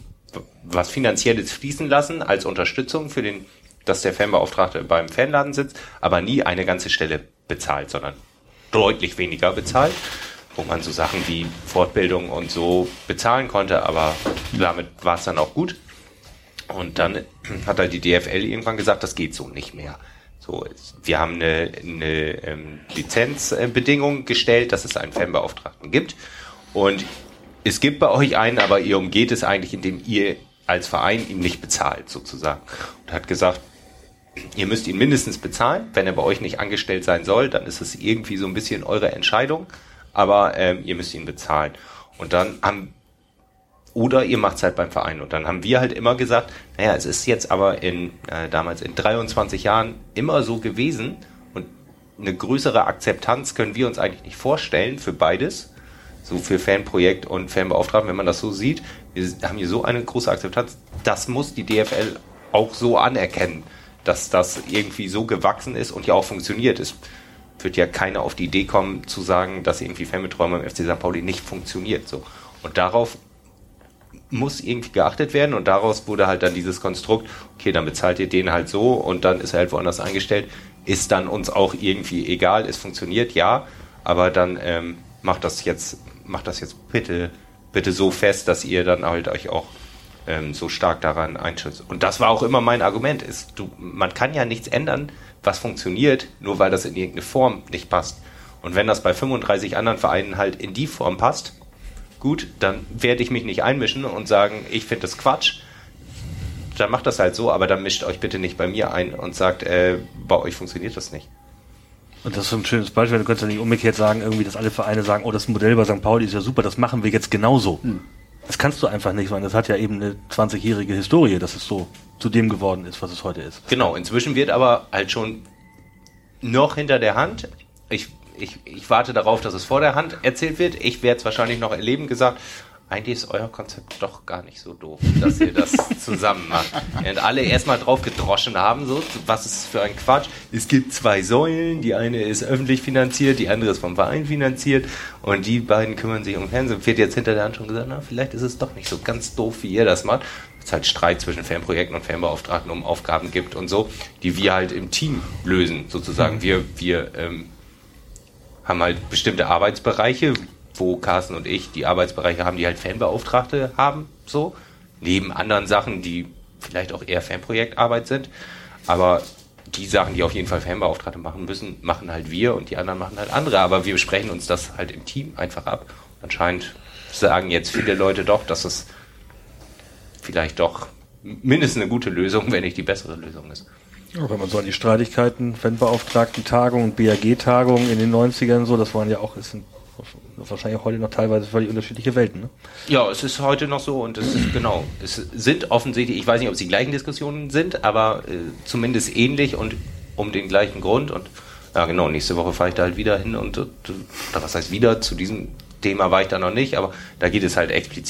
was Finanzielles fließen lassen als Unterstützung für den, dass der Fanbeauftragte beim Fanladen sitzt, aber nie eine ganze Stelle bezahlt, sondern deutlich weniger bezahlt, wo man so Sachen wie Fortbildung und so bezahlen konnte, aber damit war es dann auch gut. Und dann hat halt die D F L irgendwann gesagt, das geht so nicht mehr. So, wir haben eine, eine ähm, Lizenzbedingung gestellt, dass es einen Fanbeauftragten gibt. Und es gibt bei euch einen, aber ihr umgeht es eigentlich, indem ihr als Verein ihn nicht bezahlt, sozusagen. Und hat gesagt, ihr müsst ihn mindestens bezahlen. Wenn er bei euch nicht angestellt sein soll, dann ist es irgendwie so ein bisschen eure Entscheidung. Aber ähm, ihr müsst ihn bezahlen. Und dann haben, oder ihr macht es halt beim Verein. Und dann haben wir halt immer gesagt, naja, es ist jetzt aber in äh, damals in dreiundzwanzig Jahren immer so gewesen. Und eine größere Akzeptanz können wir uns eigentlich nicht vorstellen für beides. So für Fanprojekt und Fanbeauftragten, wenn man das so sieht. Wir haben hier so eine große Akzeptanz. Das muss die D F L auch so anerkennen, dass das irgendwie so gewachsen ist und ja auch funktioniert. Es wird ja keiner auf die Idee kommen, zu sagen, dass irgendwie Fanbetreuung beim F C Sankt Pauli nicht funktioniert. So. Und darauf muss irgendwie geachtet werden und daraus wurde halt dann dieses Konstrukt, okay, dann bezahlt ihr den halt so und dann ist er halt woanders eingestellt, ist dann uns auch irgendwie egal, es funktioniert, ja, aber dann ähm, macht das jetzt, macht das jetzt bitte, bitte so fest, dass ihr dann halt euch auch ähm, so stark daran einschätzt. Und das war auch immer mein Argument, ist, du, man kann ja nichts ändern, was funktioniert, nur weil das in irgendeine Form nicht passt. Und wenn das bei fünfunddreißig anderen Vereinen halt in die Form passt, gut, dann werde ich mich nicht einmischen und sagen, ich finde das Quatsch. Dann macht das halt so, aber dann mischt euch bitte nicht bei mir ein und sagt, äh, bei euch funktioniert das nicht. Und das ist so ein schönes Beispiel, du könntest ja nicht umgekehrt sagen, irgendwie, dass alle Vereine sagen, oh, das Modell bei Sankt Pauli ist ja super, das machen wir jetzt genauso. Hm. Das kannst du einfach nicht, weil das hat ja eben eine zwanzigjährige Historie, dass es so zu dem geworden ist, was es heute ist. Genau, inzwischen wird aber halt schon noch hinter der Hand, ich, ich, ich warte darauf, dass es vor der Hand erzählt wird, ich werde es wahrscheinlich noch erleben, gesagt, eigentlich ist euer Konzept doch gar nicht so doof, dass ihr das zusammen macht. Und alle erstmal drauf gedroschen haben, so, was ist für ein Quatsch. Es gibt zwei Säulen, die eine ist öffentlich finanziert, die andere ist vom Verein finanziert und die beiden kümmern sich um Fernsehen. Wird jetzt hinter der Hand schon gesagt, na, vielleicht ist es doch nicht so ganz doof, wie ihr das macht. Es halt Streit zwischen Fanprojekten und Fanbeauftragten um Aufgaben gibt und so, die wir halt im Team lösen, sozusagen. Wir, wir ähm, haben halt bestimmte Arbeitsbereiche, wo Carsten und ich die Arbeitsbereiche haben, die halt Fanbeauftragte haben, so, neben anderen Sachen, die vielleicht auch eher Fanprojektarbeit sind, aber die Sachen, die auf jeden Fall Fanbeauftragte machen müssen, machen halt wir und die anderen machen halt andere, aber wir besprechen uns das halt im Team einfach ab. Anscheinend sagen jetzt viele Leute doch, dass es vielleicht doch mindestens eine gute Lösung, wenn nicht die bessere Lösung ist. Ja, wenn man so an die Streitigkeiten, Fanbeauftragten-Tagungen und B A G-Tagungen in den neunzigern so, das waren ja auch, es sind wahrscheinlich auch heute noch teilweise völlig unterschiedliche Welten, ne? Ja, es ist heute noch so und es ist, genau, es sind offensichtlich, ich weiß nicht, ob es die gleichen Diskussionen sind, aber äh, zumindest ähnlich und um den gleichen Grund und ja genau, nächste Woche fahre ich da halt wieder hin und, oder was heißt wieder, zu diesem Thema war ich da noch nicht, aber da geht es halt explizit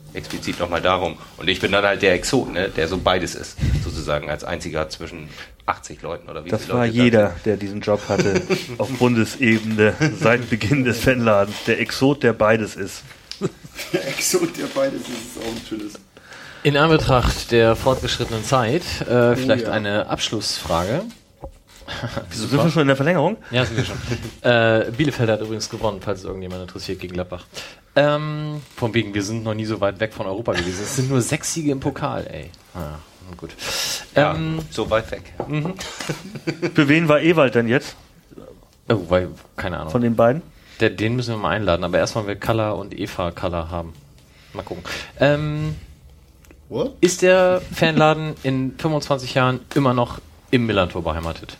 explizit nochmal darum. Und ich bin dann halt der Exot, ne, der so beides ist, sozusagen als einziger zwischen achtzig Leuten oder wie Das viele war Leute jeder, der diesen Job hatte, auf Bundesebene, seit Beginn des Fanladens. Der Exot, der beides ist. Der Exot, der beides ist, ist auch ein schönes. In Anbetracht der fortgeschrittenen Zeit, äh, vielleicht ja. eine Abschlussfrage. Wieso sind wir schon in der Verlängerung? Ja, sind wir schon. äh, Bielefeld hat übrigens gewonnen, falls es irgendjemand interessiert, gegen Gladbach. Ähm, von wegen, wir sind noch nie so weit weg von Europa gewesen. Es sind nur sechs Siege im Pokal, ey. Ah, gut. Ja, Ähm, so weit weg. mhm. Für wen war Ewald denn jetzt? Oh, weil, keine Ahnung. Von den beiden? Der, den müssen wir mal einladen, aber erstmal will Kalla und Eva Kalla haben. Mal gucken. Ähm, What? ist der Fanladen in fünfundzwanzig Jahren immer noch im Millantor beheimatet?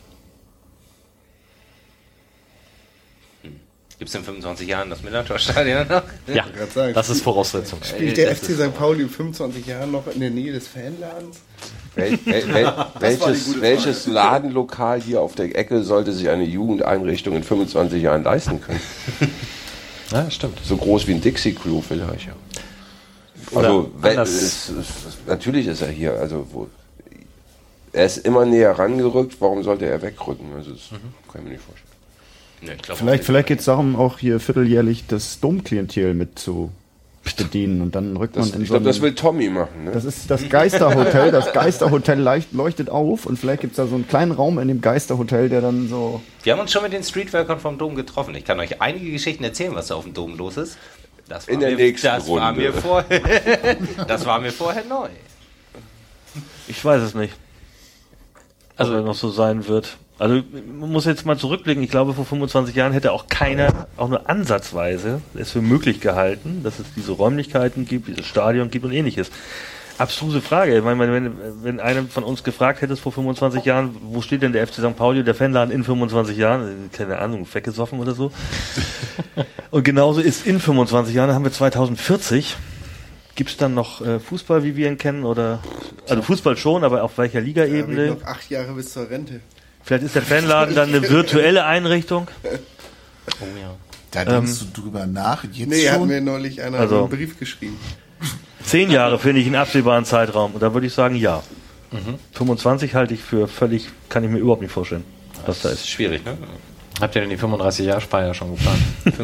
Gibt es in fünfundzwanzig Jahren das Millantor-Stadion noch? Ja, grad sagen, das ist Voraussetzung. Spielt der F C Sankt Pauli in fünfundzwanzig Jahren noch in der Nähe des Fanladens? Wel, wel, wel, welches, welches Ladenlokal hier auf der Ecke sollte sich eine Jugendeinrichtung in fünfundzwanzig Jahren leisten können? Ja, stimmt. So groß wie ein Dixie-Klo vielleicht, ja. Oder Also, wel, anders. es, es, natürlich ist er hier. Also, wo, er ist immer näher rangerückt. Warum sollte er wegrücken? Also, das Mhm. kann ich mir nicht vorstellen. Nee, ich glaub Vielleicht, auch vielleicht geht es darum, auch hier vierteljährlich das Domklientel mit zu bedienen und dann rückt Das, man in ich so glaube, das einen- will Tommy machen. Ne? Das ist das Geisterhotel. Das Geisterhotel leicht, leuchtet auf und vielleicht gibt es da so einen kleinen Raum in dem Geisterhotel, der dann so... Wir haben uns schon mit den Streetworkern vom Dom getroffen. Ich kann euch einige Geschichten erzählen, was da auf dem Dom los ist. Das war In der mir, nächsten das War Runde. mir vorher, das war mir vorher neu. Ich weiß es nicht. Also, ob er noch so sein wird. Also, man muss jetzt mal zurückblicken. Ich glaube, vor fünfundzwanzig Jahren hätte auch keiner, auch nur ansatzweise, es für möglich gehalten, dass es diese Räumlichkeiten gibt, dieses Stadion gibt und ähnliches. Abstruse Frage. Ich meine, wenn, wenn einer von uns gefragt hätte vor fünfundzwanzig Jahren, wo steht denn der F C Sankt Pauli, der Fanladen in fünfundzwanzig Jahren? Keine Ahnung, weggesoffen oder so. Und genauso ist in fünfundzwanzig Jahren, da haben wir zweitausendvierzig. Gibt es dann noch äh, Fußball, wie wir ihn kennen? Oder also Fußball schon, aber auf welcher Da habe Ligaebene? ich noch acht Jahre bis zur Rente. Vielleicht ist der Fanladen dann eine virtuelle Einrichtung. Oh ja. Da denkst du drüber nach, jetzt Nee, hat schon? mir neulich einer Also- einen Brief geschrieben. Zehn Jahre finde ich einen absehbaren Zeitraum. Und da würde ich sagen, ja. fünfundzwanzig halte ich für völlig, kann ich mir überhaupt nicht vorstellen, was da ist. Schwierig, ne? Habt ihr denn die fünfunddreißig-Jahr-Feier schon geplant?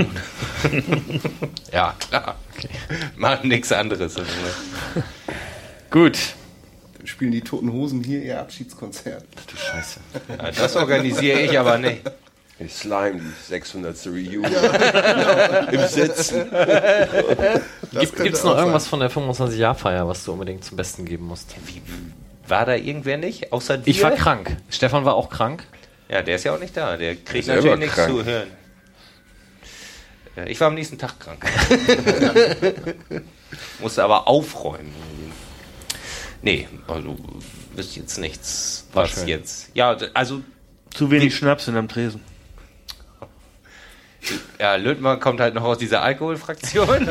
Ja, klar. Machen nichts anderes. Gut. Dann spielen die Toten Hosen hier ihr Abschiedskonzert. Du Scheiße. Ja, das organisiere ich aber nicht. Ich slime die sechshundertste Reunion im Sitzen. Gibt es noch irgendwas von der fünfundzwanzig-Jahr-Feier, was du unbedingt zum Besten geben musst? Wie, war da irgendwer nicht? Außer dir? Ich war krank. Stefan war auch krank. Ja, der ist ja auch nicht da. Der kriegt Der ist natürlich selber nichts krank. zu hören. Ja, ich war am nächsten Tag krank. Musste aber aufräumen. Nee, also wüsste jetzt nichts, War was schön. jetzt. Ja, also Zu wenig Schnaps in am Tresen. ja, Lötmann kommt halt noch aus dieser Alkoholfraktion.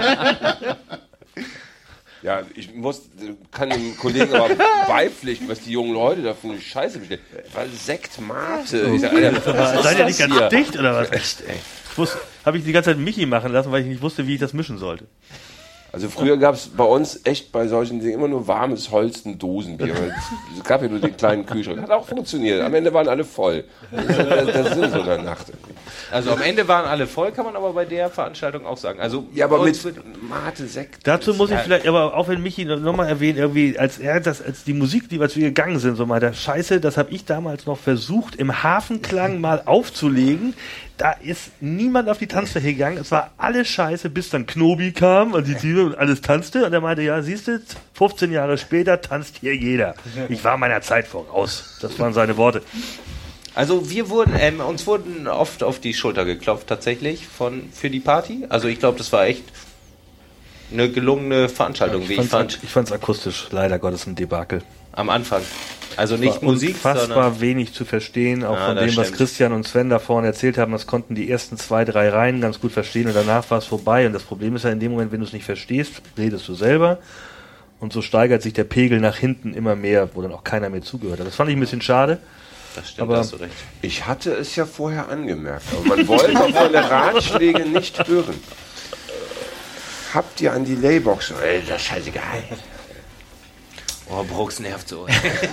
Ja, ich muss, kann dem Kollegen aber beipflichten, was die jungen Leute da für eine Scheiße bestellen. Weil Sekt Mate. Ich sag, Alter, was ist Seid ihr nicht das ganz hier? dicht oder was? Echt, ey. Ich wusste, habe ich die ganze Zeit Michi machen lassen, weil ich nicht wusste, wie ich das mischen sollte. Also früher gab es bei uns echt bei solchen Dingen immer nur warmes Holsten Dosenbier. Weil Es gab ja nur den kleinen Kühlschrank. Hat auch funktioniert. Am Ende waren alle voll. Das ist der, der Sinn so einer Nacht. Also am Ende waren alle voll, kann man aber bei der Veranstaltung auch sagen. Also Ja, aber bei mit uns wird- Mate, Sekt. Dazu muss ich Ja. vielleicht, aber auch wenn Michi nochmal erwähnt, irgendwie, als er das, als die Musik, die als wir gegangen sind, so mal, der Scheiße, das habe ich damals noch versucht, im Hafenklang mal aufzulegen. Da ist niemand auf die Tanzfläche gegangen. Es war alles Scheiße, bis dann Knobi kam und die Tür und alles tanzte. Und er meinte, ja, siehst du, fünfzehn Jahre später tanzt hier jeder. Ich war meiner Zeit voraus. Das waren seine Worte. Also wir wurden, ähm, uns wurden oft auf die Schulter geklopft tatsächlich von für die Party. Also ich glaube, das war echt eine gelungene Veranstaltung, wie ich fand. Ich fand's akustisch leider Gottes ein Debakel. Am Anfang. Also nicht War Musik, unfassbar sondern wenig zu verstehen, auch Ja, von das dem, was stimmt. Christian und Sven da vorne erzählt haben. Das konnten die ersten zwei, drei Reihen ganz gut verstehen und danach war es vorbei. Und das Problem ist ja in dem Moment, wenn du es nicht verstehst, redest du selber. Und so steigert sich der Pegel nach hinten immer mehr, wo dann auch keiner mehr zugehört hat. Das fand ich ein bisschen schade. das stimmt, aber- da hast du recht. Ich hatte es ja vorher angemerkt. Aber man wollte von der Ratschläge nicht hören. habt ihr an die Laybox? Ey, das ist scheißegal. Oh, Brooks nervt so.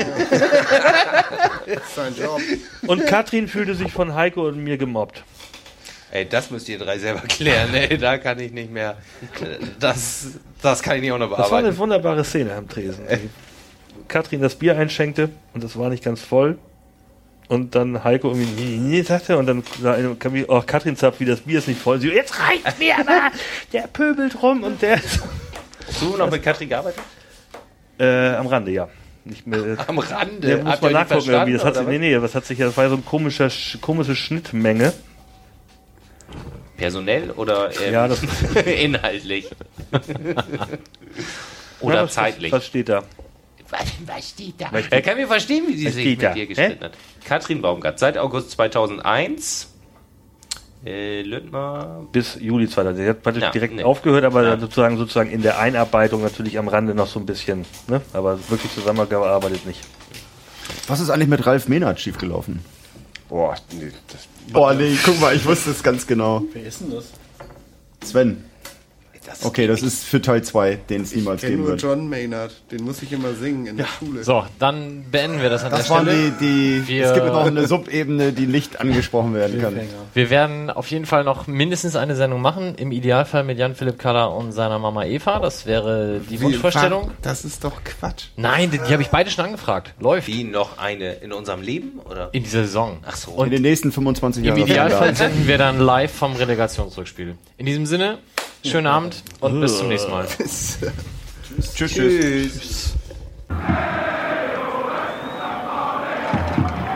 Sein Job. Und Katrin fühlte sich von Heiko und mir gemobbt. Ey, das müsst ihr drei selber klären. Ey, da kann ich nicht mehr. Das, das kann ich nicht auch noch Das war bearbeiten. eine wunderbare Szene am Tresen. Die Katrin das Bier einschenkte und das war nicht ganz voll. Und dann Heiko irgendwie, nee, nee, sagte, und dann kam ich, oh, Katrin zapft, wie das Bier ist nicht voll. Sie, jetzt reicht mir aber! Der pöbelt rum und der. Hast du noch mit Katrin gearbeitet? Äh, am Rande, ja. Nicht mehr, Am Rande? der muss Habt man ihr die nachgucken irgendwie. Das hat sich, verstanden, nee, nee, das hat sich, das war so eine komische, komische Schnittmenge. Personell oder ähm, Ja, das- inhaltlich? Oder Ja, was, zeitlich? Was, was steht da? Was, was steht da? Was steht- Er kann mir verstehen, wie sie Was sich steht mit da? dir gestritten hat. Katrin Baumgart, seit August zweitausendeins. Äh, Lüttmer. Bis Juli zweitausend. Sie hat praktisch Ja, direkt nee. aufgehört, aber Ja. sozusagen, sozusagen in der Einarbeitung natürlich am Rande noch so ein bisschen, ne? Aber wirklich zusammengearbeitet nicht. Was ist eigentlich mit Ralf Mehnert schiefgelaufen? Boah, nee, das, Boah, nee, guck mal, ich wusste es ganz genau. Wer ist denn das? Sven. Das Okay, das ist für Teil zwei, den es Ich niemals kenne geben nur wird. John Maynard. Den muss ich immer singen in der Schule. So, dann beenden wir das an Das der waren Stelle. die, die Wir- es gibt noch eine Subebene, die nicht angesprochen werden kann. Wir werden auf jeden Fall noch mindestens eine Sendung machen, im Idealfall mit Jan-Philipp Kaller und seiner Mama Eva. Das wäre die Wie- Wunschvorstellung. Das ist doch Quatsch. Nein, die, die habe ich beide schon angefragt. Läuft. Wie noch eine in unserem Leben? Oder? In dieser Saison. Ach so. Und In den nächsten fünfundzwanzig im Jahren. Idealfall senden wir dann live vom Relegationsrückspiel. In diesem Sinne, schönen Abend und bis zum nächsten Mal. Tschüss, tschüss. Tschüss.